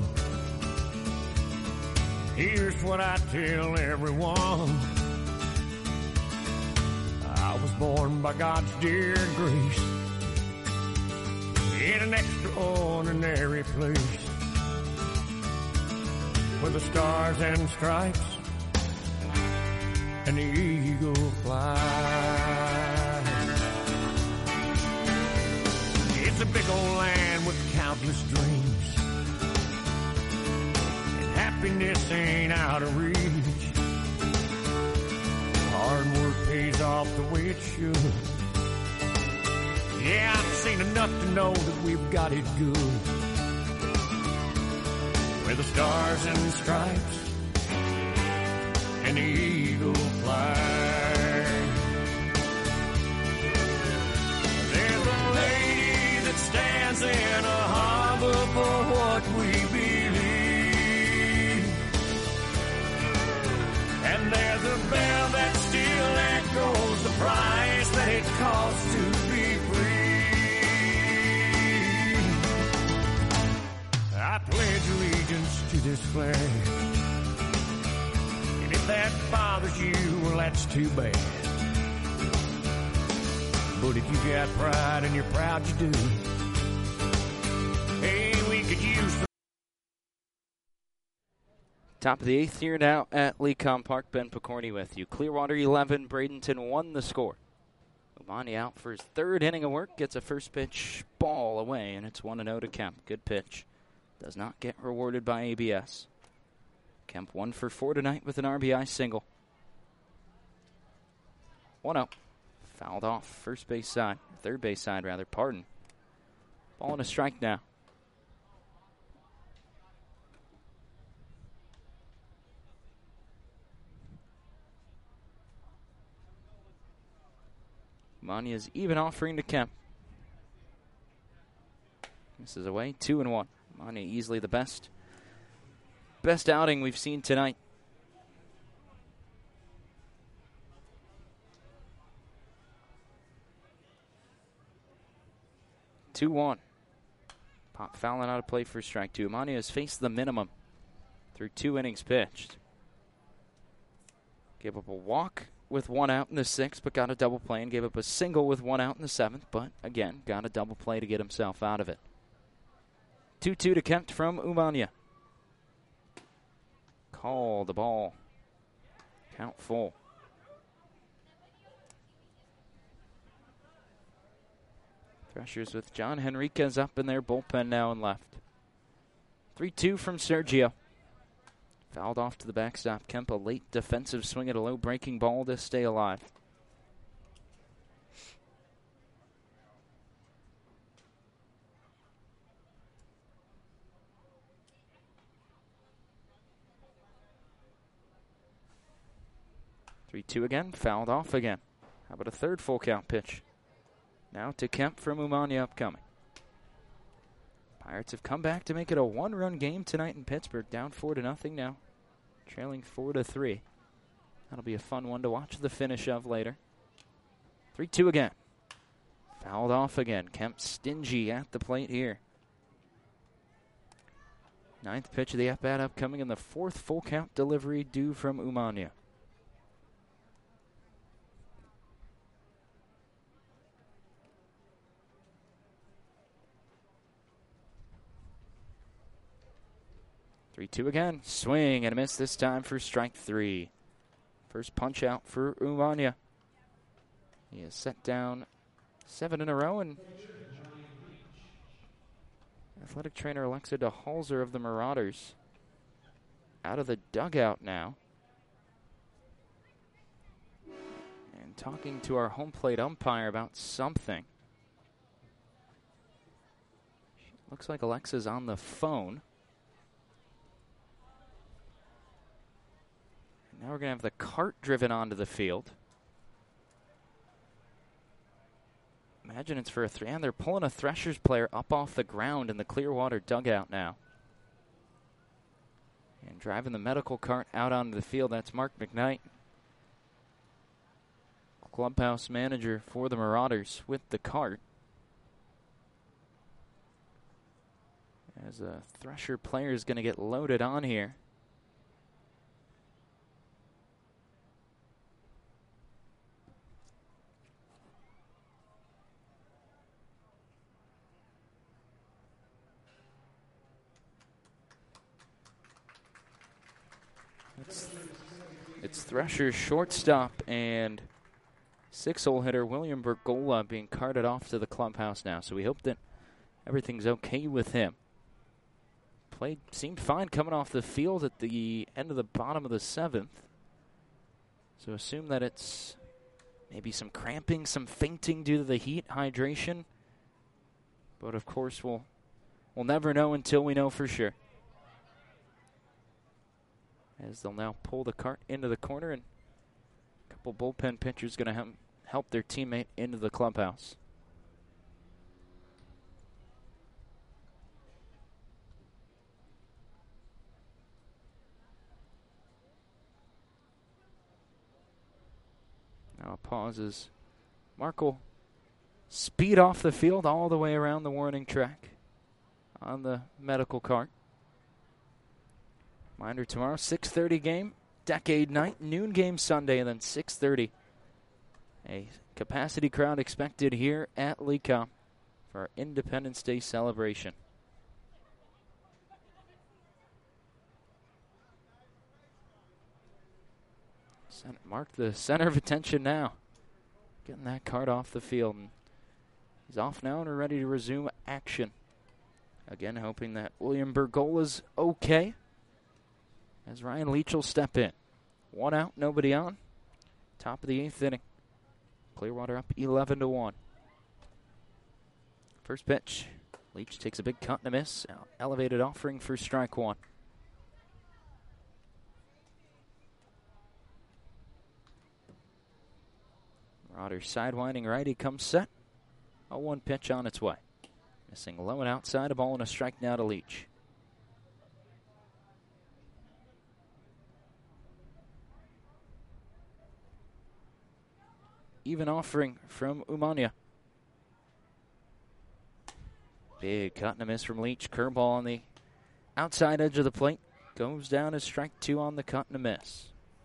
here's what I tell everyone. I was born by God's dear grace in an extraordinary place where the stars and stripes and the eagle fly. It's a big old land with countless dreams, and happiness ain't out of reach. Hard work pays off the way it should. Yeah, I've seen enough to know that we've got it good, where the stars and stripes and the eagle fly. Stands in a harbor for what we believe, and there's a bell that still echoes the price that it costs to be free. I pledge allegiance to this flag, and if that bothers you, well, that's too bad. But if you got pride and you're proud you do, hey, we could use the... Top of the eighth here now at Lecom Park. Ben Picorni with you. Clearwater eleven, Bradenton one the score. Umani out for his third inning of work. Gets a first pitch ball away, and it's one and oh to Kemp. Good pitch. Does not get rewarded by A B S. Kemp one for four tonight with an R B I single. one oh. Fouled off first base side, third base side rather, pardon. Ball and a strike now. Mania's even offering to Kemp. This is away, two and one. Mania easily the best. Best outing we've seen tonight. two one. Pop fouling out of play for strike two. Umani has faced the minimum through two innings pitched. Gave up a walk with one out in the sixth, but got a double play, and gave up a single with one out in the seventh, but again, got a double play to get himself out of it. two two to Kemp from Umania. Call the ball. Count full. Threshers with John Henriquez up in their bullpen now and left. three two from Sergio. Fouled off to the backstop. Kemp a late defensive swing at a low breaking ball to stay alive. three two again. Fouled off again. How about a third full count pitch? Now to Kemp from Umania upcoming. Pirates have come back to make it a one-run game tonight in Pittsburgh. Down four to nothing now. Trailing four to three. That'll be a fun one to watch the finish of later. three two again. Fouled off again. Kemp stingy at the plate here. Ninth pitch of the at-bat upcoming, and the fourth full count delivery due from Umania. three two again. Swing and a miss this time for strike three. First punch out for Umania. He has set down seven in a row, and athletic trainer Alexa DeHalzer of the Marauders out of the dugout now. And talking to our home plate umpire about something. Looks like Alexa's on the phone. And now we're going to have the cart driven onto the field. Imagine it's for a three, and they're pulling a Threshers player up off the ground in the Clearwater dugout now. And driving the medical cart out onto the field, that's Mark McKnight, clubhouse manager for the Marauders, with the cart. As a Thresher player is going to get loaded on here. It's, it's Thresher's shortstop and six-hole hitter William Bergola being carted off to the clubhouse now. So we hope that everything's okay with him. Played seemed fine coming off the field at the end of the bottom of the seventh. So assume that it's maybe some cramping, some fainting due to the heat, hydration. But of course, we'll we'll never know until we know for sure. As they'll now pull the cart into the corner, and a couple bullpen pitchers going to help their teammate into the clubhouse. Now pauses. Markle speed off the field all the way around the warning track on the medical cart. Reminder tomorrow, six thirty game, Decade Night, noon game Sunday, and then six thirty. A capacity crowd expected here at Lecom for our Independence Day celebration. Mark the center of attention now. Getting that card off the field. And he's off now and we're ready to resume action. Again, hoping that William Bergola's okay. As Ryan Leach will step in. One out, nobody on. Top of the eighth inning. Clearwater up eleven to one. First pitch. Leach takes a big cut and a miss. Elevated offering for strike one. Marauders sidewinding righty comes set. A one pitch on its way. Missing low and outside, a ball and a strike now to Leach. Even offering from Umania. Big cut and a miss from Leach. Curveball on the outside edge of the plate. Goes down as strike two on the cut and a miss.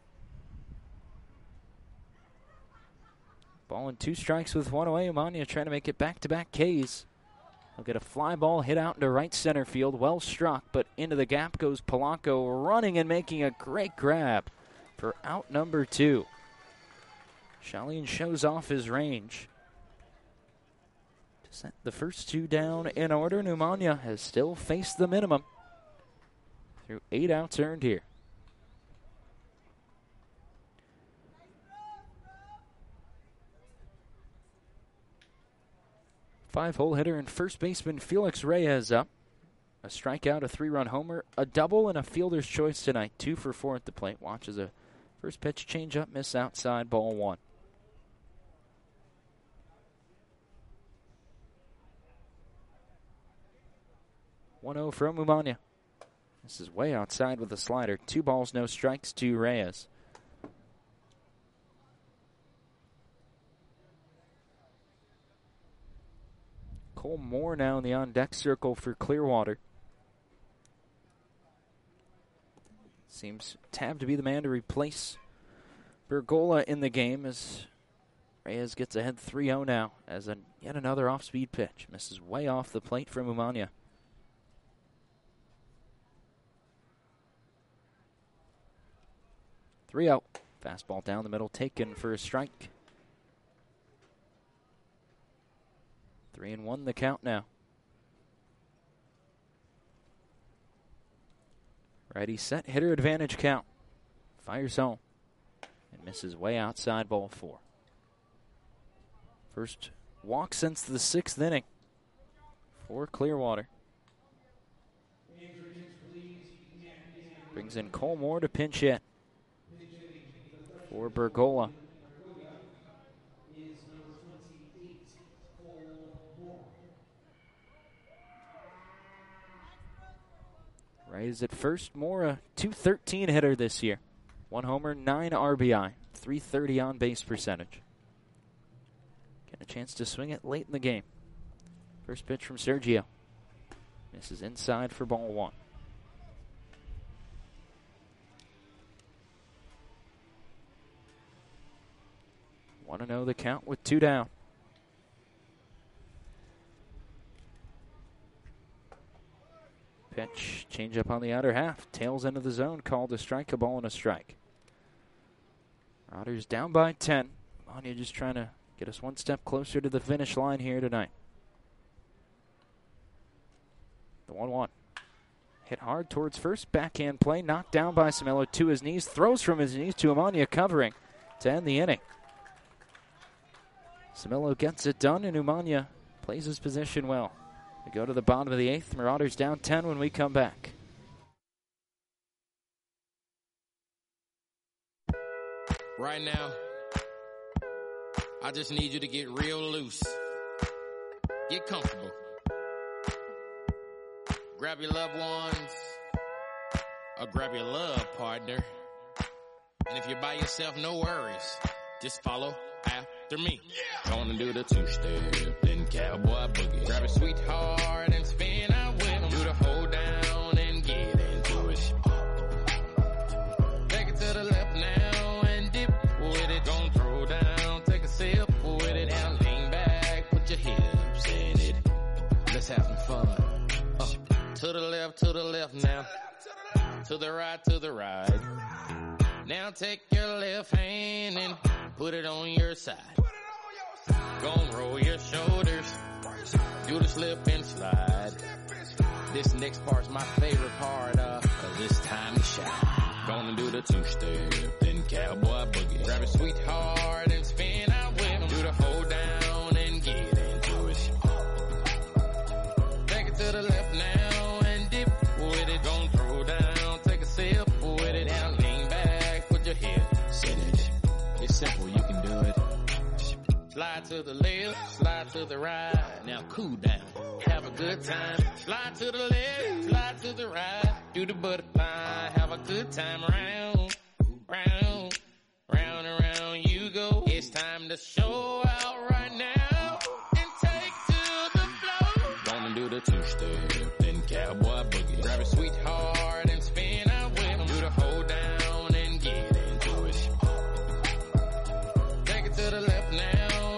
Ball and two strikes with one away. Umania trying to make it back-to-back Ks. He'll get a fly ball hit out into right center field. Well struck, but into the gap goes Polanco, running and making a great grab for out number two. Shalin shows off his range to set the first two down in order. Umania has still faced the minimum through eight outs earned here. Five-hole hitter and first baseman Felix Reyes up. A strikeout, a three-run homer, a double, and a fielder's choice tonight. Two for four at the plate. Watches a first pitch change-up, miss outside, ball one. one oh from Umania. This is way outside with a slider. Two balls, no strikes to Reyes. Cole Moore now in the on-deck circle for Clearwater. Seems Tab to be the man to replace Bergola in the game as Reyes gets ahead three oh now as a, yet another off-speed pitch. Misses way off the plate from Umania. three oh. Fastball down the middle, taken for a strike. Three and one the count now. Ready, set, hitter advantage count. Fires home and misses way outside, ball four. First walk since the sixth inning for Clearwater. Brings in Cole Moore to pinch hit for Bergola. Right is at first. Moore, a two thirteen hitter this year. One homer, nine R B I, three thirty on base percentage. Getting a chance to swing it late in the game. First pitch from Sergio. Misses inside for ball one. one and oh the count with two down. Pitch, change up on the outer half. Tails into the zone, called a strike, a ball and a strike. Marauders down by ten. Mania just trying to get us one step closer to the finish line here tonight. The one one. Hit hard towards first, backhand play, knocked down by Cimello to his knees, throws from his knees to Umania covering to end the inning. Cimello gets it done, and Umania plays his position well. We go to the bottom of the eighth. Marauders down ten when we come back. Right now, I just need you to get real loose. Get comfortable. Grab your loved ones, or grab your love partner. And if you're by yourself, no worries. Just follow after me. Gonna do the two-step, then cowboy boogie. Grab a sweetheart and spin out with them. Do the hold down and get into it. Take it to the left now and dip with it. Gonna throw down, take a sip with it. Now lean back, put your hips in it. Let's have some fun. Uh, to the left, to the left now. To the right, to the right. Now take your left hand and put it on your side. Gonna roll your shoulders, do the slip and slide. This next part's my favorite part, uh, cause it's time to shine. Gonna do the two-step, then cowboy boogie. Grab a sweetheart and spin out with them. Do the hold down and get into it. Take it to the left now and dip with it. Gonna throw down, take a sip with it. Now lean back, put your hips in it. It's simple, you can do it. Slide to the left, slide to the right. Now cool down, have a good time. Slide to the left, slide to the right. Do the butterfly, have a good time. Round, round, round and round you go. It's time to show out right now and take to the floor. Gonna do the two-step, then cowboy boogie. Grab a sweetheart and spin out with them. Do the hold down and get into it. Take it to the left now.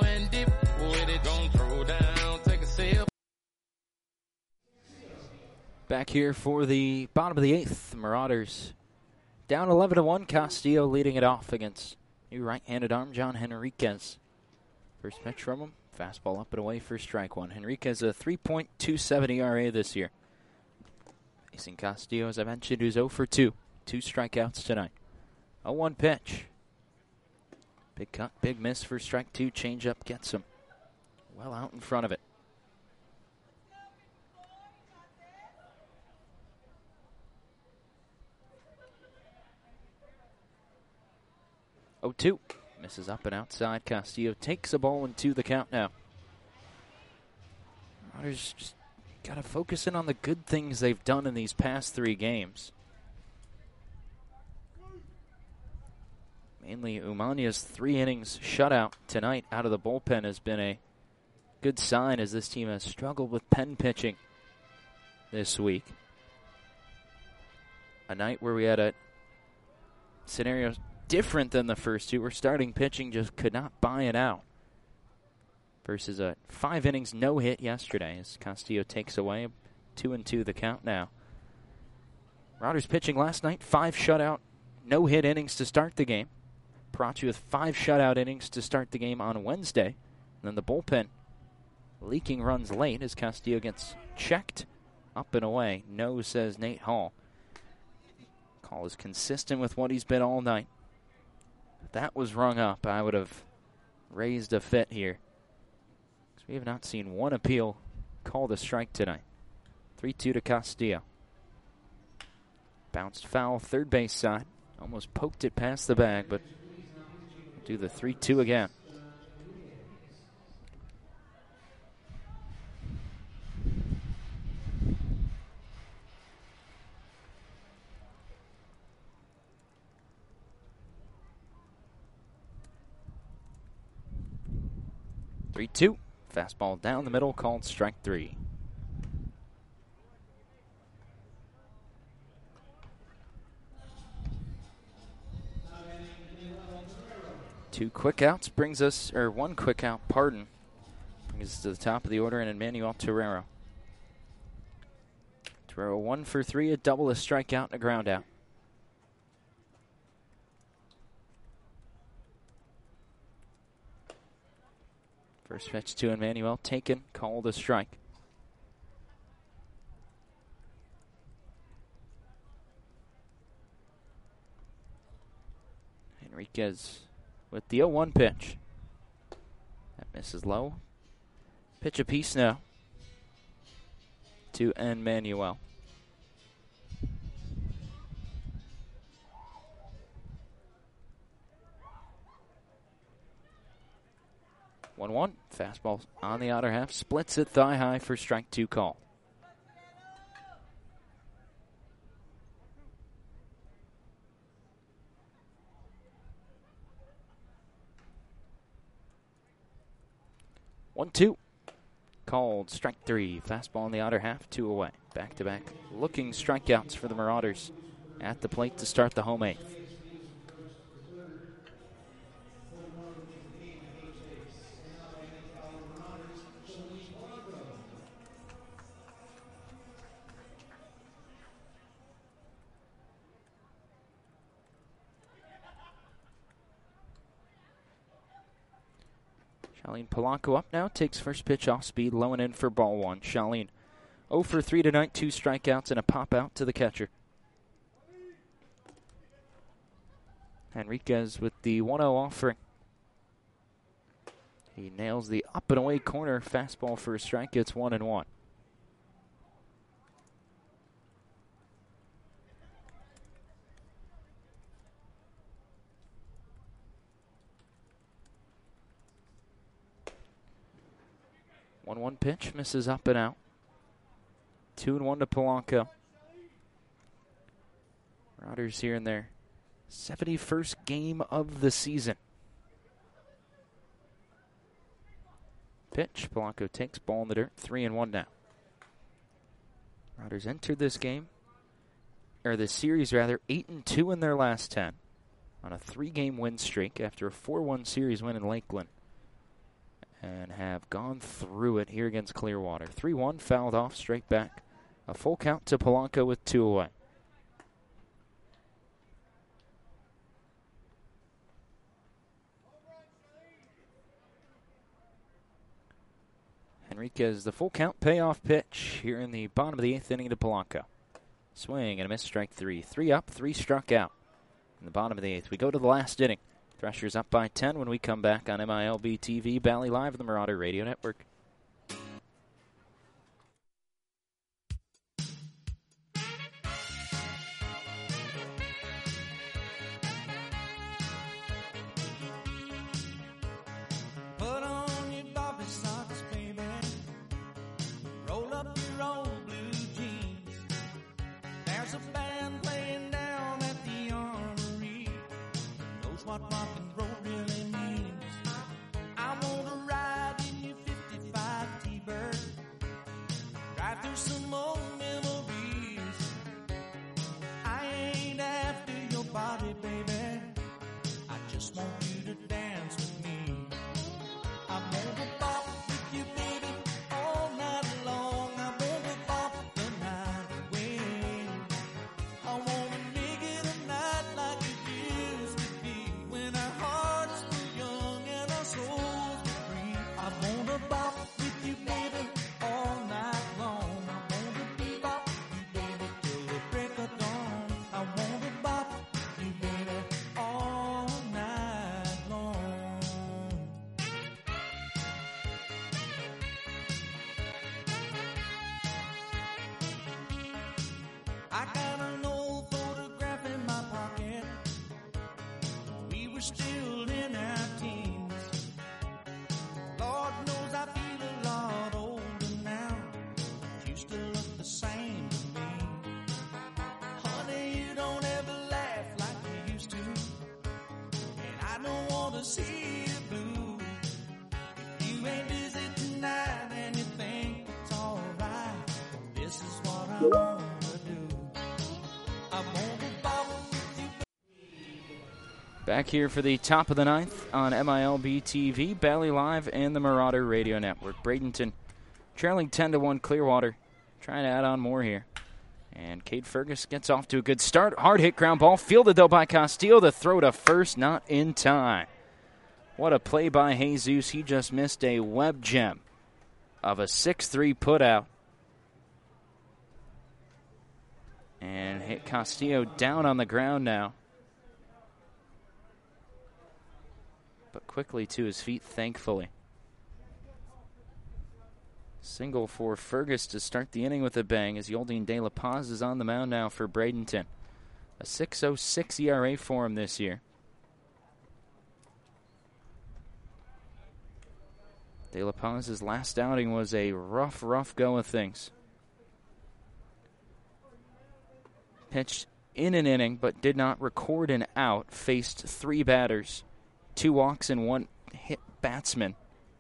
Back here for the bottom of the eighth. Marauders down eleven to one. Castillo leading it off against new right-handed arm John Henriquez. First pitch from him. Fastball up and away for strike one. Henriquez a three point two seven E R A this year. Facing Castillo, as I mentioned, who's oh for two. Two strikeouts tonight. oh one pitch. Big cut, big miss for strike two. Changeup gets him well out in front of it. oh two. Misses up and outside. Castillo takes a ball and two the count now. Marauders just got to focus in on the good things they've done in these past three games. Mainly Umania's three innings shutout tonight out of the bullpen has been a good sign, as this team has struggled with pen pitching this week. A night where we had a scenario different than the first two, where starting pitching just could not buy it out. Versus a five innings no hit yesterday, as Castillo takes away two and two the count now. Marauders pitching last night, five shutout no-hit innings to start the game. Parachi with five shutout innings to start the game on Wednesday. And then the bullpen leaking runs late as Castillo gets checked up and away. No, says Nate Hall. Call is consistent with what he's been all night. If that was rung up, I would have raised a fit here. Because we have not seen one appeal called a strike tonight. three two to Castillo. Bounced foul, third base side. Almost poked it past the bag, but do the three two again. three two. Fastball down the middle, called strike three. Two quick outs brings us, or one quick out, pardon, brings us to the top of the order, and Emmanuel Torrero. Torrero one for three, a double, a strikeout, and a ground out. First pitch to Emmanuel, taken, called a strike. Enriquez with the oh one pitch. That misses low. Pitch apiece now to Emmanuel. one one. Fastball on the outer half. Splits it thigh high for strike two call. one two. Called strike three. Fastball on the outer half. Two away. Back to back. Looking strikeouts for the Marauders at the plate to start the home eighth. Charlene Polanco up now, takes first pitch off speed, low and in for ball one. Charlene oh for three tonight, two strikeouts and a pop out to the catcher. Enriquez with the one oh offering. He nails the up and away corner fastball for a strike. It's one and one. one one pitch, misses up and out. two and one to Polanco. Marauders here in their seventy-first game of the season. Pitch, Polanco takes, ball in the dirt, three and one now. Marauders entered this game, or this series rather, eight and two in their last ten on a three-game win streak after a four one series win in Lakeland. And have gone through it here against Clearwater. three one, fouled off, straight back. A full count to Polanco with two away. Enriquez, the full count payoff pitch here in the bottom of the eighth inning to Polanco. Swing and a miss, strike three. Three up, three struck out in the bottom of the eighth. We go to the last inning. Threshers up by ten when we come back on M I L B T V, Bally Live, and the Marauder Radio Network. Put on your Bobby socks, baby. Roll up your old blue jeans. There's a band playing down at the Armory. Knows what rock and roll really means. I wanna ride in your fifty-five T-Bird. Drive through some old memories. I ain't after your body, baby. I just want you to dance with me. I wanna bop with you, baby, all night long. I wanna bop the night away. I wanna make it a night like you city blue. You ain't busy tonight and you think it's alright. This is what I wanna do. I wanna ball with you. Back here for the top of the ninth on M I L B T V, Bally Live, and the Marauder Radio Network. Bradenton trailing ten to one Clearwater. Trying to add on more here. And Cade Fergus gets off to a good start. Hard hit ground ball. Fielded, though, by Castillo. The throw to first, not in time. What a play by Jesus. He just missed a web gem of a six three putout. And hit Castillo down on the ground now. But quickly to his feet, thankfully. Single for Fergus to start the inning with a bang as Yoldine De La Paz is on the mound now for Bradenton. A six oh six E R A for him this year. De La Paz's last outing was a rough, rough go of things. Pitched in an inning but did not record an out. Faced three batters, two walks and one hit batsman.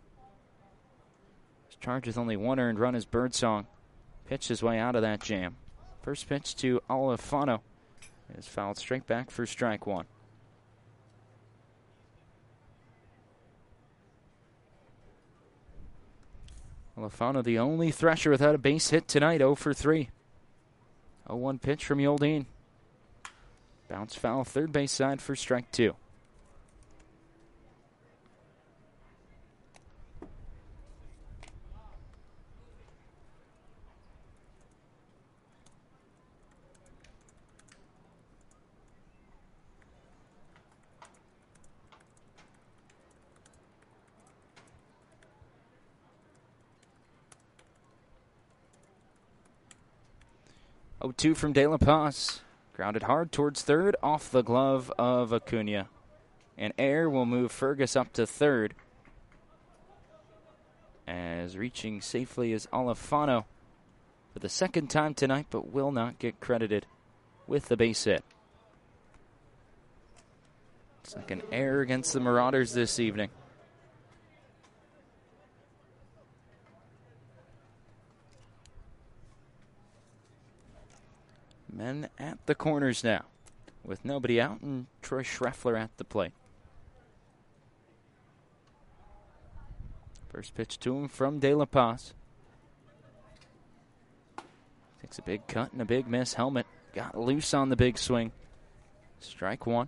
Charged with only one earned run as Birdsong pitched his way out of that jam. First pitch to Alifano is fouled straight back for strike one. Alifano, the only Thresher without a base hit tonight, oh for three. oh one pitch from Yoldine. Bounce foul, third base side for strike two. oh two from De La Paz. Grounded hard towards third, off the glove of Acuna. And Air will move Fergus up to third. As reaching safely is Alifano for the second time tonight, but will not get credited with the base hit. Second error against the Marauders this evening. Men at the corners now, with nobody out and Troy Schreffler at the plate. First pitch to him from De La Paz. Takes a big cut and a big miss. Helmet got loose on the big swing. Strike one.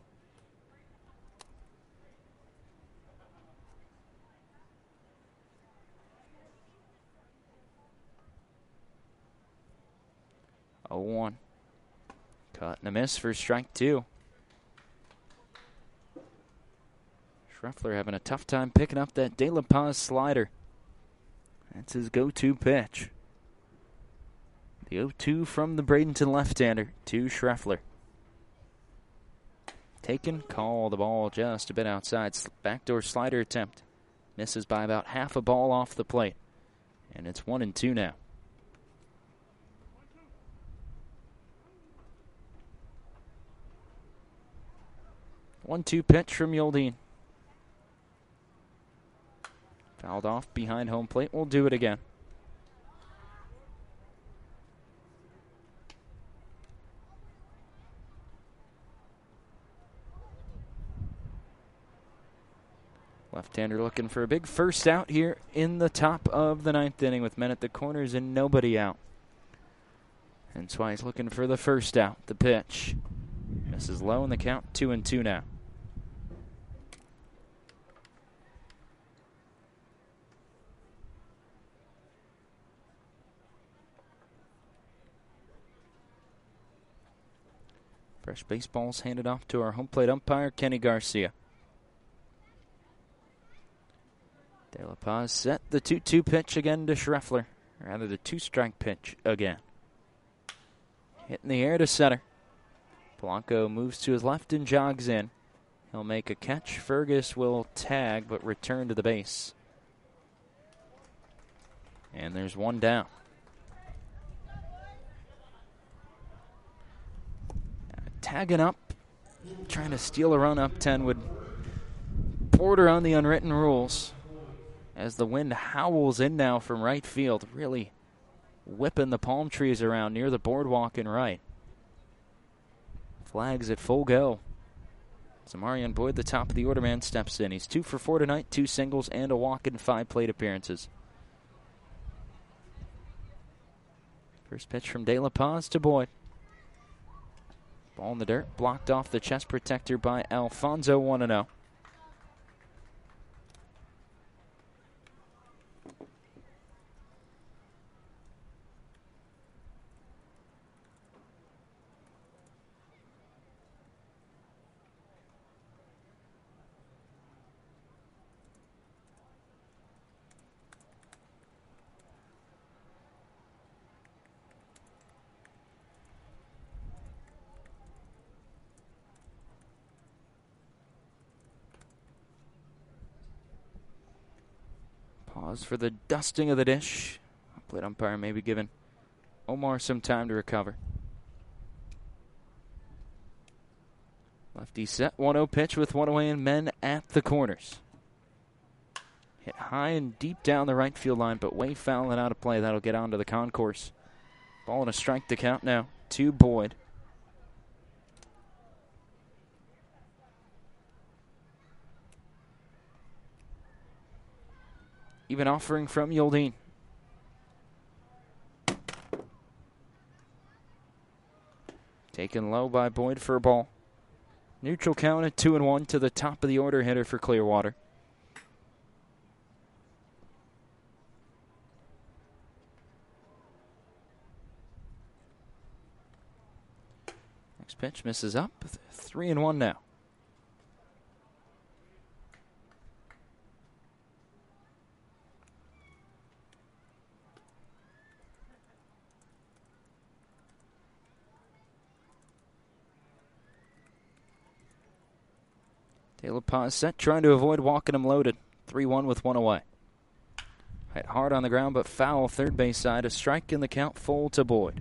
oh one. Cut and a miss for strike two. Schreffler having a tough time picking up that De La Paz slider. That's his go-to pitch. The oh two from the Bradenton left-hander to Schreffler. Taken, call the ball just a bit outside. Backdoor slider attempt. Misses by about half a ball off the plate. And it's one and two now. one two pitch from Yoldine. Fouled off behind home plate. We'll do it again. Left-hander looking for a big first out here in the top of the ninth inning with men at the corners and nobody out. That's why he's looking for the first out. The pitch misses low in the count. Two and two now. Fresh baseballs handed off to our home plate umpire, Kenny Garcia. De La Paz set the two two pitch again to Schreffler. Or rather, the two-strike pitch again. Hit in the air to center. Polanco moves to his left and jogs in. He'll make a catch. Fergus will tag, but return to the base. And there's one down. Tagging up, trying to steal a run up ten would border on the unwritten rules as the wind howls in now from right field, really whipping the palm trees around near the boardwalk and right. Flags at full go. So Marion Boyd, the top of the order man, steps in. He's two for four tonight, two singles and a walk in five plate appearances. First pitch from De La Paz to Boyd. Ball in the dirt, blocked off the chest protector by Alfonso, one and oh. Pause for the dusting of the dish. Plate umpire maybe giving Omar some time to recover. Lefty set, one oh pitch with one away and men at the corners. Hit high and deep down the right field line, but way foul and out of play. That'll get onto the concourse. Ball and a strike to count now to Boyd. Even offering from Yoldine. Taken low by Boyd for a ball. Neutral count at two and one to the top of the order hitter for Clearwater. Next pitch misses up. Three and one now. De La Paz set, trying to avoid walking him loaded. three one with one away. Hit hard on the ground, but foul third base side. A strike in the count, full to Boyd.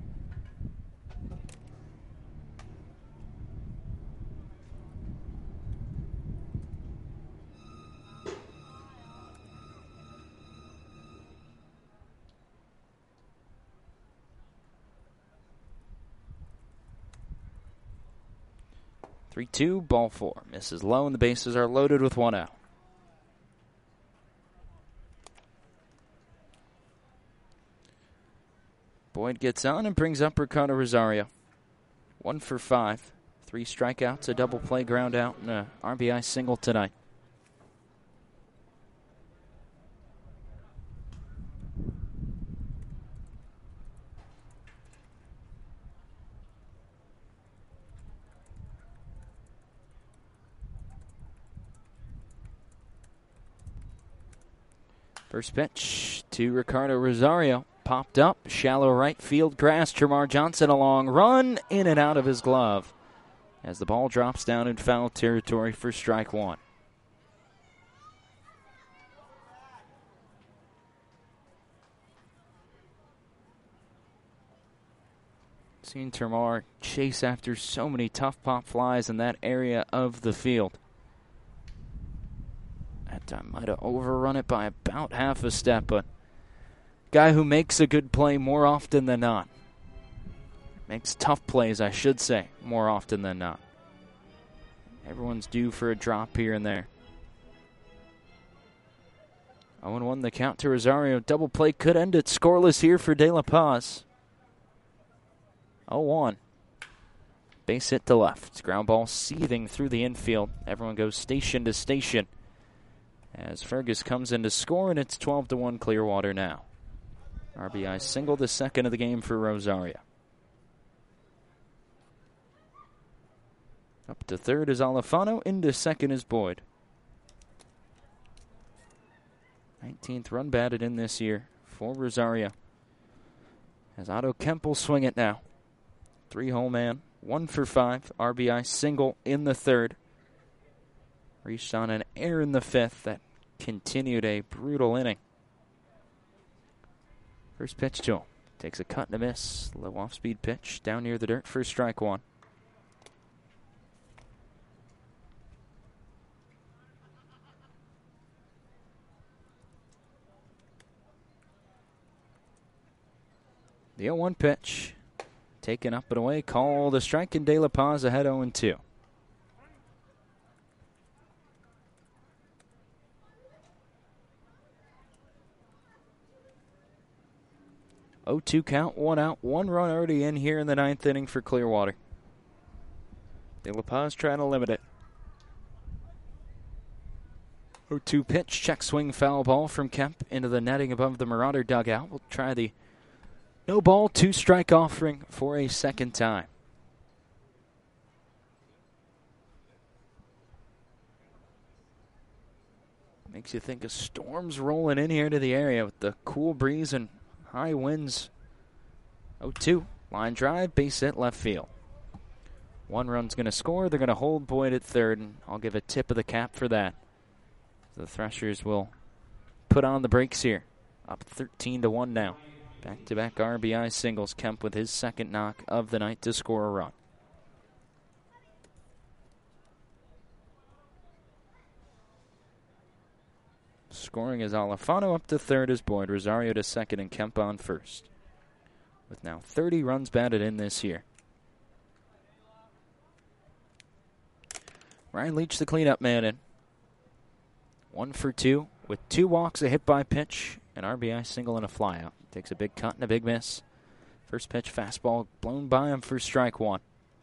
three two, ball four. Misses low, and the bases are loaded with one out. Boyd gets on and brings up Ricardo Rosario. One for five. Three strikeouts, a double play, ground out, and a R B I single tonight. First pitch to Ricardo Rosario. Popped up, shallow right field grass. Tremar Johnson a long run in and out of his glove as the ball drops down in foul territory for strike one. Seen Tremar chase after so many tough pop flies in that area of the field. That time might have overrun it by about half a step, but guy who makes a good play more often than not. Makes tough plays, I should say, more often than not. Everyone's due for a drop here and there. oh and one the count to Rosario. Double play could end it scoreless here for De La Paz. oh one. Base hit to left. Ground ball seething through the infield. Everyone goes station to station as Fergus comes in to score, and it's twelve to one Clearwater now. R B I single, the second of the game for Rosario. Up to third is Alfano, into second is Boyd. nineteenth run batted in this year for Rosario. As Otto Kemp will swing it now. Three-hole man, one for five. R B I single in the third. Reached on an error in the fifth that continued a brutal inning. First pitch to him. Takes a cut and a miss. Low off-speed pitch down near the dirt for strike one. The oh one pitch. Taken up and away. Called a strike, and De La Paz ahead oh and two. oh two count, one out, one run already in here in the ninth inning for Clearwater. De La Paz trying to limit it. oh two pitch, check swing, foul ball from Kemp into the netting above the Marauder dugout. We'll try the no ball, two strike offering for a second time. Makes you think a storm's rolling in here to the area with the cool breeze and high winds. oh two, line drive, base hit, left field. One run's going to score. They're going to hold Boyd at third, and I'll give a tip of the cap for that. The Threshers will put on the brakes here. Up thirteen to one now. Back-to-back R B I singles. Kemp with his second knock of the night to score a run. Scoring is Alifano up to third as Boyd, Rosario to second, and Kemp on first. With now thirty runs batted in this year. Ryan Leach, the cleanup man, in. One for two with two walks, a hit by pitch, an R B I single, and a flyout. Takes a big cut and a big miss. First pitch fastball blown by him for strike one.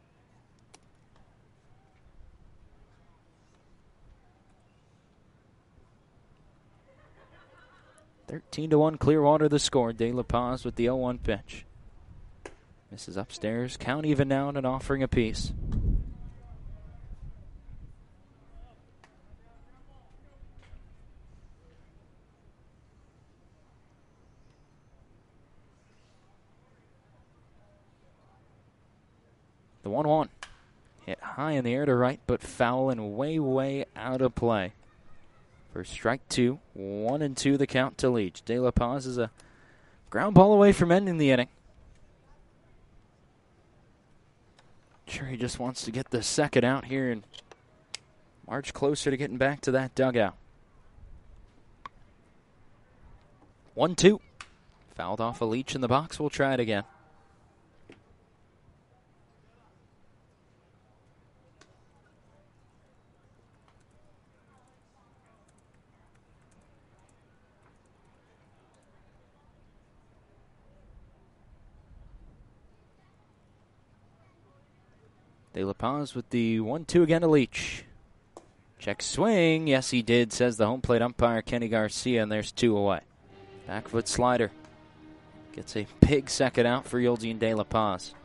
thirteen to one Clearwater the score. De La Paz with the oh one pitch. Misses upstairs. Count even now and an offering apiece. The one one. Hit high in the air to right, but foul and way, way out of play. For strike two, one and two the count to Leach. De La Paz is a ground ball away from ending the inning. Sure, he just wants to get the second out here and march closer to getting back to that dugout. one two. Fouled off a Leach in the box. We'll try it again. De La Paz with the one two again to Leach. Check swing. Yes, he did, says the home plate umpire, Kenny Garcia, and there's two away. Back foot slider. Gets a big second out for Yuldian De La Paz.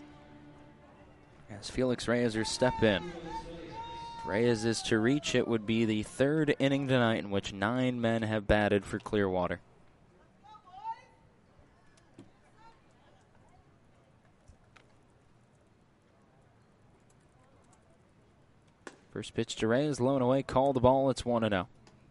As Felix Reyes will step in. Reyes is to reach. It would be the third inning tonight in which nine men have batted for Clearwater. First pitch to Reyes, low and away, call the ball, it's one and oh.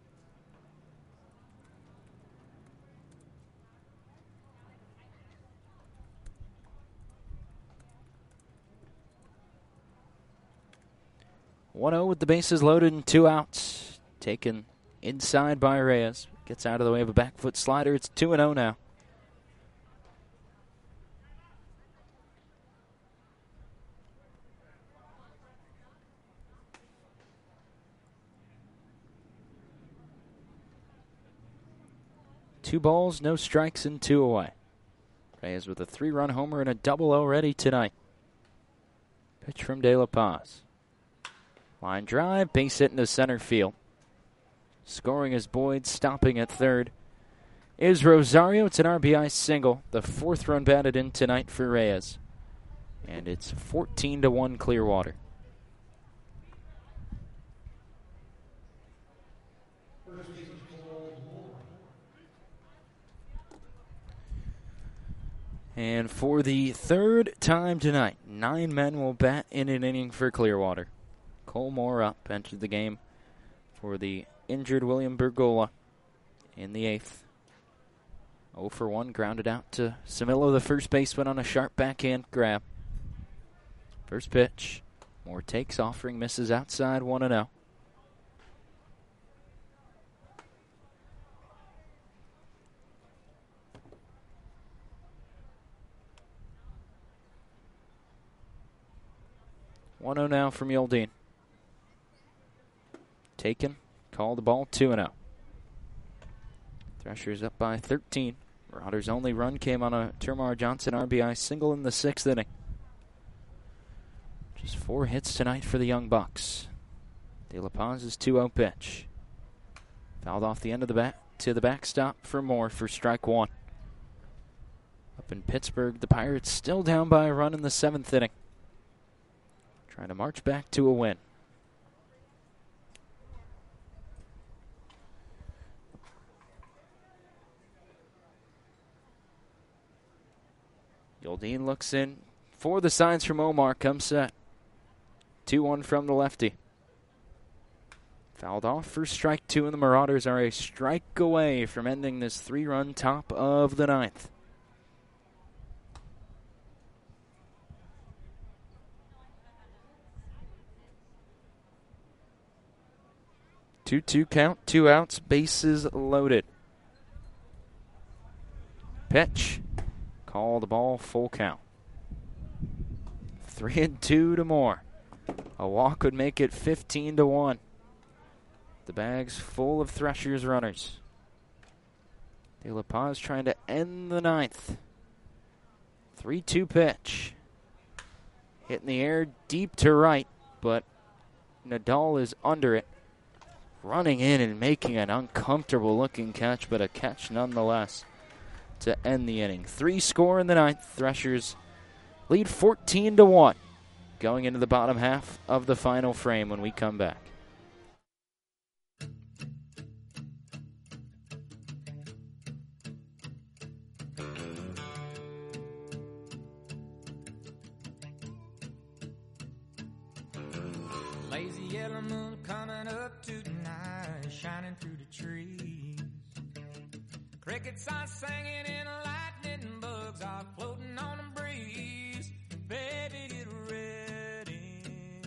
one oh with the bases loaded and two outs. Taken inside by Reyes. Gets out of the way of a back foot slider. It's two and oh now. Two balls, no strikes, and two away. Reyes with a three-run homer and a double already tonight. Pitch from De La Paz. Line drive, base hit into center field. Scoring is Boyd, stopping at third is Rosario. It's an R B I single. The fourth run batted in tonight for Reyes. And it's fourteen to one Clearwater. And for the third time tonight, nine men will bat in an inning for Clearwater. Cole Moore up, entered the game for the injured William Bergola in the eighth. oh for one, grounded out to Samillo, the first baseman, on a sharp backhand grab. First pitch. Moore takes, offering, misses outside, one and oh. one oh now from Yuldean. Taken. Call the ball two and oh. Threshers up by thirteen. Marauders' only run came on a Termarr Johnson R B I single in the sixth inning. Just four hits tonight for the Young Bucks. De La Paz's two oh pitch. Fouled off the end of the bat to the backstop for Moore for strike one. Up in Pittsburgh, the Pirates still down by a run in the seventh inning. Trying to march back to a win. Yuldean looks in for the signs from Omar. Comes set. two one from the lefty. Fouled off for strike two, and the Marauders are a strike away from ending this three-run top of the ninth. two two count, two outs, bases loaded. Pitch. Call the ball, full count. Three and two to Moore. A walk would make it fifteen to one. The bag's full of Threshers runners. De La Paz trying to end the ninth. three two pitch. Hit in the air deep to right, but Nadal is under it. Running in and making an uncomfortable looking catch, but a catch nonetheless to end the inning. Three score in the ninth. Threshers lead fourteen to one. Going into the bottom half of the final frame when we come back. Lazy yellow moon coming up tonight, shining through the trees. Crickets are singing and lightning bugs are floating on the breeze. Baby, get ready.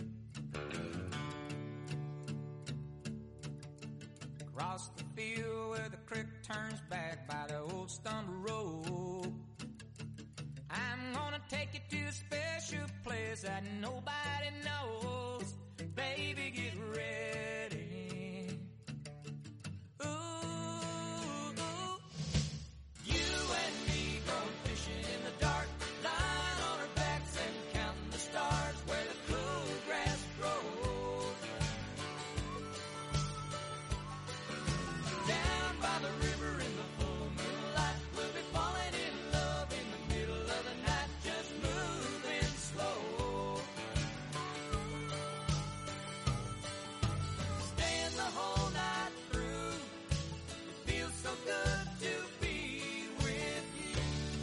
Across the field where the creek turns back by the old stone road, I'm gonna take you to a special place that nobody knows. Baby, get ready. Ooh, ooh. You and me going fishing in the dark, lying on our backs and counting the stars where the cool grass grows. Down by the river in the full moonlight, we'll be falling in love in the middle of the night, just moving slow. Staying the whole night through, it feels so good to be with you.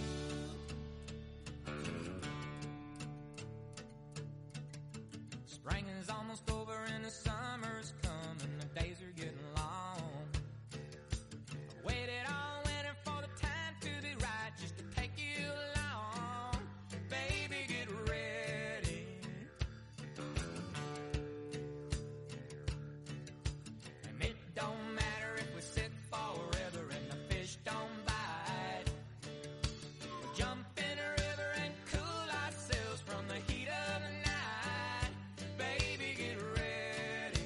Spring is almost over and the summer's coming, the days are getting long. I waited all winter for the time to be right, just to take you along. Baby, get ready. And it don't matter if we sit forever and the fish don't bite. We'll jump in a river and cool ourselves from the heat of the night. Baby, get ready.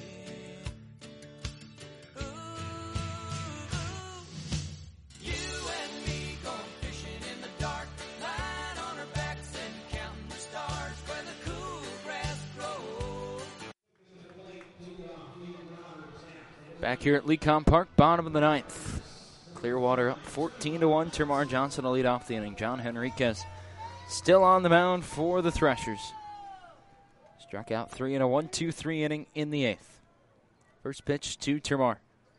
Ooh, ooh. You and me going fishing in the dark, lying on our backs and counting the stars where the cool grass grows. Back here at Lecom Park, bottom of the ninth. Clearwater up fourteen to one. Termarr Johnson will lead off the inning. John Henriquez still on the mound for the Threshers. Struck out three in a one two three inning in the eighth. First pitch to Termarr.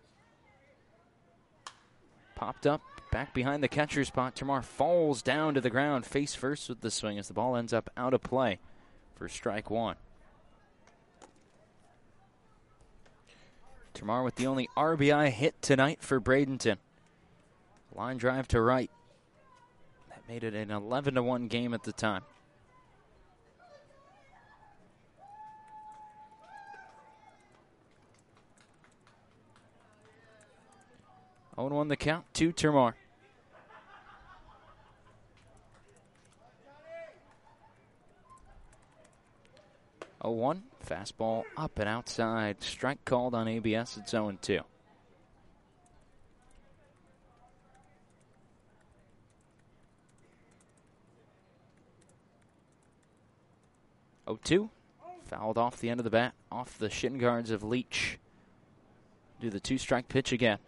Popped up, back behind the catcher spot. Termarr falls down to the ground face first with the swing as the ball ends up out of play for strike one. Termarr with the only R B I hit tonight for Bradenton. Line drive to right. That made it an eleven to one game at the time. oh one the count to Termarr. oh one, fastball up and outside. Strike called on A B S. It's oh two. oh two, fouled off the end of the bat, off the shin guards of Leach. Do the two-strike pitch again.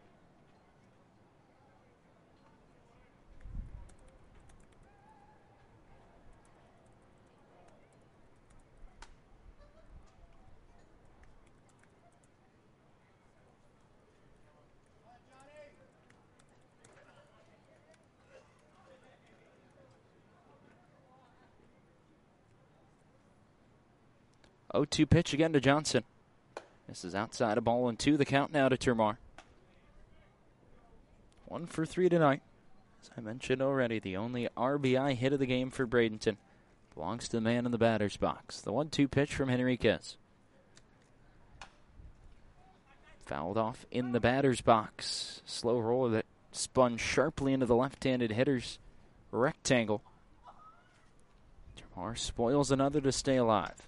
oh two pitch again to Johnson. This is outside a ball and two. The count now to Termar. One for three tonight. As I mentioned already, the only R B I hit of the game for Bradenton belongs to the man in the batter's box. The one two pitch from Henriquez. Fouled off in the batter's box. Slow roller that spun sharply into the left-handed hitter's rectangle. Termar spoils another to stay alive.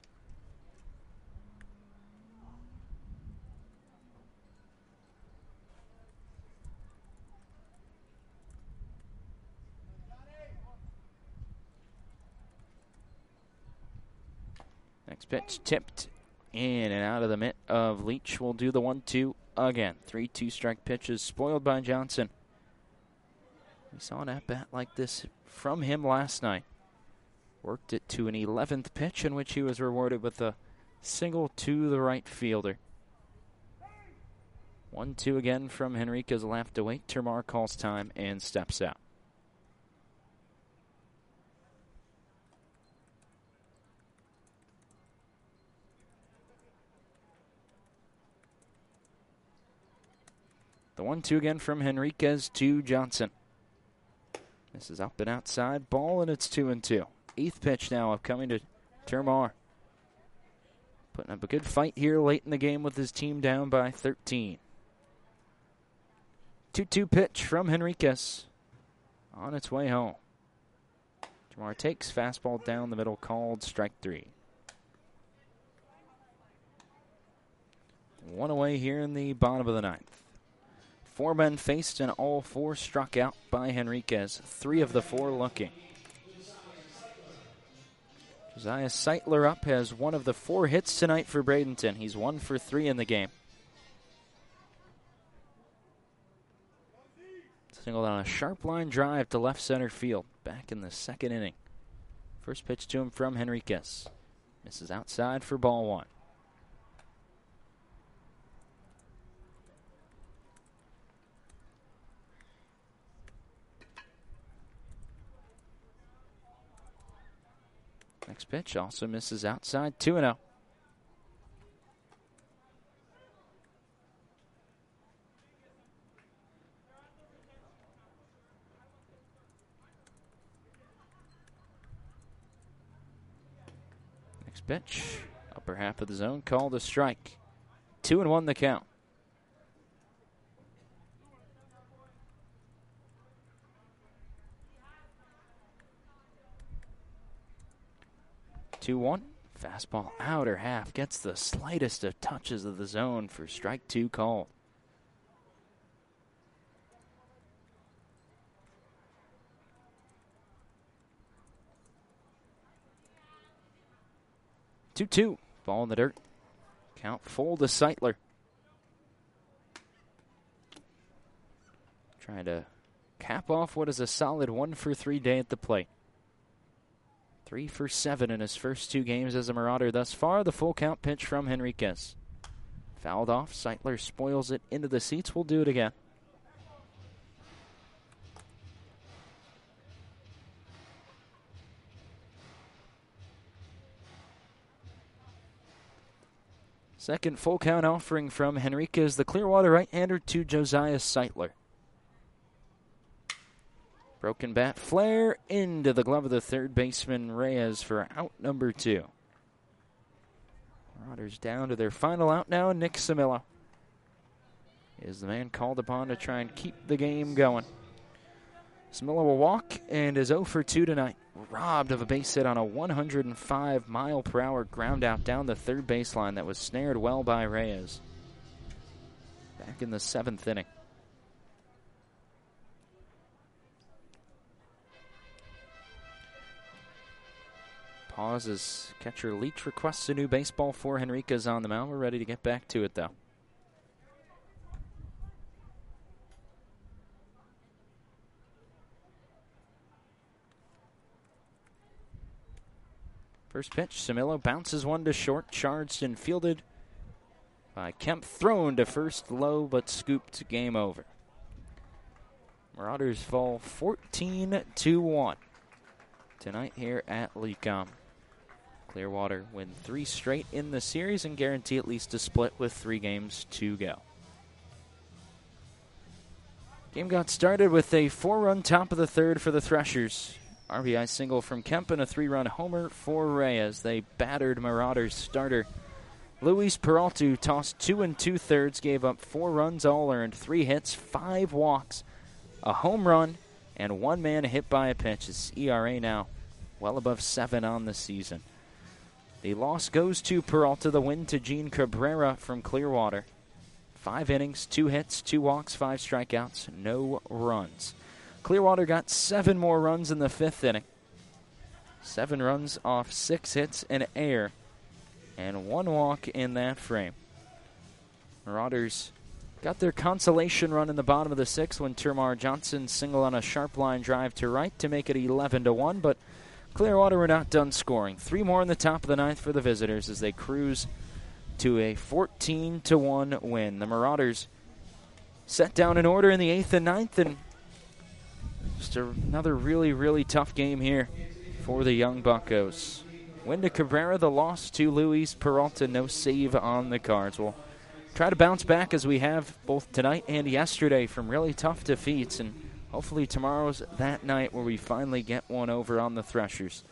Next pitch tipped in and out of the mitt of Leach. Will do the one two again. Three two strike pitches spoiled by Johnson. We saw an at-bat like this from him last night. Worked it to an eleventh pitch in which he was rewarded with a single to the right fielder. one two again from Henriquez left to wait. Termar calls time and steps out. The one two again from Henriquez to Johnson. This is up and outside. Ball, and it's two and two. Eighth pitch now upcoming to Termar. Putting up a good fight here late in the game with his team down by thirteen. two two pitch from Henriquez. On its way home. Termar takes fastball down the middle, called strike three. One away here in the bottom of the ninth. Four men faced and all four struck out by Henriquez. Three of the four looking. Josiah Seitler up has one of the four hits tonight for Bradenton. He's one for three in the game. Singled on a sharp line drive to left center field back in the second inning. First pitch to him from Henriquez. Misses outside for ball one. Next pitch also misses outside, two and oh. Next pitch, upper half of the zone, called a strike. Two and one the count. two one. Fastball outer half. Gets the slightest of touches of the zone for strike two called. two two. Ball in the dirt. Count full to Seitler. Trying to cap off what is a solid one for three day at the plate. Three for seven in his first two games as a Marauder thus far. The full count pitch from Henriquez. Fouled off. Seitler spoils it into the seats. We'll do it again. Second full count offering from Henriquez, the Clearwater right-hander, to Josiah Seitler. Broken bat flare into the glove of the third baseman Reyes for out number two. Marauders down to their final out now. Nick Samilla is the man called upon to try and keep the game going. Smilla will walk and is oh for two tonight. Robbed of a base hit on a one hundred five mile per hour ground out down the third baseline that was snared well by Reyes. Back in the seventh inning. Pause as catcher Leach requests a new baseball for Henriquez on the mound. We're ready to get back to it, though. First pitch, Samillo bounces one to short, charged and fielded by Kemp. Thrown to first, low but scooped. Game over. Marauders fall fourteen to one tonight here at Lecom. Clearwater win three straight in the series and guarantee at least a split with three games to go. Game got started with a four-run top of the third for the Threshers. R B I single from Kemp and a three-run homer for Reyes. They battered Marauders starter Luis Peralta, tossed two and two-thirds, gave up four runs, all earned, three hits, five walks, a home run, and one man hit by a pitch. His E R A now well above seven on the season. The loss goes to Peralta, the win to Gene Cabrera from Clearwater. Five innings, two hits, two walks, five strikeouts, no runs. Clearwater got seven more runs in the fifth inning. Seven runs off six hits and air, and one walk in that frame. Marauders got their consolation run in the bottom of the sixth when Termar Johnson singled on a sharp line drive to right to make it eleven to one, but Clearwater were not done scoring. Three more in the top of the ninth for the visitors as they cruise to a fourteen to one win. The Marauders set down in order in the eighth and ninth, and just another really, really tough game here for the young Buccos. Win to Cabrera, the loss to Luis Peralta, no save on the cards. We'll try to bounce back as we have both tonight and yesterday from really tough defeats, and hopefully tomorrow's that night where we finally get one over on the Threshers.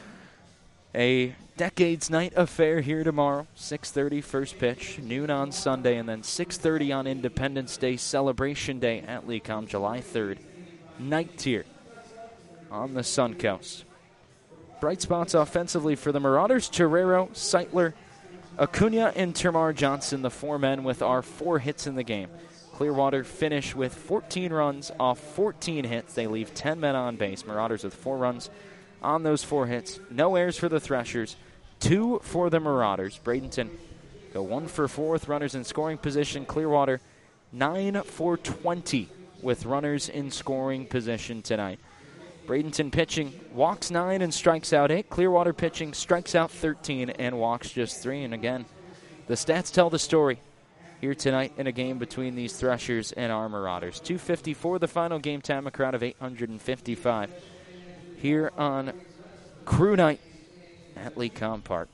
A Decades Night affair here tomorrow, six thirty first pitch, noon on Sunday, and then six thirty on Independence Day, Celebration Day at Lecom, July third. Night here on the Suncoast. Bright spots offensively for the Marauders: Terrero, Seitler, Acuna, and Termar Johnson, the four men with our four hits in the game. Clearwater finish with fourteen runs off fourteen hits. They leave ten men on base. Marauders with four runs on those four hits. No errors for the Threshers. Two for the Marauders. Bradenton go one for four with runners in scoring position. Clearwater nine for twenty with runners in scoring position tonight. Bradenton pitching walks nine and strikes out eight. Clearwater pitching strikes out thirteen and walks just three. And again, the stats tell the story here tonight in a game between these Threshers and our Marauders. two fifty-four the final game time, a crowd of eight hundred fifty-five here on Crew Night at Lecom Park.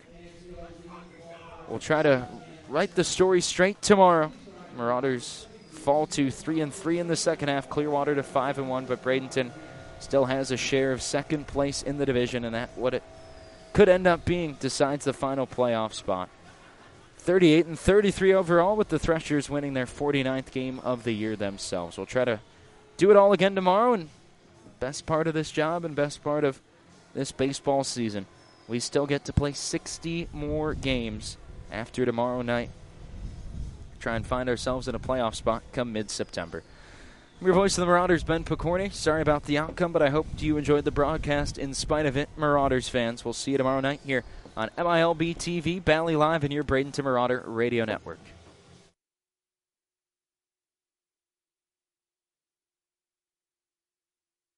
We'll try to write the story straight tomorrow. Marauders fall to three and three in the second half. Clearwater to five and one, but Bradenton still has a share of second place in the division, and that what it could end up being decides the final playoff spot. thirty-eight and thirty-three overall, with the Threshers winning their forty-ninth game of the year themselves. We'll try to do it all again tomorrow, and best part of this job and best part of this baseball season, we still get to play sixty more games after tomorrow night. Try and find ourselves in a playoff spot come mid-September. I'm your voice of the Marauders, Ben Picorni. Sorry about the outcome, but I hope you enjoyed the broadcast in spite of it, Marauders fans. We'll see you tomorrow night here on M I L B T V, Bally Live, and your Bradenton Marauder Radio Network.